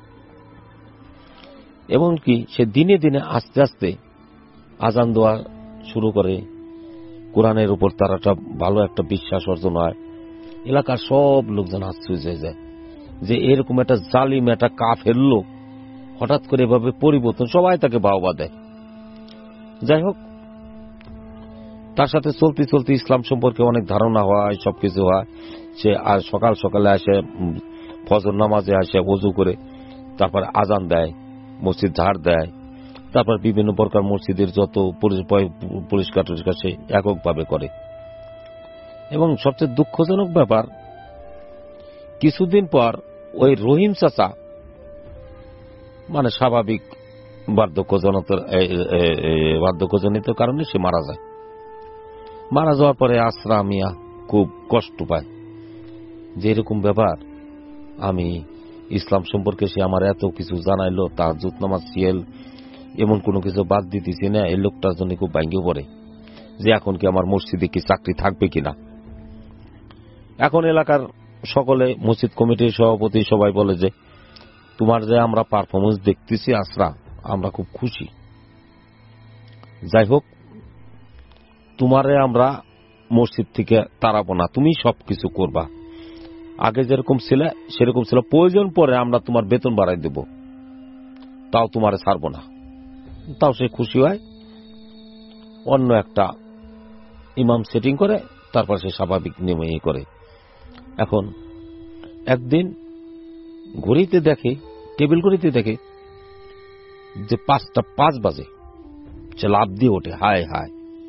এমনকি সে দিনে দিনে আস্তে আস্তে আজান দেওয়া শুরু করে, কোরআনের উপর তার একটা ভালো একটা বিশ্বাস অর্জন হয়। এলাকার সব লোকজন আশ্চর্য হয়ে যায় যে এরকম একটা জালিম, একটা কাফের লোক হঠাৎ করে এভাবে পরিবর্তন, সবাই তাকে বাহবা দেয়। যাই হোক, তার সাথে চলতে চলতে ইসলাম সম্পর্কে অনেক ধারণা হয়, সবকিছু হয়। সে আর সকাল সকালে আসে, ফজর নামাজে আসে, ওযু করে তারপরে আজান দেয়, মসজিদ ঝাড় দেয়, তারপর বিভিন্ন প্রকার মসজিদের যত পরিষ্কার টরিষ্কার সে এককভাবে করে। এবং সবচেয়ে দুঃখজনক ব্যাপার, কিছুদিন পর ওই রহিম চাচা মানে স্বাভাবিক বার্ধক্যজনিত বার্ধক্যজনিত কারণে সে মারা যায়। মারা যাওয়ার পরে আসরা মিয়া খুব কষ্ট পায় যে এরকম ব্যাপার, আমি ইসলাম সম্পর্কে সে আমার এত কিছু জানাইলো, তাহাজ্জুদ নামাজ সিয়াল এমন কোনো কিছু বাদ দিতেছি না। এই লোকটার জন্য খুব ভাঙ্গিয়ে পড়ে যে এখন কি আমার মসজিদে কি চাকরি থাকবে কিনা। এখন এলাকার সকলে, মসজিদ কমিটির সভাপতি সবাই বলে যে তোমার যে আমরা পারফরমেন্স দেখতেছি আসরা, আমরা খুব খুশি। যাই হোক, তোমারে আমরা মসজিদ থেকে তাড়াবো না, তুমি সবকিছু করবা, আগে যেরকম ছিল সেরকম ছিল, প্রয়োজন পরে আমরা তোমার বেতন বাড়াই দেব, তাও তোমারে ছাড়বো না। তাও সে খুশি হয়, অন্য একটা ইমাম সেটিং করে, তারপর সে স্বাভাবিক নিয়মে করে। এখন একদিন ঘড়িতে দেখে, টেবিল ঘড়িতে দেখে যে পাঁচটা পাঁচ বাজে। সে লাফ দিয়ে ওঠে, হায় হায়,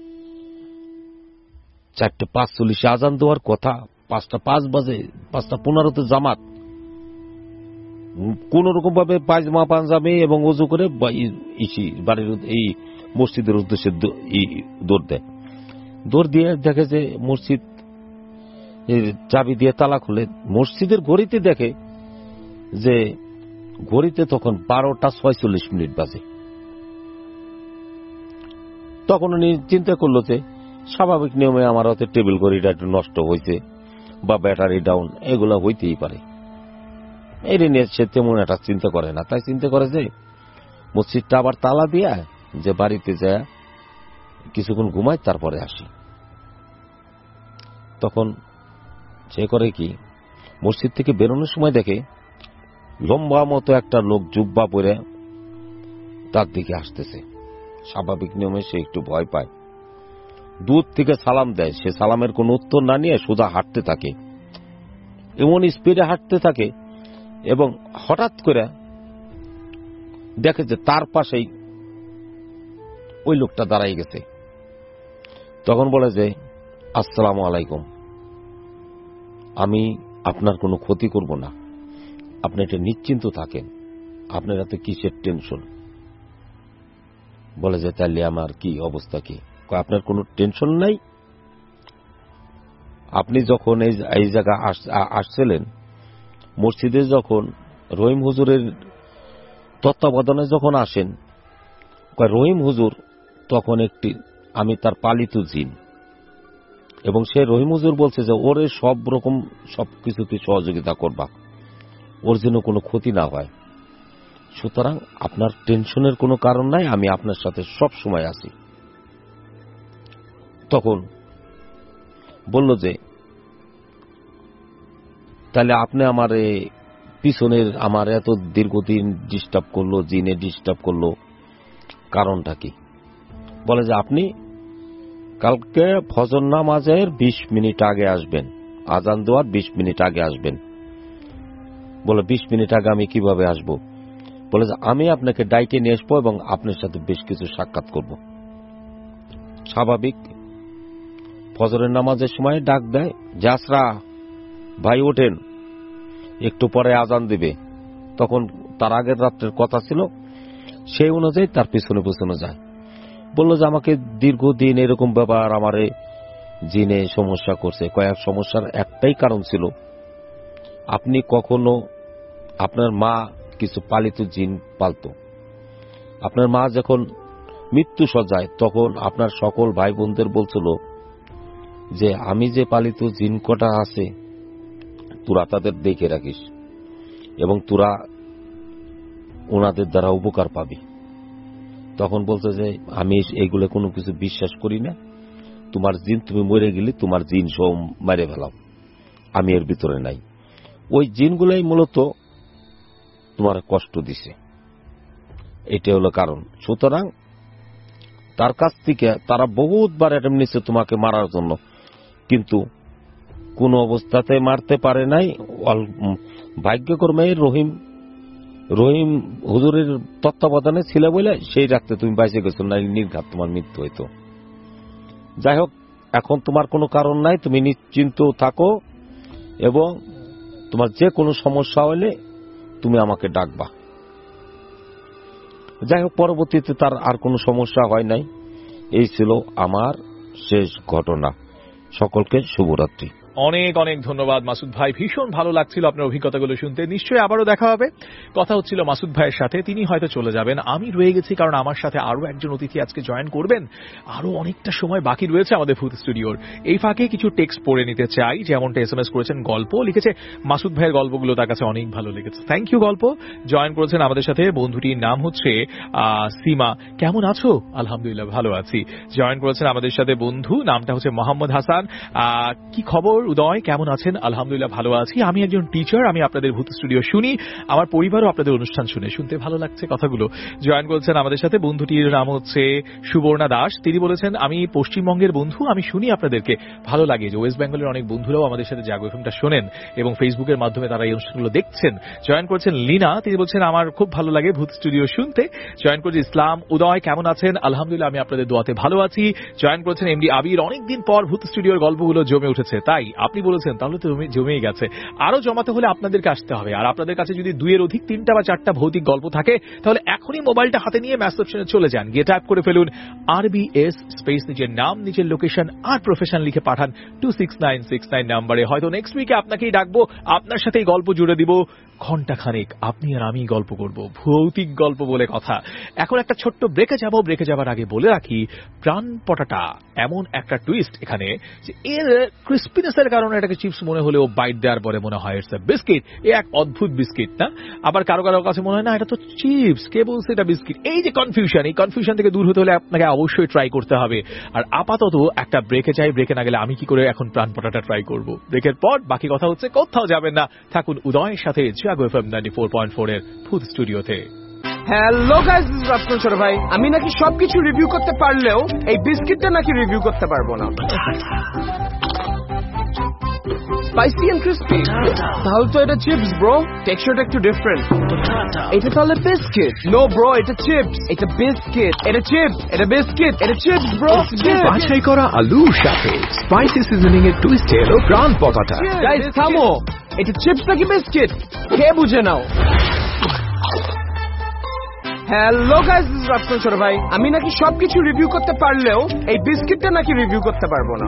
চারটে পাঁচ চল্লিশে আজান দেওয়ার কথা, পাঁচটা পাঁচ বাজে, পাঁচটা পনেরোতে জামাত। কোন রকম ভাবে পায়জামা পাঞ্জাবি এবং ওযু করে বাড়ির এই মসজিদের উদ্দেশ্যে দৌড় দেয়। দৌড় দিয়ে দেখে যে মসজিদ চাবি দিয়ে তালা খুলে মসজিদের ঘড়িতে দেখে যে ঘড়িতে তখন বারোটা ছয়চল্লিশ মিনিট বাজে। তখন উনি চিন্তা করলো যে স্বাভাবিক নিয়মে আমার হয়তো টেবিল ঘড়িটা একটু নষ্ট হয়েছে বা ব্যাটারি ডাউন, এগুলো হইতেই পারে। এই নিয়ে সে তেমন একটা চিন্তা করে না। তাই চিন্তা করে যে মসজিদটা আবার তালা দিয়া যে বাড়িতে যায় কিছুক্ষণ ঘুমায়, তারপরে আসি। তখন সে করে কি, মসজিদ থেকে বেরোনোর সময় দেখে লম্বা মতো একটা লোক জুব্বা পরে তার দিকে আসতেছে। স্বাভাবিক নিয়মে সে একটু ভয় পায়, দূর থেকে সালাম দেয়। সে সালামের কোন উত্তর না নিয়ে সোজা হাঁটতে থাকে, এমন স্পিডে হাঁটতে থাকে এবং হঠাৎ করে দেখে যে তার পাশেই ওই লোকটা দাঁড়াই গেছে। তখন বলে যে আসসালামু আলাইকুম, আমি আপনার কোনো ক্ষতি করব না, আপনি এটা নিশ্চিন্ত থাকেন, আপনার হাতে কিসের টেনশন? বলে যে তাহলে আমার কি অবস্থা কি? আপনার কোনো টেনশন নাই, আপনি যখন এই জায়গা আসছিলেন মসজিদে, যখন রহিম হুজুরের তত্ত্বাবধানে যখন আসেন, রহিম হুজুর তখন একটি আমি তার পালিত জিন, এবং সে রহিম হুজুর বলছে যে ওরে সব রকম সবকিছুতে সহযোগিতা করবা, ওর যেন কোনো ক্ষতি না হয়, সুতরাং আপনার টেনশনের কোনো কারণ নাই, আমি আপনার সাথে সব সময় আছি। তখন বলল যে তাহলে আপনি আমার পিছনের আমার এত দীর্ঘদিন ডিস্টার্ব করলো, জিনে ডিস্টার্ব করলো, কারণটা কি? বলে যে আপনি কালকে ফজর নামাজের বিশ মিনিট আগে আসবেন, আজান দেওয়ার বিশ মিনিট আগে আসবেন। বলে বিশ মিনিট আগে আমি কিভাবে আসব? বলে যে আমি আপনাকে ডাইকে নিয়ে আসবো এবং আপনার সাথে বেশ কিছু সাক্ষাৎ করব। স্বাভাবিক ফজরের নামাজের সময় ডাক দেয়, জাসরা ভাই ওঠেন, একটু পরে আজান দিবে। তখন তার আগের রাত্রের কথা ছিল, সেই অনুযায়ী তার পিছনে পিছনে যায়। বলল যে আমাকে দীর্ঘদিন এরকম ব্যাপার আমারে জিনে সমস্যা করছে। কয়েক সমস্যার একটাই কারণ ছিল, আপনি কখনো আপনার মা কিছু পালিত জিন পালত, আপনার মা যখন মৃত্যু সজ্জায় তখন আপনার সকল ভাই বোনদের বলছিল যে আমি যে পালিত জিন কটা আছে তোরা তাদের দেখে রাখিস এবং তোরা ওনাদের দ্বারা উপকার পাবি। তখন বলছে যে আমি এইগুলো কোনো কিছু বিশ্বাস করি না, তোমার জিন তুমি মরে গেলে তোমার জিন সব মেরে ফেলাও, আমি এর ভিতরে নাই। ওই জিনগুলাই মূলত তোমার কষ্ট দিছে, এটা হলো কারণ। সুতরাং তার কাছ থেকে তারা বহুতবার অ্যাটেম্প নিচ্ছে তোমাকে মারার জন্য, কিন্তু কোন অবস্থাতে মারতে পারে নাই। ভাগ্যক্রমে রহিম রহিম হুজুরের তত্ত্বাবধানে ছিল বলে সেই রাখতে তুমি বাইসে গেছো, না নির্ঘাত তোমার মৃত্যু হইতো। যাই হোক, এখন তোমার কোনো কারণ নাই, তুমি নিশ্চিন্ত থাকো এবং তোমার যে কোনো সমস্যা হলে তুমি আমাকে ডাকবা। যাই হোক, পরবর্তীতে তার আর কোনো সমস্যা হয় নাই। এই ছিল আমার শেষ ঘটনা। সকলকে শুভরাত্রি। অনেক অনেক ধন্যবাদ মাসুদ ভাই, ভীষণ ভালো লাগছিল আপনার অভিজ্ঞতাগুলো শুনতে। নিশ্চয়ই আবারও দেখা হবে। কথা হচ্ছিল মাসুদ ভাইয়ের সাথে, তিনি হয়তো চলে যাবেন, আমি রয়ে গেছি, কারণ আমার সাথে আরো একজন অতিথি আজকে জয়েন করবেন। আরো অনেকটা সময় বাকি রয়েছে আমাদের ভূত স্টুডিওর। এই ফাঁকে কিছু টেক্সট পড়ে নিতে চাই, যেমনটা এস এম এস করেছেন গল্প, লিখেছে মাসুদ ভাইয়ের গল্পগুলো তার কাছে অনেক ভালো লেগেছে। থ্যাংক ইউ গল্প। জয়েন করেছেন আমাদের সাথে, বন্ধুটির নাম হচ্ছে সীমা। কেমন আছো? আলহামদুলিল্লাহ ভালো আছি। জয়েন করেছেন আমাদের সাথে বন্ধু, নামটা হচ্ছে মোহাম্মদ হাসান। কি খবর উদয়, কেমন আছেন? আলহামদুলিল্লাহ ভালো আছি। আমি একজন টিচার, আমি আপনাদের ভূত স্টুডিও শুনি, আমার পরিবারও আপনাদের অনুষ্ঠান শুনে, শুনতে ভালো লাগছে কথাগুলো। জয়েন করেছেন আমাদের সাথে বন্ধুটির নাম হচ্ছে সুবর্ণা দাস। তিনি বলেছেন আমি পশ্চিমবঙ্গের বন্ধু, আমি শুনি আপনাদেরকে, ভালো লাগে যে ওয়েস্ট বেঙ্গলের অনেক বন্ধুরাও আমাদের সাথে জাগো এফএমটা শোনেন এবং ফেসবুকের মাধ্যমে তারা এই অনুষ্ঠানগুলো দেখছেন। জয়েন করেছেন লীনা, তিনি বলছেন আমার খুব ভালো লাগে ভূত স্টুডিও শুনতে। জয়েন করেছে ইসলাম। উদয় কেমন আছেন? আলহামদুলিল্লাহ আমি আপনাদের দোয়াতে ভালো আছি। জয়েন করেছেন এমডি আবির, অনেকদিন পর ভূত স্টুডিওর গল্পগুলো জমে উঠেছে, তাই আপনি বলেছেন, তাহলে তো জমেই গেছে। আরো জমাতে হলে আপনাদেরকে আসতে হবে। আর আপনাদের কাছে যদি দুইয়ের অধিক তিনটা বা চারটা ভৌতিক গল্প থাকে, তাহলে এখনই মোবাইলটা হাতে নিয়ে মেসেজ অপশনে চলে যান, গিয়ে টাইপ করে ফেলুন আরবিএস স্পেস নিজের নাম, নিজের লোকেশন আর প্রফেশন লিখে পাঠান two six nine six nine নাম্বারে। হয়তো নেক্সট উইকে আপনাকেই ডাকবো, আপনার সাথেই গল্প জুড়ে দিব। ঘন্টা খানেক আপনি আর আমি গল্প করব, ভৌতিক গল্প বলে কথা। এখন একটা ছোট্ট ব্রেকে যাব। ব্রেকে যাবার আগে বলে রাখি, প্রাণ পটাটা এমন একটা টুইস্ট এখানে যে এর ক্রিস্পিনেসের কারণে এটাকে চিপস মনে হলেও বাইট দেওয়ার পরে মনে হয় ইটস এ বিস্কিট। এ এক অদ্ভুত বিস্কিট না? আবার কারো কারো কাছে মনে হয় না এটা তো চিপস, কে বলছে এটা বিস্কিট। এই যে কনফিউশন, এই কনফিউশন থেকে দূর হতে হলে আপনাকে অবশ্যই ট্রাই করতে হবে। আর আপাতত একটা ব্রেকে চাই। ব্রেকে না গেলে আমি কি করে এখন প্রাণ পটাটা ট্রাই করব? ব্রেকের পর বাকি কথা হচ্ছে, কোথাও যাবেন না, থাকুন উদয়ের সাথে Jago FM ninety four point four এর ভূত স্টুডিওতে। Hello guys, this is Rafsan ছোট ভাই। আমি নাকি সবকিছু রিভিউ করতে পারলেও এই বিস্কিটটা নাকি রিভিউ করতে পারবো না। স্পাইসি এন্ড ক্রিস্পি, তাহলে তো এটা চিপস ব্রো, টেক্সচারটা একটু ডিফারেন্ট। এটা তাহলে বিস্কিট? নো ব্রো, এটা চিপস, এটা বিস্কিট, এটা চিপস, এটা বিস্কিট, এটা চিপস ব্রো। বাছাই করা আলুর সাথে স্পাইসি সিজনিং এর টুইস্ট এলো প্রাণ পটাটা। গাইস থামো, এটা চিপস নাকি বিস্কিট কে বুঝে নাও। Hello guys, this is Rafsan ছোট ভাই। আমি নাকি সবকিছু রিভিউ করতে পারলেও এই বিস্কিটটা নাকি রিভিউ করতে পারবো না।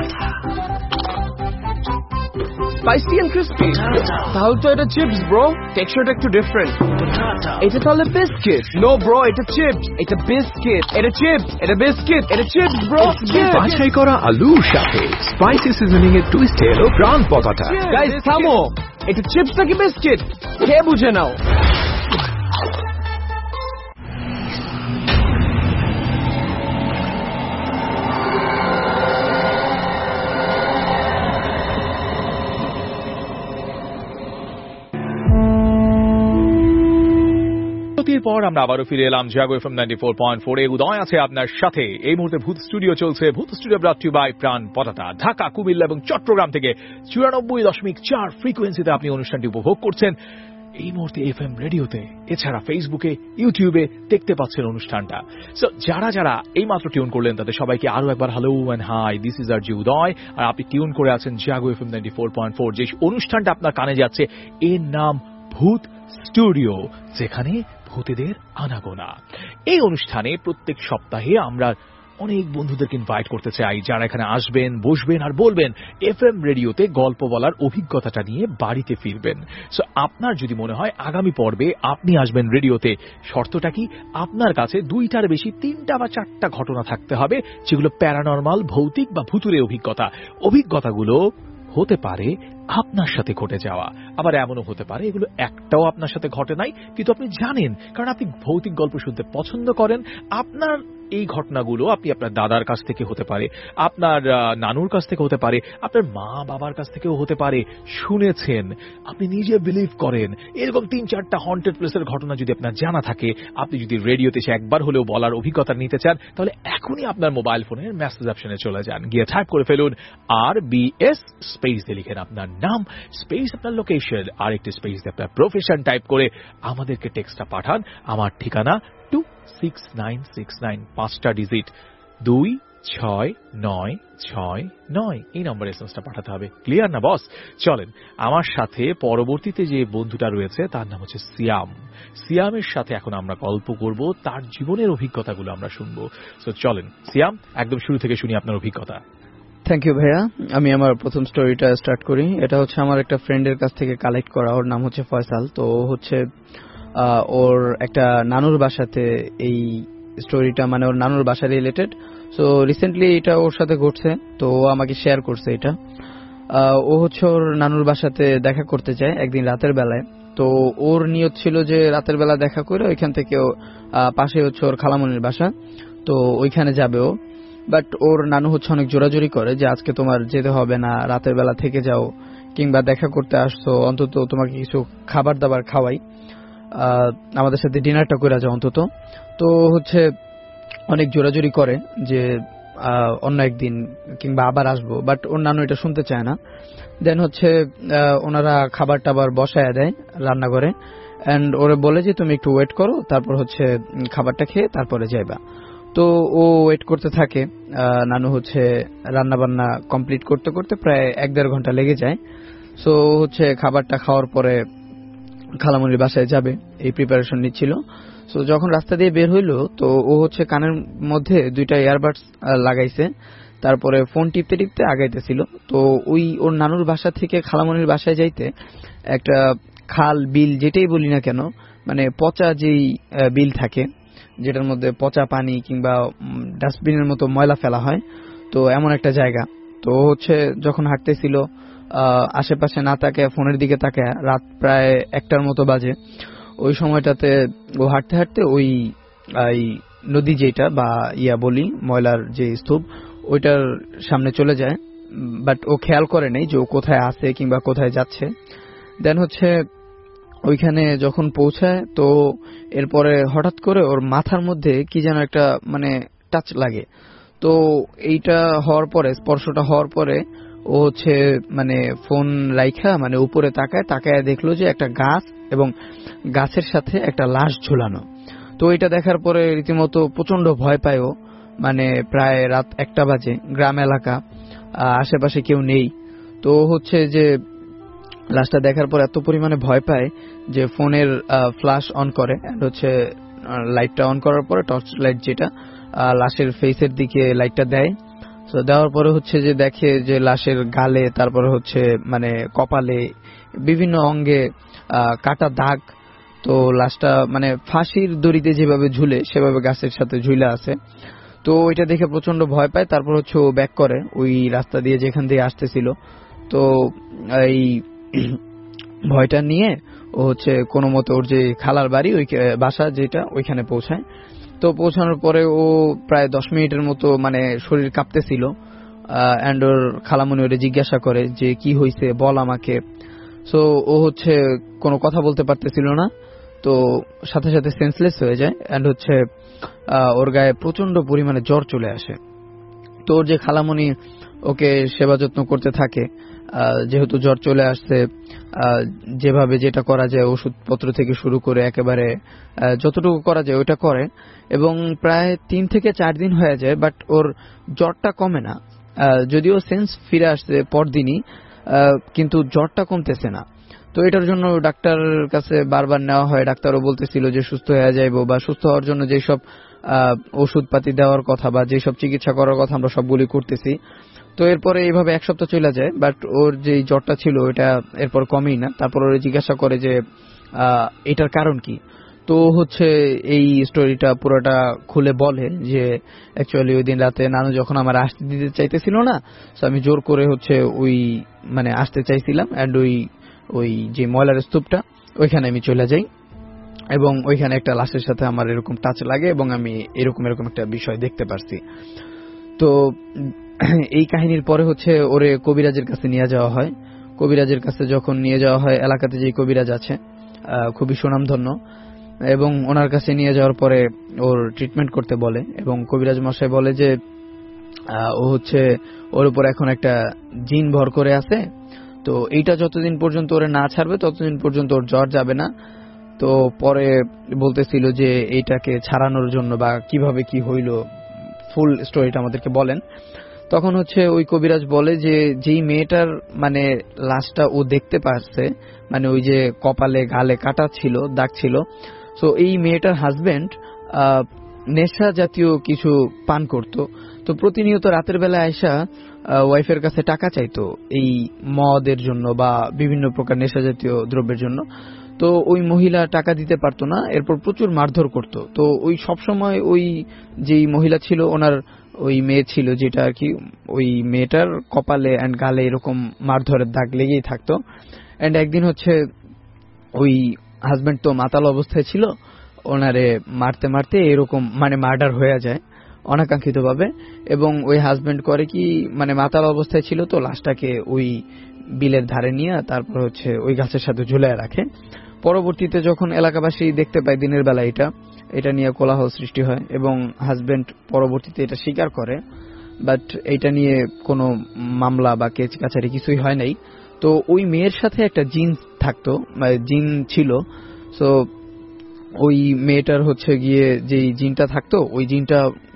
স্পাইসি এন্ড ক্রিস্পি, তাহলে তো এটা চিপস ব্রো, টেক্সচারটা একটু ডিফারেন্ট। এটা তাহলে বিস্কিট? নো ব্রো, এটা চিপস, এটা বিস্কিট, এটা চিপস, এটা বিস্কিট, এটা চিপস ব্রো। বাছাই করা আলুর সাথে স্পাইসি সিজনিং এর টুইস্ট এলো প্রাণ পটাটা। গাইস থামো, এটা চিপস নাকি বিস্কিট কে বুঝে নাও। পর আমরা আবারও ফিরে এলাম Jago FM ninety four point four এ। উদয় আছে আপনার সাথে। এই মুহূর্তে ভূত স্টুডিও চলছে। ভূত স্টুডিও ব্রট টু বাই প্রাণ পটাটা। ঢাকা, কুমিল্লা এবং চট্টগ্রাম থেকে চুরানব্বই দশমিক চার ফ্রিকোয়েন্সিতে আপনি অনুষ্ঠানটি উপভোগ করছেন এই মুহূর্তে এফএম রেডিওতে। এছাড়া ফেসবুকে, ইউটিউবে দেখতে পাচ্ছেন অনুষ্ঠানটা। সো যারা যারা এই মাত্র টিউন করলেন তাদের সবাইকে আরো একবার hello and hi, this is R J Uday. আর আপনি টিউন করে আছেন Jago FM ninety four point four. যে অনুষ্ঠানটা আপনার কানে যাচ্ছে এর নাম ভূত স্টুডিও, যেখানে ভূতেদের আনাগোনা। এই অনুষ্ঠানে প্রত্যেক সপ্তাহে আমরা অনেক বন্ধুদেরকে ইনভাইট করতে চাই, যারা এখানে আসবেন, বসবেন আর বলবেন এফএম রেডিওতে গল্প বলার অভিজ্ঞতাটা নিয়ে বাড়িতে ফিরবেন। সো আপনার যদি মনে হয় আগামী পর্বে আপনি আসবেন রেডিওতে, শর্তটা কি? আপনার কাছে দুইটার বেশি তিনটা বা চারটা ঘটনা থাকতে হবে, যেগুলো প্যারানরমাল, ভৌতিক বা ভুতুরে অভিজ্ঞতা। অভিজ্ঞতাগুলো হতে পারে আপনার সাথে ঘটে যাওয়া, আবার এমনও হতে পারে এগুলো একটাও আপনার সাথে ঘটে নাই, কিন্তু আপনি জানেন, কারণ আপনি ভৌতিক গল্প শুনতে পছন্দ করেন। আপনার এই ঘটনাগুলো আপনি আপনার দাদার কাছ থেকে হতে পারে, আপনার নানুর কাছ থেকে হতে পারে, আপনার মা বাবার কাছ থেকেও হতে পারে, শুনেছেন, আপনি নিজে বিলিভ করেন। এরকম তিন চারটা হন্টেড প্লেসের ঘটনা যদি আপনার জানা থাকে, আপনি যদি রেডিওতে এসে একবার হলেও বলার অভিজ্ঞতা নিতে চান, তাহলে এখনই আপনার মোবাইল ফোনের মেসেজ অপশনে চলে যান, গিয়ে টাইপ করে ফেলুন আর বি এস স্পেস দিয়ে লিখেন আপনার নাম, স্পেস আপনার লোকেশন, আর একটি স্পেস দিয়ে আপনার প্রফেশন টাইপ করে আমাদেরকে টেক্সটটা পাঠান। আমার ঠিকানা two six nine six nine, পাঁচটা ডিজিট, দুই ছয় নয় ছয় নয়, এই নম্বরে এসএমএসটা পাঠাতে হবে। ক্লিয়ার না বস? চলেন আমার সাথে পরবর্তীতে যে বন্ধুটা রয়েছে তার নাম হচ্ছে সিয়াম। সিয়ামের সাথে এখন আমরা গল্প করব, তার জীবনের অভিজ্ঞতাগুলো আমরা শুনবো। সো চলেন সিয়াম, একদম শুরু থেকে শুনি আপনার অভিজ্ঞতা। থ্যাংক ইউ ভাইয়া। আমি আমার প্রথম স্টোরিটা স্টার্ট করি। এটা হচ্ছে আমার একটা ফ্রেন্ডের কাছ থেকে কালেক্ট করা। ওর নাম হচ্ছে ফয়সাল। তো হচ্ছে ওর একটা নানুর বাসাতে এই স্টোরিটা, মানে ওর নানুর বাসা রিলেটেড। সো রিসেন্টলি এটা ওর সাথে ঘটছে, তো ও আমাকে শেয়ার করছে এটা। ও হচ্ছে ওর নানুর বাসাতে দেখা করতে চায় একদিন রাতের বেলায়। তো ওর নিয়ত ছিল যে রাতের বেলা দেখা করে ওইখান থেকে পাশে হচ্ছে ওর খালামনির বাসা, তো ওইখানে যাবে ও। বাট ওর নানু হচ্ছে অনেক জোরাজোরি করে যে আজকে তোমার যেতে হবে না, রাতের বেলা থেকে যাও, কিংবা দেখা করতে আসছো অন্তত তোমাকে কিছু খাবার দাবার খাওয়াই, আমাদের সাথে ডিনারটা করে যাও অন্তত। তো হচ্ছে অনেক জোরাজোরি করে যে অন্য একদিন কিংবা আবার আসবো, বাট ওর নানু এটা শুনতে চায় না। দেন হচ্ছে ওনারা খাবার টাবার বসায় দেয় রান্নাঘরে, অ্যান্ড ওরা বলে যে তুমি একটু ওয়েট করো, তারপর হচ্ছে খাবারটা খেয়ে তারপরে যাইবা। তো ও ওয়েট করতে থাকে। নানু হচ্ছে রান্না বান্না কমপ্লিট করতে করতে প্রায় এক দেড় ঘন্টা লেগে যায়। সো হচ্ছে খাবারটা খাওয়ার পরে খালামণির বাসায় যাবে এই প্রিপারেশন নিচ্ছিল। সো যখন রাস্তা দিয়ে বের হইলো তো ও হচ্ছে কানের মধ্যে দুইটা ইয়ারবাডস লাগাইছে, তারপরে ফোন টিপতে টিপতে আগাইতেছিল। তো ওই ওর নানুর বাসা থেকে খালামণির বাসায় যাইতে একটা খাল বিল যেটাই বলি না কেন, মানে পচা যেই বিল থাকে যেটার মধ্যে পচা পানি কিংবা ডাস্টবিনের মতো ময়লা ফেলা হয়, তো এমন একটা জায়গা। তো হচ্ছে যখন হাঁটতেছিল আশেপাশে না তাকায় ফোনের দিকে তাকায়, রাত প্রায় একটার মতো বাজে। ওই সময়টাতে ও হাঁটতে হাঁটতে ওই নদী যেটা বা ইয়া বলি ময়লার যে স্তূপ ওইটার সামনে চলে যায়, বাট ও খেয়াল করে নেই যে ও কোথায় আছে কিংবা কোথায় যাচ্ছে। দেন হচ্ছে ওইখানে যখন পৌঁছায় তো এরপরে হঠাৎ করে ওর মাথার মধ্যে কি যেন একটা মানে টাচ লাগে। তো এইটা হওয়ার পরে স্পর্শটা হওয়ার পরে ও হচ্ছে মানে ফোন রাইখা মানে উপরে তাকায় তাকায় দেখলো যে একটা গাছ এবং গাছের সাথে একটা লাশ ঝুলানো। তো এটা দেখার পরে রীতিমতো প্রচন্ড ভয় পায় ও, মানে প্রায় রাত একটা বাজে, গ্রাম এলাকা, আশেপাশে কেউ নেই। তো হচ্ছে যে লাশটা দেখার পর এত পরিমাণে ভয় পায় যে ফোনের ফ্ল্যাশ অন করে, হচ্ছে লাইটটা অন করার পরে টর্চ লাইট যেটা লাশের ফেসের দিকে লাইটটা দেয়। তো দেওয়ার পরে হচ্ছে যে দেখে যে লাশের গালে তারপরে হচ্ছে মানে কপালে বিভিন্ন অঙ্গে কাটা দাগ। তো লাশটা মানে ফাঁসির দড়িতে যেভাবে ঝুলে সেভাবে গাছের সাথে ঝুলে আছে। তো ওইটা দেখে প্রচন্ড ভয় পায়। তারপর হচ্ছে ও ব্যাক করে ওই রাস্তা দিয়ে যেখান দিয়ে আসতেছিল। তো এই ভয়টা নিয়ে ও হচ্ছে কোনো মতো ওর যে খালার বাড়ি ওই বাসা যেটা ওইখানে পৌঁছায়। তো পৌঁছানোর পরে ও প্রায় দশ মিনিটের মতো মানে শরীর কাঁপতেছিল। অ্যান্ড ওর খালামণি ওরে জিজ্ঞাসা করে যে কি হয়েছে বল আমাকে। সো ও হচ্ছে কোনো কথা বলতে পারতেছিল না, তো সাথে সাথে সেন্সলেস হয়ে যায়। অ্যান্ড হচ্ছে ওর গায়ে প্রচন্ড পরিমাণে জ্বর চলে আসে। তো ওর যে খালামণি ওকে সেবা যত্ন করতে থাকে, যেহেতু জ্বর চলে আসছে, যেভাবে যেটা করা যায় ওষুধপত্র থেকে শুরু করে একেবারে যতটুকু করা যায় ওইটা করে। এবং প্রায় তিন থেকে চার দিন হয়ে যায়, বাট ওর জ্বরটা কমে না। যদিও সেন্স ফিরে আসছে পরদিনই, কিন্তু জ্বরটা কমতেছে না। তো এটার জন্য ডাক্তারের কাছে বারবার নেওয়া হয়। ডাক্তারও বলতেছিল যে সুস্থ হয়ে যাইব, বা সুস্থ হওয়ার জন্য যেসব ওষুধপাতি দেওয়ার কথা বা যেসব চিকিৎসা করার কথা আমরা সবগুলি করতেছি। তো এরপরে এইভাবে এক সপ্তাহ চলে যায়, বাট ওর যে জ্বরটা ছিল ওইটা এরপর কমেই না। তারপর ওরা জিজ্ঞাসা করে যে এটার কারণ কি। তো হচ্ছে এই স্টোরিটা পুরোটা খুলে বলে যে অ্যাকচুয়ালি ওই দিন রাতে নানু যখন আমার আসতে দিতে চাইতেছিল না, তো আমি জোর করে হচ্ছে ওই মানে আসতে চাইছিলাম, অ্যান্ড ওই ওই যে ময়লার স্তূপটা ওইখানে আমি চলে যাই এবং ওইখানে একটা লাশের সাথে আমার এরকম টাচ লাগে এবং আমি এরকম এরকম একটা বিষয় দেখতে পারছি। তো এই কাহিনীর পরে হচ্ছে ওরে কবিরাজের কাছে নিয়ে যাওয়া হয়। কবিরাজের কাছে যখন নিয়ে যাওয়া হয়, এলাকাতে যে কবিরাজ আছে খুবই সুনামধন্য, এবং ওনার কাছে নিয়ে যাওয়ার পরে ওর ট্রিটমেন্ট করতে বলে। এবং কবিরাজ মশাই বলে যে ও হচ্ছে ওর উপর এখন একটা জিন ভর করে আছে, তো এইটা যতদিন পর্যন্ত ওরে না ছাড়বে ততদিন পর্যন্ত ওর জ্বর যাবে না। তো পরে বলতেছিল যে এইটাকে ছাড়ানোর জন্য বা কিভাবে কি হইল ফুল স্টোরিটা আমাদেরকে বলেন। তখন হচ্ছে ওই কবিরাজ বলে যে যেই মেয়েটার মানে লাশটা ও দেখতে পাচ্ছে, মানে ওই যে কপালে গালে কাটা ছিল, দাগ ছিল, তো এই মেয়েটার হাজবেন্ড নেশা জাতীয় কিছু পান করত। তো প্রতিনিয়ত রাতের বেলা আয়সা ওয়াইফের কাছে টাকা চাইতো এই মদের জন্য বা বিভিন্ন প্রকার নেশা জাতীয় দ্রব্যের জন্য। তো ওই মহিলা টাকা দিতে পারতো না, এরপর প্রচুর মারধর করত। তো ওই সবসময় ওই যেই মহিলা ছিল ওনার ওই মেয়ে ছিল যেটা আর কি, ওই মেয়েটার কপালে অ্যান্ড গালে এরকম মারধরের দাগ লেগেই থাকতো। অ্যান্ড একদিন হচ্ছে ওই হাজবেন্ড তো মাতাল অবস্থায় ছিল, ওনারে মারতে মারতে এরকম মানে মার্ডার হয়ে যায় অনাকাঙ্ক্ষিত ভাবে। এবং ওই হাজবেন্ড করে কি মানে মাতাল অবস্থায় ছিল, তো লাশটাকে ওই বিলের ধারে নিয়ে তারপর হচ্ছে ওই গাছের সাথে ঝুলায় রাখে। পরবর্তীতে যখন এলাকাবাসী দেখতে পায় দিনের বেলা এটা এটা নিয়ে কোলাহল সৃষ্টি হয় এবং হাজবেন্ড পরবর্তীতে এটা স্বীকার করে, বাট এইটা নিয়ে কোনো মামলা বা কেস কাছারি কিছুই হয় নাই। তো ওই মেয়ের সাথে একটা জিন থাকতো, জিন ছিল। সো ওই মেয়েটার হচ্ছে গিয়ে যেই জিনটা থাকতো ওই জিনটা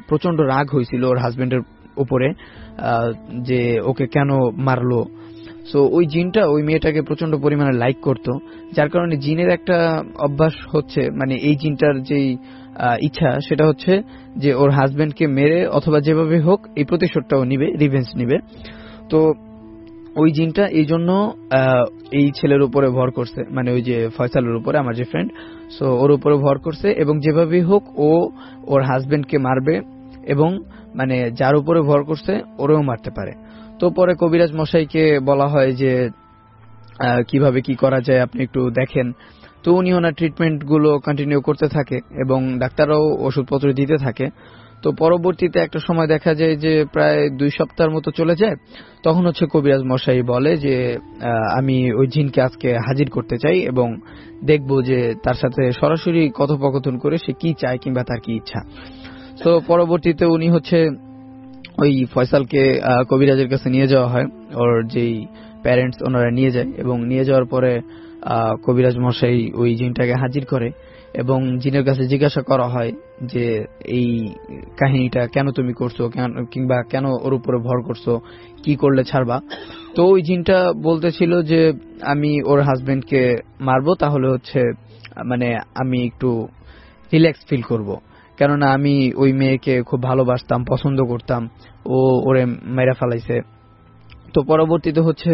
প্রচন্ড রাগ হয়েছিল ওর হাজবেন্ডের উপরে যে ওকে কেন মারলো। সো ওই জিনটা ওই মেয়েটাকে প্রচন্ড পরিমাণে লাইক করতো, যার কারণে জিনের একটা অভ্যাস হচ্ছে, মানে এই জিনটার যেই ইচ্ছা সেটা হচ্ছে যে ওর হাজবেন্ডকে মেরে অথবা যেভাবে হোক এই প্রতিশোধটাও নিবে, রিভেঞ্জ নিবে। তো ওই জিনটা এই জন্য এই ছেলের উপরে ভর করছে, মানে ওই যে ফয়সালের উপরে, আমার যে ফ্রেন্ড, সো ওর উপরে ভর করছে এবং যেভাবেই হোক ও ওর হাজবেন্ডকে মারবে এবং মানে যার উপরে ভর করছে ওরেও মারতে পারে। তো পরে কবিরাজ মশাইকে বলা হয় যে কিভাবে কি করা যায় আপনি একটু দেখেন। তো উনি ওনার ট্রিটমেন্ট গুলো কন্টিনিউ করতে থাকে এবং ডাক্তাররাও ওষুধপত্র দিতে থাকে। তো পরবর্তীতে একটা সময় দেখা যায় যে প্রায় দুই সপ্তাহের মতো চলে যায়। তখন হচ্ছে কবিরাজ মশাই বলে যে আমি ওই জিনকে আজকে হাজির করতে চাই এবং দেখবো যে তার সাথে সরাসরি কথোপকথন করে সে কি চায় কিংবা তার কি ইচ্ছা। তো পরবর্তীতে উনি হচ্ছে ওই ফয়সালকে কবিরাজের কাছে নিয়ে যাওয়া হয়, ওর যেই প্যারেন্টস ওনারা নিয়ে যায় এবং নিয়ে যাওয়ার পরে কবিরাজ মশাই ওই জিনটাকে হাজির করে এবং জিনের কাছে জিজ্ঞাসা করা হয় যে এই কাহিনীটা কেন তুমি করছো কিংবা কেন ওর উপরে ভর করছো, কি করলে ছাড়বা। তো ওই জিনটা বলতেছিল যে আমি ওর হাজবেন্ডকে মারবো, তাহলে হচ্ছে মানে আমি একটু রিল্যাক্স ফিল করব, কেননা আমি ওই মেয়েকে খুব ভালোবাসতাম, পছন্দ করতাম, ও ওরে মেরা ফেলাইছে। তো পরবর্তীতে হচ্ছে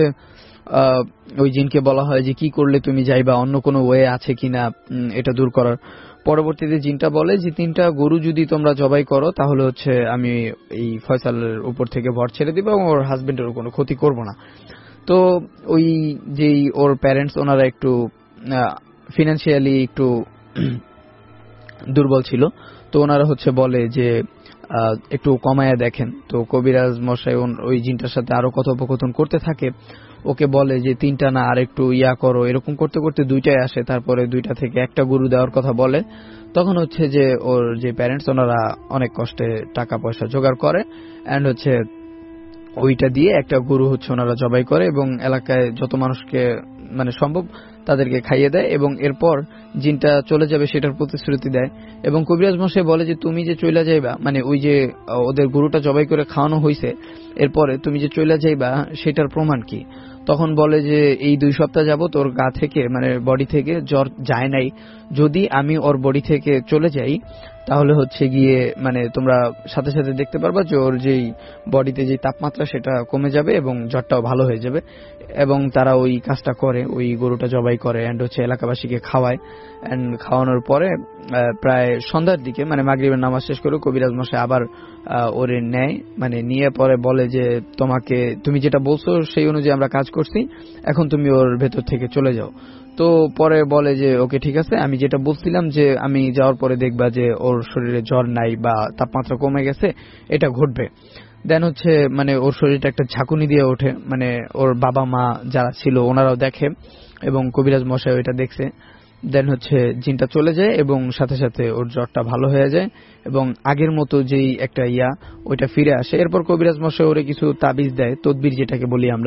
ওই জিনকে বলা হয় যে কি করলে তুমি যাইবা, অন্য কোনো ওয়ে আছে কিনা এটা দূর করার। পরবর্তীতে জিনটা বলে যে তিনটা গরু যদি তোমরা জবাই করো তাহলে হচ্ছে আমি এই ফয়সালের উপর থেকে ভর ছেড়ে দিব এবং ওর হাজবেন্ডের কোনো ক্ষতি করব না। তো ওই যেই ওর প্যারেন্টস ওনারা একটু ফিনান্সিয়ালি একটু দুর্বল ছিল, তো ওনারা হচ্ছে বলে যে একটু কমায়া দেখেন। তো কবিরাজ মশাই ওই জিনটার সাথে আরো কথোপকথন করতে থাকে, ওকে বলে যে তিনটা না আর একটু ইয়া করো, এরকম করতে করতে দুইটাই আসে, তারপরে দুইটা থেকে একটা গরু দেওয়ার কথা বলে। তখন হচ্ছে যে ওর যে প্যারেন্টস ওনারা অনেক কষ্টে টাকা পয়সা জোগাড় করে এন্ড হচ্ছে ওইটা দিয়ে একটা গরু হচ্ছে ওনারা জবাই করে এবং এলাকায় যত মানুষকে মানে সম্ভব তাদেরকে খাইয়ে দেয় এবং এরপর জিনটা চলে যাবে সেটার প্রতিশ্রুতি দেয়। এবং কবিরাজ মশাই বলে যে তুমি যে চলে যাইবা, মানে ওই যে ওদের গরুটা জবাই করে খাওয়ানো হয়েছে এরপরে তুমি যে চলে যাইবা সেটার প্রমাণ কি। তখন বলে যে এই দুই সপ্তাহ যাবত ওর গা থেকে মানে বডি থেকে জ্বর যায় নাই, যদি আমি ওর বডি থেকে চলে যাই তাহলে হচ্ছে গিয়ে মানে তোমরা সাথে সাথে দেখতে পারবা যে ওর যেই বডিতে যে তাপমাত্রা সেটা কমে যাবে এবং জ্বরটাও ভালো হয়ে যাবে। এবং তারা ওই কাজটা করে, ওই গরুটা জবাই করে এন্ড হচ্ছে এলাকাবাসীকে খাওয়ায় এন্ড খাওয়ানোর পরে প্রায় সন্ধ্যার দিকে মানে মাগরিবের নামাজ শেষ করে কবিরাজ মশাই আবার ওরে নেয়, মানে নিয়ে পরে বলে যে তোমাকে তুমি যেটা বলছো সেই অনুযায়ী আমরা কাজ করছি, এখন তুমি ওর ভেতর থেকে চলে যাও। তো পরে বলে যে ওকে ঠিক আছে, আমি যেটা বলছিলাম যে আমি যাওয়ার পরে দেখবা যে ওর শরীরে জ্বর নাই বা তাপমাত্রা কমে গেছে, এটা ঘটবে। দেন হচ্ছে মানে ওর শরীরটা একটা ঝাঁকুনি দিয়ে ওঠে, মানে ওর বাবা মা যারা ছিল ওনারাও দেখে এবং কবিরাজ মশাই ওইটা দেখছে। দেন হচ্ছে জিনটা চলে যায় এবং সাথে সাথে ওর জ্বরটা ভালো হয়ে যায় এবং আগের মতো যেই একটা ইয়া ওইটা ফিরে আসে। এরপর কবিরাজ মশাই ওরে কিছু তাবিজ দেয়, তদবির যেটাকে বলি আমরা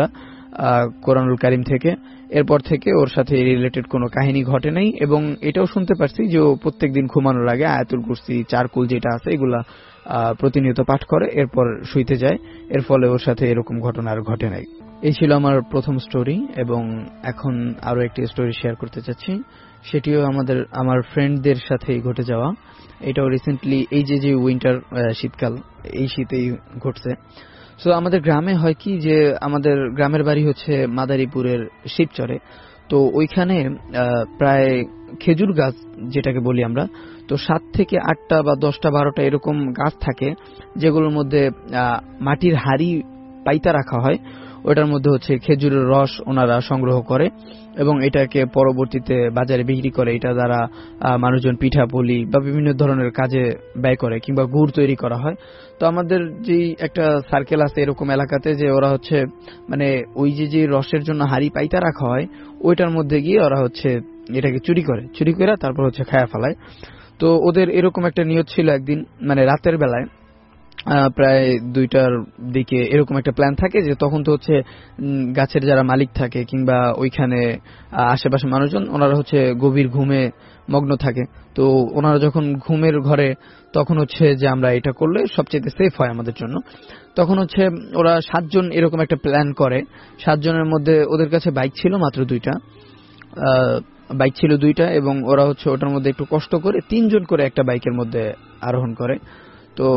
কোরআনুল কারীম থেকে। এরপর থেকে ওর সাথে রিলেটেড কোনো কাহিনী ঘটে নাই এবং এটাও শুনতে পারছি যে ও প্রত্যেকদিন ঘুমানোর আগে আয়াতুল কুরসি, চারকুল যেটা আছে এগুলা প্রতিনিয়ত পাঠ করে এরপর শুইতে যায়। এর ফলে ওর সাথে এরকম ঘটনা আর ঘটে নাই। এই ছিল আমার প্রথম স্টোরি এবং এখন আরো একটি স্টোরি শেয়ার করতে চাচ্ছি, সেটিও আমাদের আমার ফ্রেন্ডদের সাথেই ঘটে যাওয়া। এটাও রিসেন্টলি এই যে যে উইন্টার শীতকাল এই শীতেই ঘটছে। সো আমাদের গ্রামে হয় কি যে আমাদের গ্রামের বাড়ি হচ্ছে মাদারীপুরের শিবচরে। তো ওইখানে প্রায় খেজুর গাছ যেটাকে বলি আমরা, তো সাত থেকে আটটা বা দশটা বারোটা এরকম গাছ থাকে যেগুলোর মধ্যে মাটির হাড়ি পাইতা রাখা হয়, ওটার মধ্যে হচ্ছে খেজুরের রস ওনারা সংগ্রহ করে এবং এটাকে পরবর্তীতে বাজারে বিক্রি করে। এটা দ্বারা মানুষজন পিঠা পুলি বা বিভিন্ন ধরনের কাজে ব্যয় করে কিংবা গুড় তৈরি করা হয়। তো আমাদের যে একটা সার্কেল আছে এরকম এলাকাতে যে ওরা হচ্ছে মানে ওই যে যে রসের জন্য হাড়ি পাইতা রাখা হয় ওইটার মধ্যে গিয়ে ওরা হচ্ছে এটাকে চুরি করে চুরি করে তারপর হচ্ছে খায়া ফেলায়। তো ওদের এরকম একটা নিয়ত ছিল, একদিন মানে রাতের বেলায় প্রায় দুইটার দিকে এরকম একটা প্ল্যান থাকে যে তখন তো হচ্ছে গাছের যারা মালিক থাকে কিংবা ওইখানে আশেপাশে মানুষজন ওনারা হচ্ছে গভীর ঘুমে মগ্ন থাকে। তো ওনারা যখন ঘুমের ঘরে তখন হচ্ছে যে আমরা এটা করলে সবচেয়ে সেফ হয় আমাদের জন্য। তখন হচ্ছে ওরা সাতজন এরকম একটা প্ল্যান করে। সাতজনের মধ্যে ওদের কাছে বাইক ছিল মাত্র দুইটা, বাইক ছিল দুইটা এবং ওরা হচ্ছে ওটার মধ্যে একটু কষ্ট করে তিনজন করে একটা বাইকের মধ্যে আরোহণ করে। তো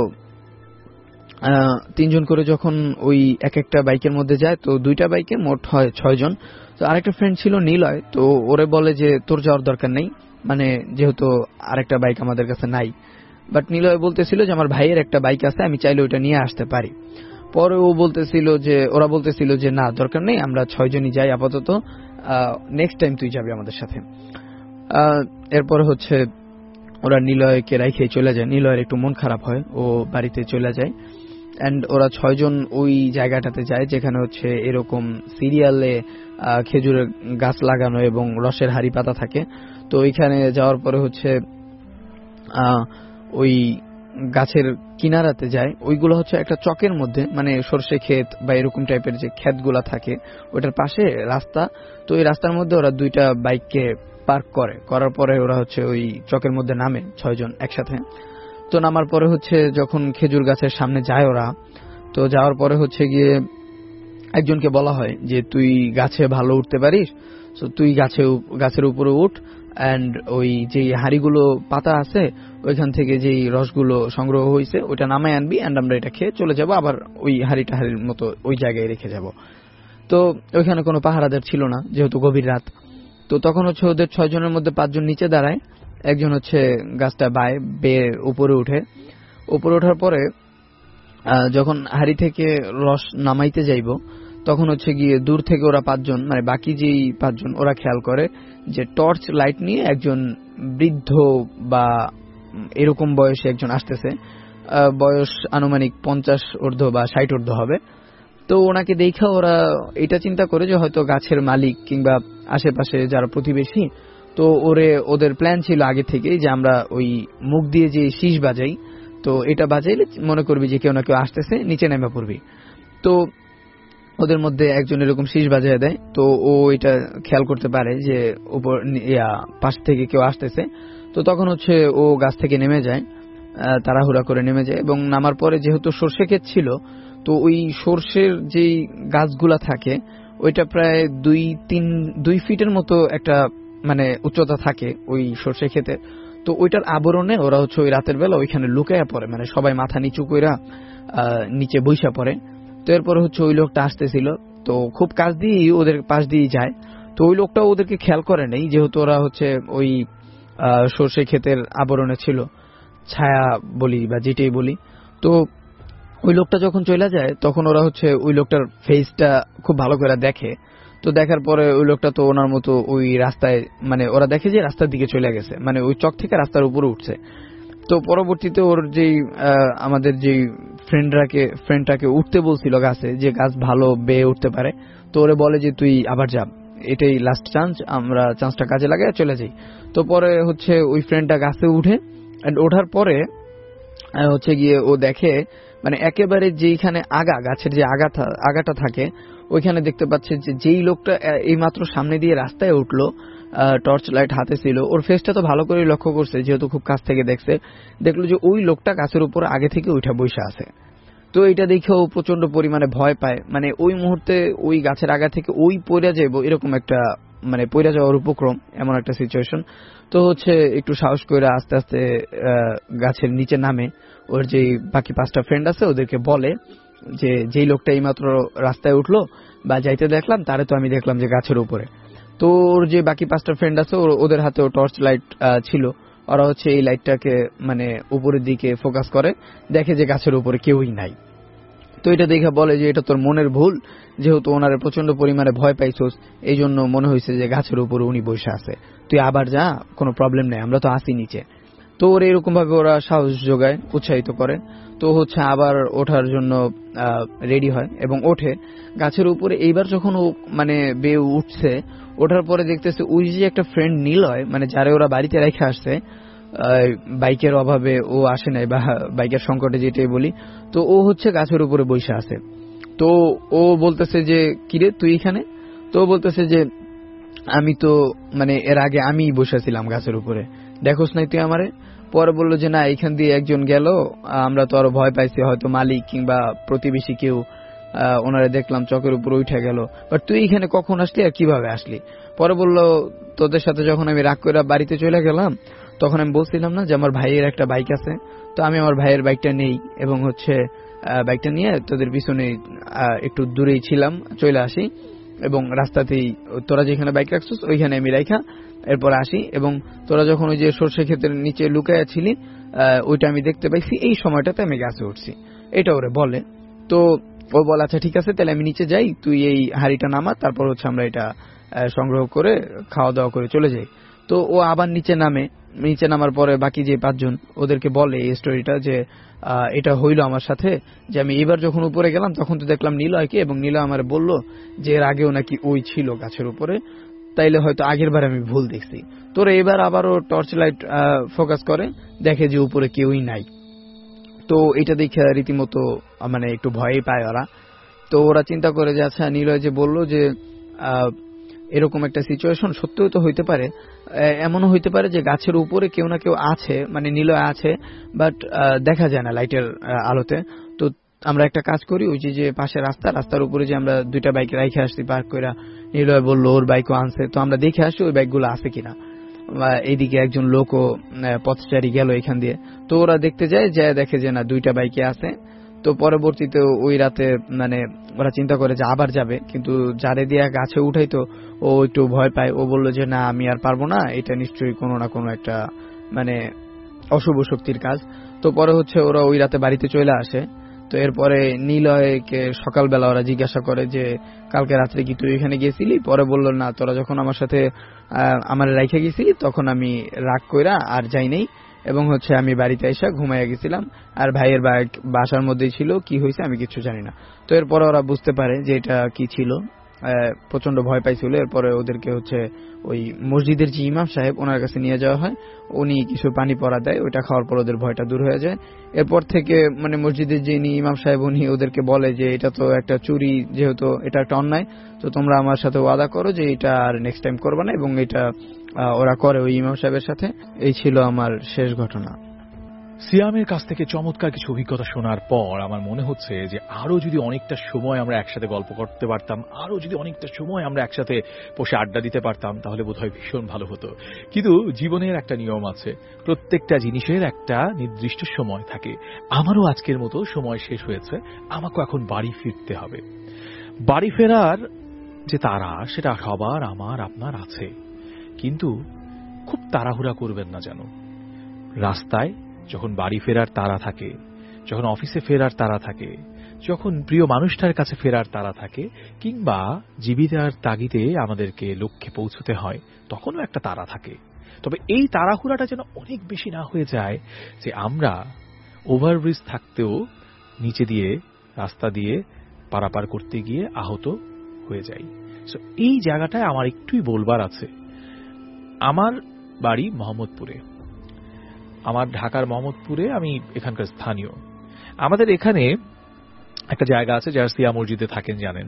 তিনজন করে যখন ওই এক একটা বাইকের মধ্যে যায় তো দুইটা বাইকে মোট হয় ছয় জন। তো আরেকটা ফ্রেন্ড ছিল নিলয়, তো ওরে বলে যে তোর যাওয়ার দরকার নেই, মানে যেহেতু আরেকটা বাইক আমাদের কাছে নাই। বাট নিলয় বলতেছিল যে আমার ভাইয়ের একটা বাইক আছে, আমি চাইলে ওইটা নিয়ে আসতে পারি। পরে ও বলতেছিল যে ওরা বলতেছিল যে না দরকার নেই, আমরা ছয় জনই যাই আপাতত, নেক্সট টাইম তুই যাবি আমাদের সাথে। এরপরে হচ্ছে ওরা নিলয়কে রাইখে চলে যায়। নিলয়ের একটু মন খারাপ হয়, ও বাড়িতে চলে যায়। এন্ড ওরা ছয়জন ওই জায়গাটাতে যায় যেখানে হচ্ছে এরকম সিরিয়ালে খেজুরের গাছ লাগানো এবং রসের হাড়ি পাতা থাকে। তো ওইখানে যাওয়ার পরে হচ্ছে ওই গাছের কিনারাতে যায়। ওইগুলো হচ্ছে একটা চকের মধ্যে, মানে সরষে ক্ষেত বা এরকম টাইপের যে ক্ষেতগুলা থাকে ওইটার পাশে রাস্তা। তো এই রাস্তার মধ্যে ওরা দুইটা বাইককে পার্ক করে, করার পরে ওরা হচ্ছে ওই চকের মধ্যে নামে ছয়জন একসাথে। তো নামার পরে হচ্ছে যখন খেজুর গাছের সামনে যায় ওরা, তো যাওয়ার পরে হচ্ছে গিয়ে একজনকে বলা হয় যে তুই গাছে ভালো উঠতে পারিস, তো তুই গাছে গাছের উপরে উঠ, এন্ড ওই যে হাড়িগুলো পাতা আছে ওইখান থেকে যেই রসগুলো সংগ্রহ হয়েছে ওইটা নামায় আনবি, এন্ড আমরা এটা খেয়ে চলে যাব, আবার ওই হাড়িটা হাড়ির মতো ওই জায়গায় রেখে যাব। তো ওইখানে কোনো পাহারাদার ছিল না যেহেতু গভীর রাত। তো তখন হচ্ছে ওদের ছয় জনের মধ্যে পাঁচজন নিচে দাঁড়ায়, একজন হচ্ছে গাছটা বায় বেয়ে উপরে উঠে। উপরে ওঠার পরে যখন হাড়ি থেকে রস নামাইতে যাইব তখন হচ্ছে গিয়ে দূর থেকে ওরা পাঁচজন, মানে বাকি যেই পাঁচজন ওরা খেয়াল করে যে টর্চ লাইট নিয়ে একজন বৃদ্ধ বা এরকম বয়সে একজন আসতেছে, বয়স আনুমানিক পঞ্চাশ ঊর্ধ্ব বা ষাট ঊর্ধ্ব হবে। তো ওনাকে দেখা ওরা এটা চিন্তা করে যে হয়তো গাছের মালিক কিংবা আশেপাশে যারা প্রতিবেশী। তো ওরে ওদের প্ল্যান ছিল আগে থেকেই যে আমরা ওই মুখ দিয়ে যে শীষ বাজাই, তো এটা বাজাইলে মনে করবি যে কেউ না কেউ আসতেছে, নিচে নেমে পড়বি। তো ওদের মধ্যে একজন এরকম শীষ বাজায় দেয়। তো ও এটা খেয়াল করতে পারে যে উপর পাশ থেকে কেউ আসতেছে। তো তখন হচ্ছে ও গাছ থেকে নেমে যায়, তাড়াহুড়া করে নেমে যায়। এবং নামার পরে যেহেতু সর্ষে ক্ষেত ছিল, তো ওই সর্ষের যেই গাছগুলা থাকে ওইটা প্রায় দুই তিন দুই ফিটের মতো একটা মানে উচ্চতা থাকে ওই সর্ষে ক্ষেতে। তো ওইটার আবরণে ওরা হচ্ছে ওই রাতের বেলা ওইখানে লুকায়া পড়ে, মানে সবাই মাথা নিচু কইরা নিচে বইসা পড়ে। তো এরপরে হচ্ছে ওই লোকটা আসতেছিল, তো খুব কাছ দিয়ে ওদের পাশ দিয়ে যায়। তো ওই লোকটা ওদেরকে খেয়াল করে নেই যেহেতু ওরা হচ্ছে ওই সর্ষে ক্ষেতের আবরণে ছিল, ছায়া বলি বা যেটাই বলি। তো ওই লোকটা যখন চলে যায় তখন ওরা হচ্ছে ওই লোকটার ফেসটা খুব ভালো করে দেখে। তো দেখার পরে ওই লোকটা তো ওনার মতো ওই রাস্তায়, মানে ওরা দেখে যে রাস্তার দিকে চলে গেছে, মানে ওই চক থেকে রাস্তার উপরে উঠছে। তো পরবর্তীতে ওর যেই আমাদের যেই ফ্রেন্ডরাকে ফ্রেন্ডটাকে উঠতে বলছিল গাছে, যে গাছ ভালো বেয়ে উঠতে পারে, তো ওরে বলে যে তুই আবার যা, এটাই লাস্ট চান্স, আমরা চান্সটা কাজে লাগায় চলে যাই। তো পরে হচ্ছে ওই ফ্রেন্ডটা গাছে উঠে, এন্ড ওঠার পরে হচ্ছে গিয়ে ও দেখে মানে একেবারে যেইখানে আগা গাছের যে আগাটা আগাটা থাকে ওইখানে দেখতে পাচ্ছে যে যেই লোকটা এই মাত্র সামনে দিয়ে রাস্তায় উঠলো, টর্চ লাইট হাতে ছিল, ওর ফেসটা তো ভালো করে লক্ষ্য করছে যেহেতু খুব কাছ থেকে দেখছে, দেখলো যে ওই লোকটা গাছের উপর আগে থেকে ওইটা বসে আছে। তো এটা দেখে ও প্রচন্ড পরিমাণে ভয় পায়, মানে ওই মুহূর্তে ওই গাছের আগা থেকে ওই পইরা যাইব এরকম একটা মানে পইরা যাওয়ার উপক্রম, এমন একটা সিচুয়েশন। তো হচ্ছে একটু সাহস করে আস্তে আস্তে গাছের নিচে নামে, ওর যে বাকি পাঁচটা ফ্রেন্ড আছে ওদেরকে বলে যে যেই লোকটা এইমাত্র রাস্তায় উঠলো বা যাইতে দেখলাম তারে তো আমি দেখলাম যে গাছের উপরে। তো ওর যে বাকি পাঁচটা ফ্রেন্ড আছে ওদের হাতেও টর্চ লাইট ছিল, ওরা হচ্ছে এই লাইটটাকে মানে উপরের দিকে ফোকাস করে, দেখে যে গাছের উপরে কেউই নাই। তো এটা দেখে বলে যে এটা তোর মনের ভুল, যেহেতু ওনারে প্রচন্ড পরিমাণে ভয় পাইছোস এই জন্য মনে হয়েছে যে গাছের উপরে উনি বসে আছে, তুই আবার যা, কোনো প্রবলেম নেই, আমরা তো আসি নিচে। তো ওরা এরকম ভাবে ওরা সাহস যোগায়, উৎসাহিত করে। তো হচ্ছে আবার ওঠার জন্য রেডি হয় এবং ওঠে গাছের উপরে। এইবার যখন ও মানে বেয়ে উঠছে, ওঠার পরে দেখতেছে ওই যে একটা ফ্রেন্ড নিলয়, মানে যারা ওরা বাড়িতে রেখে আসছে, বাইকের অভাবে ও আসে নাই, বা বাইকের সংকটে যেটাই বলি। তো ও হচ্ছে গাছের উপরে বসে আছে। তো ও বলতেছে যে কিরে তুই এখানে? তো ও বলতেছে যে আমি তো মানে এর আগে আমি বসেছিলাম গাছের উপরে, দেখোস নাই তুই আমারে? পরে বললো যে না, এখান দিয়ে একজন গেল, আমরা তো আরো ভয় পাইছি, হয়তো মালিক কিংবা প্রতিবেশী কেউ, ওনারে দেখলাম চকের উপর উঠে গেল, বাট তুই এখানে কখন আসলি আর কিভাবে আসলি? পরে বললো তোদের সাথে যখন আমি রাগ করে বাড়িতে চলে গেলাম তখন আমি বলছিলাম না যে আমার ভাইয়ের একটা বাইক আছে, তো আমি আমার ভাইয়ের বাইকটা নেই এবং হচ্ছে বাইকটা নিয়ে তোদের পিছনে একটু দূরেই ছিলাম, চলে আসি এবং রাস্তাতেই তোরা যেখানে বাইক রাখছিস ওইখানে আমি রাখা এরপর আসি, এবং তোরা যখন ওই যে সর্ষে ক্ষেতের নিচে লুকায়া ছিলি ওইটা আমি দেখতে পাইছি, এই সময়টাতে আমি গাছে উঠছি, এটা ওরে বলে। তো ও বলে আচ্ছা ঠিক আছে, তাহলে আমি নিচে যাই, তুই এই হাড়িটা নামা, তারপর হচ্ছে আমরা এটা সংগ্রহ করে খাওয়া দাওয়া করে চলে যাই। তো ও আবার নিচে নামে, নিচে নামার পরে বাকি যে পাঁচজন ওদেরকে বলে এই স্টোরিটা যে এটা হইলো আমার সাথে, যে আমি এবার যখন উপরে গেলাম তখন তো দেখলাম নিলয়কে, এবং নিলয় আমার বলল যে এর আগেও নাকি ওই ছিল গাছের উপরে, তাইলে হয়তো আগের বার আমি ভুল দেখছি। তোরা এবার আবারও টর্চ লাইট ফোকাস করে, দেখে যে উপরে কেউই নাই। তো এটা দেখে রীতিমতো মানে একটু ভয়ই পায় ওরা। তো ওরা চিন্তা করে যে আচ্ছা নিলয় যে বললো যে এরকম একটা সিচুয়েশন সত্যিও তো হইতে পারে, এমনও হইতে পারে যে গাছের উপরে কেউ না কেউ আছে, মানে নিলয় আছে বাট দেখা যায় না লাইটের আলোতে। তো আমরা একটা কাজ করি, ওই যে পাশে রাস্তা, রাস্তার উপরে যে আমরা দুইটা বাইক রাইখে আসছি পার্ক করে, নিলয় বললো ওর বাইকও আনছে, তো আমরা দেখে আসি ওই বাইকগুলো আছে কিনা। এইদিকে একজন লোকও পথচারী গেল এখান দিয়ে, তো ওরা দেখতে যায়, যায় দেখে যে না দুইটা বাইকে আছে। তো পরবর্তীতে ওই রাতে মানে ওরা চিন্তা করে যে আবার যাবে, কিন্তু যারে দিয়ে গাছে উঠাইতো ও একটু ভয় পায়, ও বললো যে না আমি আর পারবো না, এটা নিশ্চয়ই কোনো না কোনো একটা মানে অশুভ শক্তির কাজ। তো পরে হচ্ছে ওরা ওই রাতে বাড়িতে চলে আসে। তো এরপরে নিলয়কে সকালবেলা ওরা জিজ্ঞাসা করে যে কালকে রাত্রে কি তুই এখানে গেছিলি? পরে বললো না, তোরা যখন আমার সাথে আমার রাইখে গেছিলি তখন আমি রাগ কইরা আর যাই নাই, এবং হচ্ছে আমি বাড়িতে এসে ঘুমাইয়া গেছিলাম, আর ভাইয়ের বাইক বাসার মধ্যেই ছিল, কি হয়েছে আমি কিছু জানি না। তো এরপরে ওরা বুঝতে পারে যে এটা কি ছিল, প্রচন্ড ভয় পাইছিল। এরপরে ওদেরকে হচ্ছে ওই মসজিদের যে ইমাম সাহেব ওনার কাছে নিয়ে যাওয়া হয়, উনি কিছু পানি পড়া দেয়, ওইটা খাওয়ার পর ওদের ভয়টা দূর হয়ে যায়। এরপর থেকে মানে মসজিদের যে ইমাম সাহেব উনি ওদেরকে বলে যে এটা তো একটা চুরি, যেহেতু এটা একটা অন্যায়, তো তোমরা আমার সাথে ওয়াদা করো যে এটা আর নেক্সট টাইম করবে না, এবং এটা ওরা করে ওই ইমাম সাহেবের সাথে। এই ছিল আমার শেষ ঘটনা। সিয়ামের কাছ থেকে চমৎকার কিছু অভিজ্ঞতা শোনার পর আমার মনে হচ্ছে যে আরো যদি অনেকটা সময় আমরা একসাথে গল্প করতে পারতাম, আরো যদি অনেকটা সময় আমরা একসাথে বসে আড্ডা দিতে পারতাম, তাহলে বোধহয় ভীষণ ভালো হতো। কিন্তু জীবনের একটা নিয়ম আছে, প্রত্যেকটা জিনিসের একটা নির্দিষ্ট সময় থাকে। আমারও আজকের মতো সময় শেষ হয়েছে, আমাকে এখন বাড়ি ফিরতে হবে। বাড়ি ফেরার যে তাড়া সেটা সবার আমার আপনার আছে, কিন্তু খুব তাড়াহুড়া করবেন না যেন। রাস্তায় যখন বাড়ি ফেরার তাড়া থাকে, যখন অফিসে ফেরার তাড়া থাকে, যখন প্রিয় মানুষটার কাছে ফেরার তাড়া থাকে, কিংবা জীবিকার তাগিদে আমাদেরকে লক্ষ্যে পৌঁছতে হয়, তখনও একটা তাড়া থাকে। তবে এই তাড়াহুড়াটা যেন অনেক বেশি না হয়ে যায় যে আমরা ওভারব্রিজ থাকতেও নিচে দিয়ে রাস্তা দিয়ে পারাপার করতে গিয়ে আহত হয়ে যাই। সো এই জায়গাটায় আমার একটুই বলবার আছে। আমার বাড়ি মোহাম্মদপুরে, আমার ঢাকার মোহাম্মদপুরে, আমি এখানকার স্থানীয়। আমাদের এখানে একটা জায়গা আছে, যারা সিয়া মসজিদে থাকেন জানেন,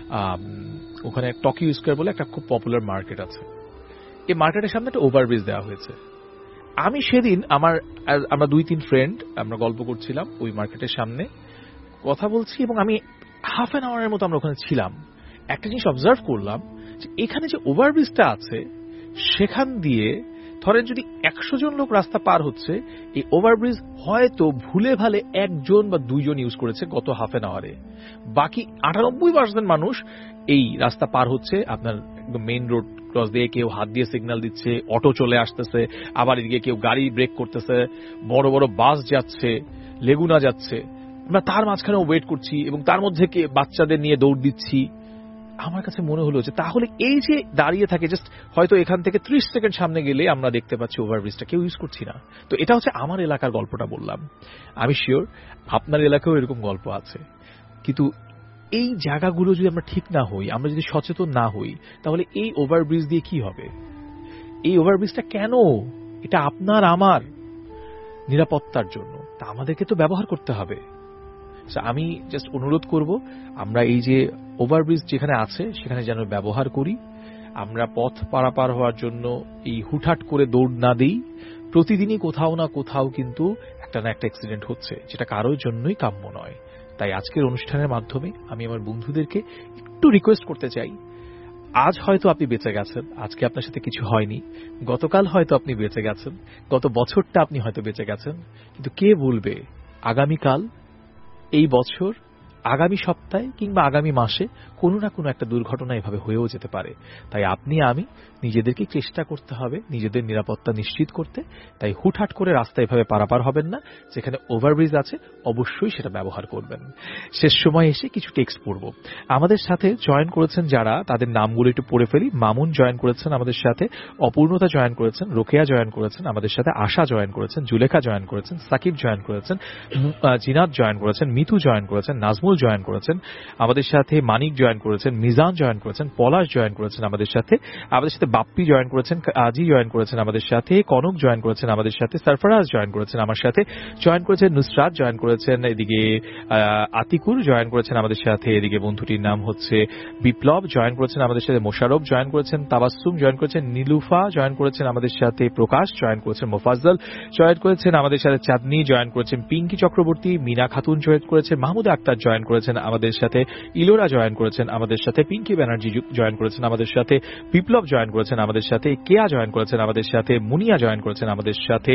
ওখানে টোকিও স্কয়ার বলে একটা খুব পপুলার মার্কেট আছে। এই মার্কেটের সামনে একটা ওভারব্রিজ দেওয়া হয়েছে। আমি সেদিন আমার আমরা দুই তিন ফ্রেন্ড আমরা গল্প করছিলাম ওই মার্কেটের সামনে, কথা বলছি, এবং আমি হাফ অ্যান আওয়ারের মতো আমরা ওখানে ছিলাম। একটা জিনিস অবজার্ভ করলাম যে এখানে যে ওভারব্রিজটা আছে সেখান দিয়ে ধরেন যদি একশো জন লোক রাস্তা পার হচ্ছে, এই ওভারব্রিজ হয়তো ভুলে ভালে একজন বা দুইজন ইউজ করেছে গত হাফ অ্যান আওয়ারে। বাকি আটানব্বই পার্সেন্ট মানুষ এই রাস্তা পার হচ্ছে আপনার একদম মেইন রোড ক্রস দিয়ে, কেউ হাত দিয়ে সিগন্যাল দিচ্ছে, অটো চলে আসতেছে, আবার এদিকে কেউ গাড়ি ব্রেক করতেছে, বড় বড় বাস যাচ্ছে, লেগুনা যাচ্ছে, আমরা তার মাঝখানেও ওয়েট করছি, এবং তার মধ্যে কে বাচ্চাদের নিয়ে দৌড় দিচ্ছি। আমার কাছে মনে হলো যে তাহলে এই যে দাঁড়িয়ে থাকে, জাস্ট হয়তো এখান থেকে ত্রিশ সেকেন্ড সামনে গেলে আমরা দেখতে পাচ্ছি ওভারব্রিজটা কেউ ইউজ করছি না। তো এটা হচ্ছে আমার এলাকার গল্পটা বললাম। আমি শিওর আপনার এলাকাও এরকম গল্প আছে, কিন্তু এই জায়গাগুলো যদি আমরা ঠিক না হই, আমরা যদি সচেতন না হই, তাহলে এই ওভারব্রিজ দিয়ে কি হবে? এই ওভারব্রিজটা কেন এটা আপনার আমার নিরাপত্তার জন্য, তা আমাদেরকে তো ব্যবহার করতে হবে। আমি জাস্ট অনুরোধ করব, আমরা এই যে ওভারব্রিজ যেখানে আছে সেখানে যেন ব্যবহার করি, আমরা পথ পারাপার হওয়ার জন্য এই হুটহাট করে দৌড় না দিই। প্রতিদিনই কোথাও না কোথাও কিন্তু একটা না একটা অ্যাক্সিডেন্ট হচ্ছে, যেটা কারোর জন্যই কাম্য নয়। তাই আজকের অনুষ্ঠানের মাধ্যমে আমি আমার বন্ধুদেরকে একটু রিকোয়েস্ট করতে চাই, আজ হয়তো আপনি বেঁচে গেছেন, আজকে আপনার সাথে কিছু হয়নি, গতকাল হয়তো আপনি বেঁচে গেছেন, গত বছরটা আপনি হয়তো বেঁচে গেছেন, কিন্তু কে বলবে আগামীকাল, এই বছর, আগামী সপ্তাহে কিংবা আগামী মাসে কোনো না কোনো একটা দুর্ঘটনা এভাবে হয়েও যেতে পারে। তাই আপনি আমি নিজেদেরকে চেষ্টা করতে হবে নিজেদের নিরাপত্তা নিশ্চিত করতে। তাই হুটহাট করে রাস্তা এভাবে পারাপার হবেন না, যেখানে ওভারব্রিজ আছে অবশ্যই সেটা ব্যবহার করবেন। শেষ সময় এসে কিছু টেক্সট পড়ব। আমাদের সাথে জয়েন করেছেন যারা, তাদের নামগুলো একটু পড়ে ফেলি। মামুন জয়েন করেছেন আমাদের সাথে, অপূর্ণতা জয়েন করেছেন, রোকেয়া জয়েন করেছেন আমাদের সাথে, আশা জয়েন করেছেন, জুলেখা জয়েন করেছেন, সাকিব জয়েন করেছেন, জিনাত জয়েন করেছেন, মিতু জয়েন করেছেন, নাজমুল জয়েন করেছেন আমাদের সাথে, মানিক জয়েন করেছেন, মিজান জয়েন করেছেন, পলাশ জয়েন করেছেন আমাদের সাথে, আমাদের সাথে বাপ্পি জয়েন করেছেন, আজি জয়েন করেছেন আমাদের সাথে, কনক জয়েন করেছেন আমাদের সাথে, সরফরাজ জয়েন করেছেন আমার সাথে, জয়েন করেছেন নুসরাত জয়েন করেছেন, এদিকে আতিকুর জয়েন করেছেন আমাদের সাথে, এদিকে বন্ধুটির নাম হচ্ছে বিপ্লব জয়েন করেছেন আমাদের সাথে, মোশারফ জয়েন করেছেন, তাবাসসুম জয়েন করেছেন, নীলুফা জয়েন করেছেন আমাদের সাথে, প্রকাশ জয়েন করেছেন, মোফাজ্জল জয়েন করেছেন আমাদের সাথে, চাঁদনি জয়েন করেছেন, পিঙ্কি চক্রবর্তী, মিনা খাতুন জয়েন করেছেন, মাহমুদা আক্তার জয়েন করেছেন আমাদের সাথে, ইলোরা জয়েন করেছেন আমাদের সাথে, পিঙ্কি ব্যানার্জি জয়েন করেছেন আমাদের সাথে, বিপ্লব জয়েন করেছেন আমাদের সাথে, কেয়া জয়েন করেছেন আমাদের সাথে, মুনিয়া জয়েন করেছেন আমাদের সাথে,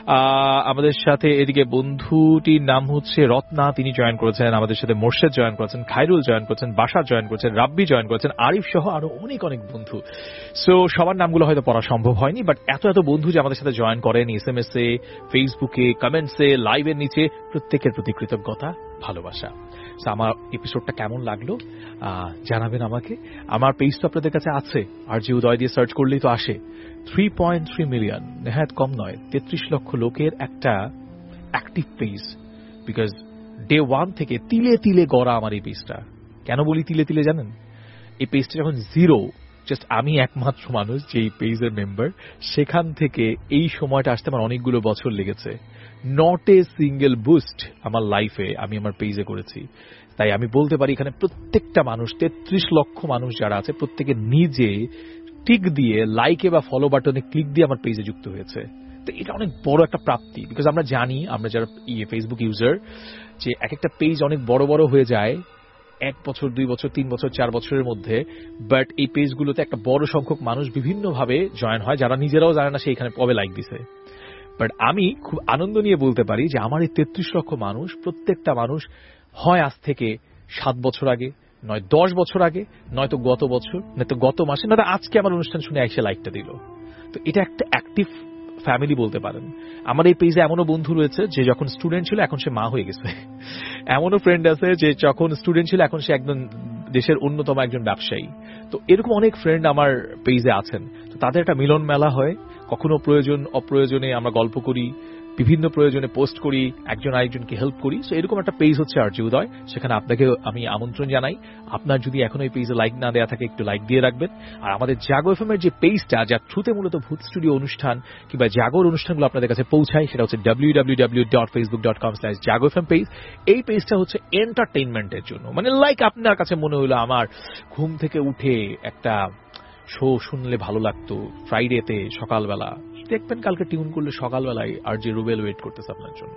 আমাদের সাথে এদিকে বন্ধুটির নাম হচ্ছে রত্না, তিনি জয়েন করেছেন আমাদের সাথে, মোর্শেদ জয়েন করেছেন, খায়রুল জয়েন করেছেন, বাশার জয়েন করেছেন, রাব্বি জয়েন করেছেন, আরিফ সহ আরো অনেক অনেক বন্ধু। সো সবার নামগুলো হয়তো পড়া সম্ভব হয়নি, বাট এত এত বন্ধু যে আমাদের সাথে জয়েন করেন এস এম এস এ, ফেসবুকে, কমেন্টসে, লাইভের নিচে, প্রত্যেকের প্রতি কৃতজ্ঞতা, ভালোবাসা। আমার এপিসোডটা কেমন লাগলো জানাবেন আমাকে। আমার পেজ তো আপনাদের কাছে আছে, আর যে উদয় দিয়ে সার্চ করলেই তো আসে। থ্রি পয়েন্ট থ্রি মিলিয়ন, নেহাত কম নয়, তেত্রিশ লক্ষ লোকের একটা active page. Because day one থেকে তিলে তিলে গড়া আমার এই পেজটা। কেন বলি তিলে তিলে জানেন? এই পেজটা যখন জিরো, জাস্ট আমি একমাত্র মানুষ যে এই পেজের মেম্বার, সেখান থেকে এই সময়টা আসতে আমার অনেকগুলো বছর লেগেছে। নট এ সিঙ্গেল বুস্ট আমার লাইফে আমি আমার পেজে করেছি। তাই আমি বলতে পারি এখানে প্রত্যেকটা মানুষ, তেত্রিশ লক্ষ মানুষ যারা আছে, প্রত্যেকে নিজে টিক দিয়ে, লাইকে বা ফলো বাটনে ক্লিক দিয়ে আমার পেজে যুক্ত হয়েছে। তো এটা অনেক বড় একটা প্রাপ্তি। বিকজ আমরা জানি, আমরা যারা ফেসবুক ইউজার, যে এক একটা পেজ অনেক বড় বড় হয়ে যায় এক বছর, দুই বছর, তিন বছর, চার বছরের মধ্যে। বাট এই পেজগুলোতে একটা বড় সংখ্যক মানুষ বিভিন্নভাবে জয়েন হয়, যারা নিজেরাও জানে না সে এখানে কবে লাইক দিছে। বাট আমি খুব আনন্দ নিয়ে বলতে পারি যে আমার এই তেত্রিশ লক্ষ মানুষ, প্রত্যেকটা মানুষ হয় আজ থেকে সাত বছর আগে, নয় দশ বছর আগে, নয়তো গত বছর, নয়তো গত মাসে, নয়তো আজকে আমার অনুষ্ঠান শুনে এসে লাইকটা দিল। তো এটা একটা অ্যাক্টিভ ফ্যামিলি বলতে পারেন। আমার এই পেজে এমনও বন্ধু রয়েছে যে যখন স্টুডেন্ট ছিল এখন সে মা হয়ে গেছে। এমনও ফ্রেন্ড আছে যে যখন স্টুডেন্ট ছিল এখন সে একদম দেশের অন্যতম একজন ব্যবসায়ী। তো এরকম অনেক ফ্রেন্ড আমার পেজে আছেন। তো তাদের একটা মিলন মেলা হয়, কখনো প্রয়োজন অপ্রয়োজনে আমরা গল্প করি, বিভিন্ন প্রয়োজনে পোস্ট করি, একজন আরেকজনকে হেল্প করি। সো এরকম একটা পেজ হচ্ছে আরজে উদয়, সেখানে আপনাকে আমি আমন্ত্রণ জানাই। আপনার যদি এখনো এই পেজে লাইক না দেওয়া থাকে, একটু লাইক দিয়ে রাখবেন। আর আমাদের জাগো এফএম এর যে পেজটা, যার থ্রুতে মূলত ভূত স্টুডিও অনুষ্ঠান কিংবা জাগোর অনুষ্ঠানগুলো আপনাদের কাছে পৌঁছায়, সেটা হচ্ছে W W W dot Facebook dot com slash Jago FM page. এই পেজটা হচ্ছে এন্টারটেইনমেন্টের জন্য, মানে লাইক আপনার কাছে মনে হলো আমার ঘুম থেকে উঠে একটা শো শুনলে ভালো লাগতো ফ্রাইডেতে সকালবেলা, দেখবেন কালকে টিউন করলে সকালবেলায় আর যে রুবেল ওয়েট করতেছে আপনার জন্য।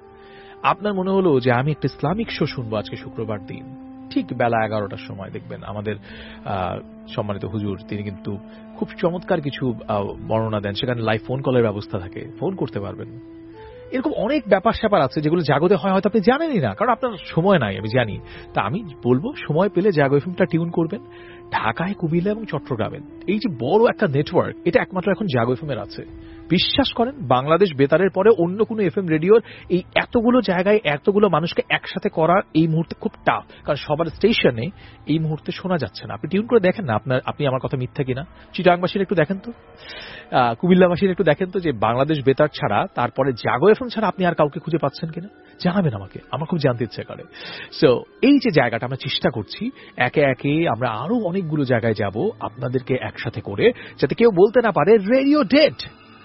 আপনার মনে হলো যে আমি একটা ইসলামিক শো শুনবো আজকে শুক্রবার দিন, ঠিক বেলা এগারোটার সময় দেখবেন আমাদের সম্মানিত হুজুর তিনি কিন্তু খুব চমৎকার কিছু বর্ণনা দেন, সেখানে লাইভ ফোন কলের ব্যবস্থা থাকে, ফোন করতে পারবেন। এরকম অনেক ব্যাপার স্যাপার আছে যেগুলো জাগোতে হয়, হয়তো আপনি জানেনই না, কারণ আপনার সময় নাই, আমি জানি। তা আমি বলবো সময় পেলে জাগো এফএমটা টিউন করবেন। ঢাকায়, কুমিল্লা এবং চট্টগ্রামে এই যে বড় একটা নেটওয়ার্ক, এটা একমাত্র এখন জাগো এফএম এর আছে। বিশ্বাস করেন, বাংলাদেশ বেতারের পরে অন্য কোনো এফএম রেডিওর এই এতগুলো জায়গায় এতগুলো মানুষকে একসাথে করা এই মুহূর্তে খুব টাফ, কারণ সবার স্টেশনে এই মুহূর্তে শোনা যাচ্ছে না। আপনি টিউন করে দেখেন না, আপনার আপনি আমার কথা মিথ্যা কিনা। চিটাংবাসীর একটু দেখেন তো, কুমিল্লাবাসীর একটু দেখেন তো, যে বাংলাদেশ বেতার ছাড়া, তারপরে জাগো এফএম ছাড়া আপনি আর কাউকে খুঁজে পাচ্ছেন কিনা, জানাবেন আমাকে, আমার খুব জানতে ইচ্ছে করে। সো এই যে জায়গাটা আমরা চেষ্টা করছি, একে একে আমরা আরো অনেকগুলো জায়গায় যাব আপনাদেরকে একসাথে করে, যাতে কেউ বলতে না পারে রেডিও ডেড।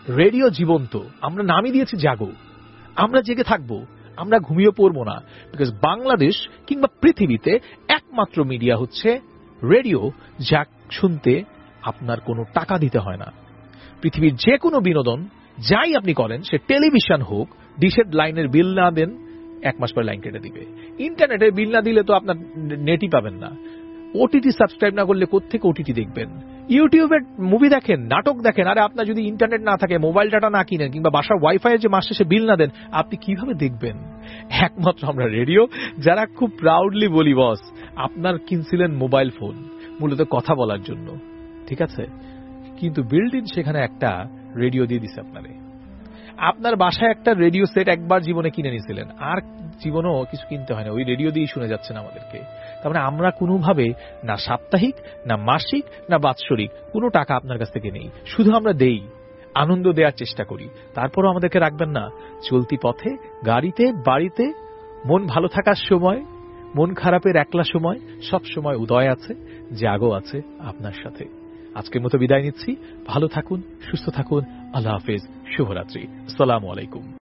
রেডিও জীবন্ত, আমরা নামই দিয়েছি জাগো। আমরা জেগে থাকবো, আমরা ঘুমিয়ে পড়বো না, বিকজ বাংলাদেশ কিংবা পৃথিবীতে একমাত্র মিডিয়া হচ্ছে রেডিও, যা শুনতে আপনার কোনো টাকা দিতে হয় না। পৃথিবীর যে কোনো বিনোদন যাই আপনি করেন, সে টেলিভিশন হোক, ডিশের লাইনের বিল না দেন, এক মাস পরে লাইন কেটে দিবে। ইন্টারনেটের বিল না দিলে তো আপনার নেটই পাবেন না। ওটিটি সাবস্ক্রাইব না করলে কোত্থেকে ওটিটি দেখবেন? ইউটিউবে মুভি দেখেন, নাটক দেখেন, আরে আপনার যদি ইন্টারনেট না থাকে, মোবাইল ডাটা না কিনেন, কিংবা বাসার ওয়াইফাই যে মাস শেষে বিল না দেন, আপনি কিভাবে দেখবেন? একমাত্র আমরা রেডিও, যারা খুব প্রাউডলি বলি, বস আপনার কিনছিলেন মোবাইল ফোন মূলত কথা বলার জন্য, ঠিক আছে, কিন্তু বিল্ড ইন সেখানে একটা রেডিও দিয়ে দিছে আপনারে। আপনার বাসায় একটা রেডিও সেট একবার জীবনে কিনে নিয়েছিলেন, আর জীবনেও কিছু কিনতে হয় না, ওই রেডিও দিয়েই শুনে যাচ্ছেন আমাদেরকে। তার মানে আমরা কোনোভাবে না সাপ্তাহিক, না মাসিক, না বাৎসরিক কোনো টাকা আপনার কাছ থেকে নেই, শুধু আমরা দেই, আনন্দ দেওয়ার চেষ্টা করি। তারপরও আমাদেরকে রাখবেন না চলতি পথে, গাড়িতে, বাড়িতে, মন ভালো থাকার সময়, মন খারাপের একলা সময়, সব সময় উদয় আছে, জাগো আছে আপনার সাথে। আজকের মতো বিদায় নিচ্ছি। ভালো থাকুন, সুস্থ থাকুন। আল্লাহ হাফেজ, শুভরাত্রি, আসসালামু আলাইকুম।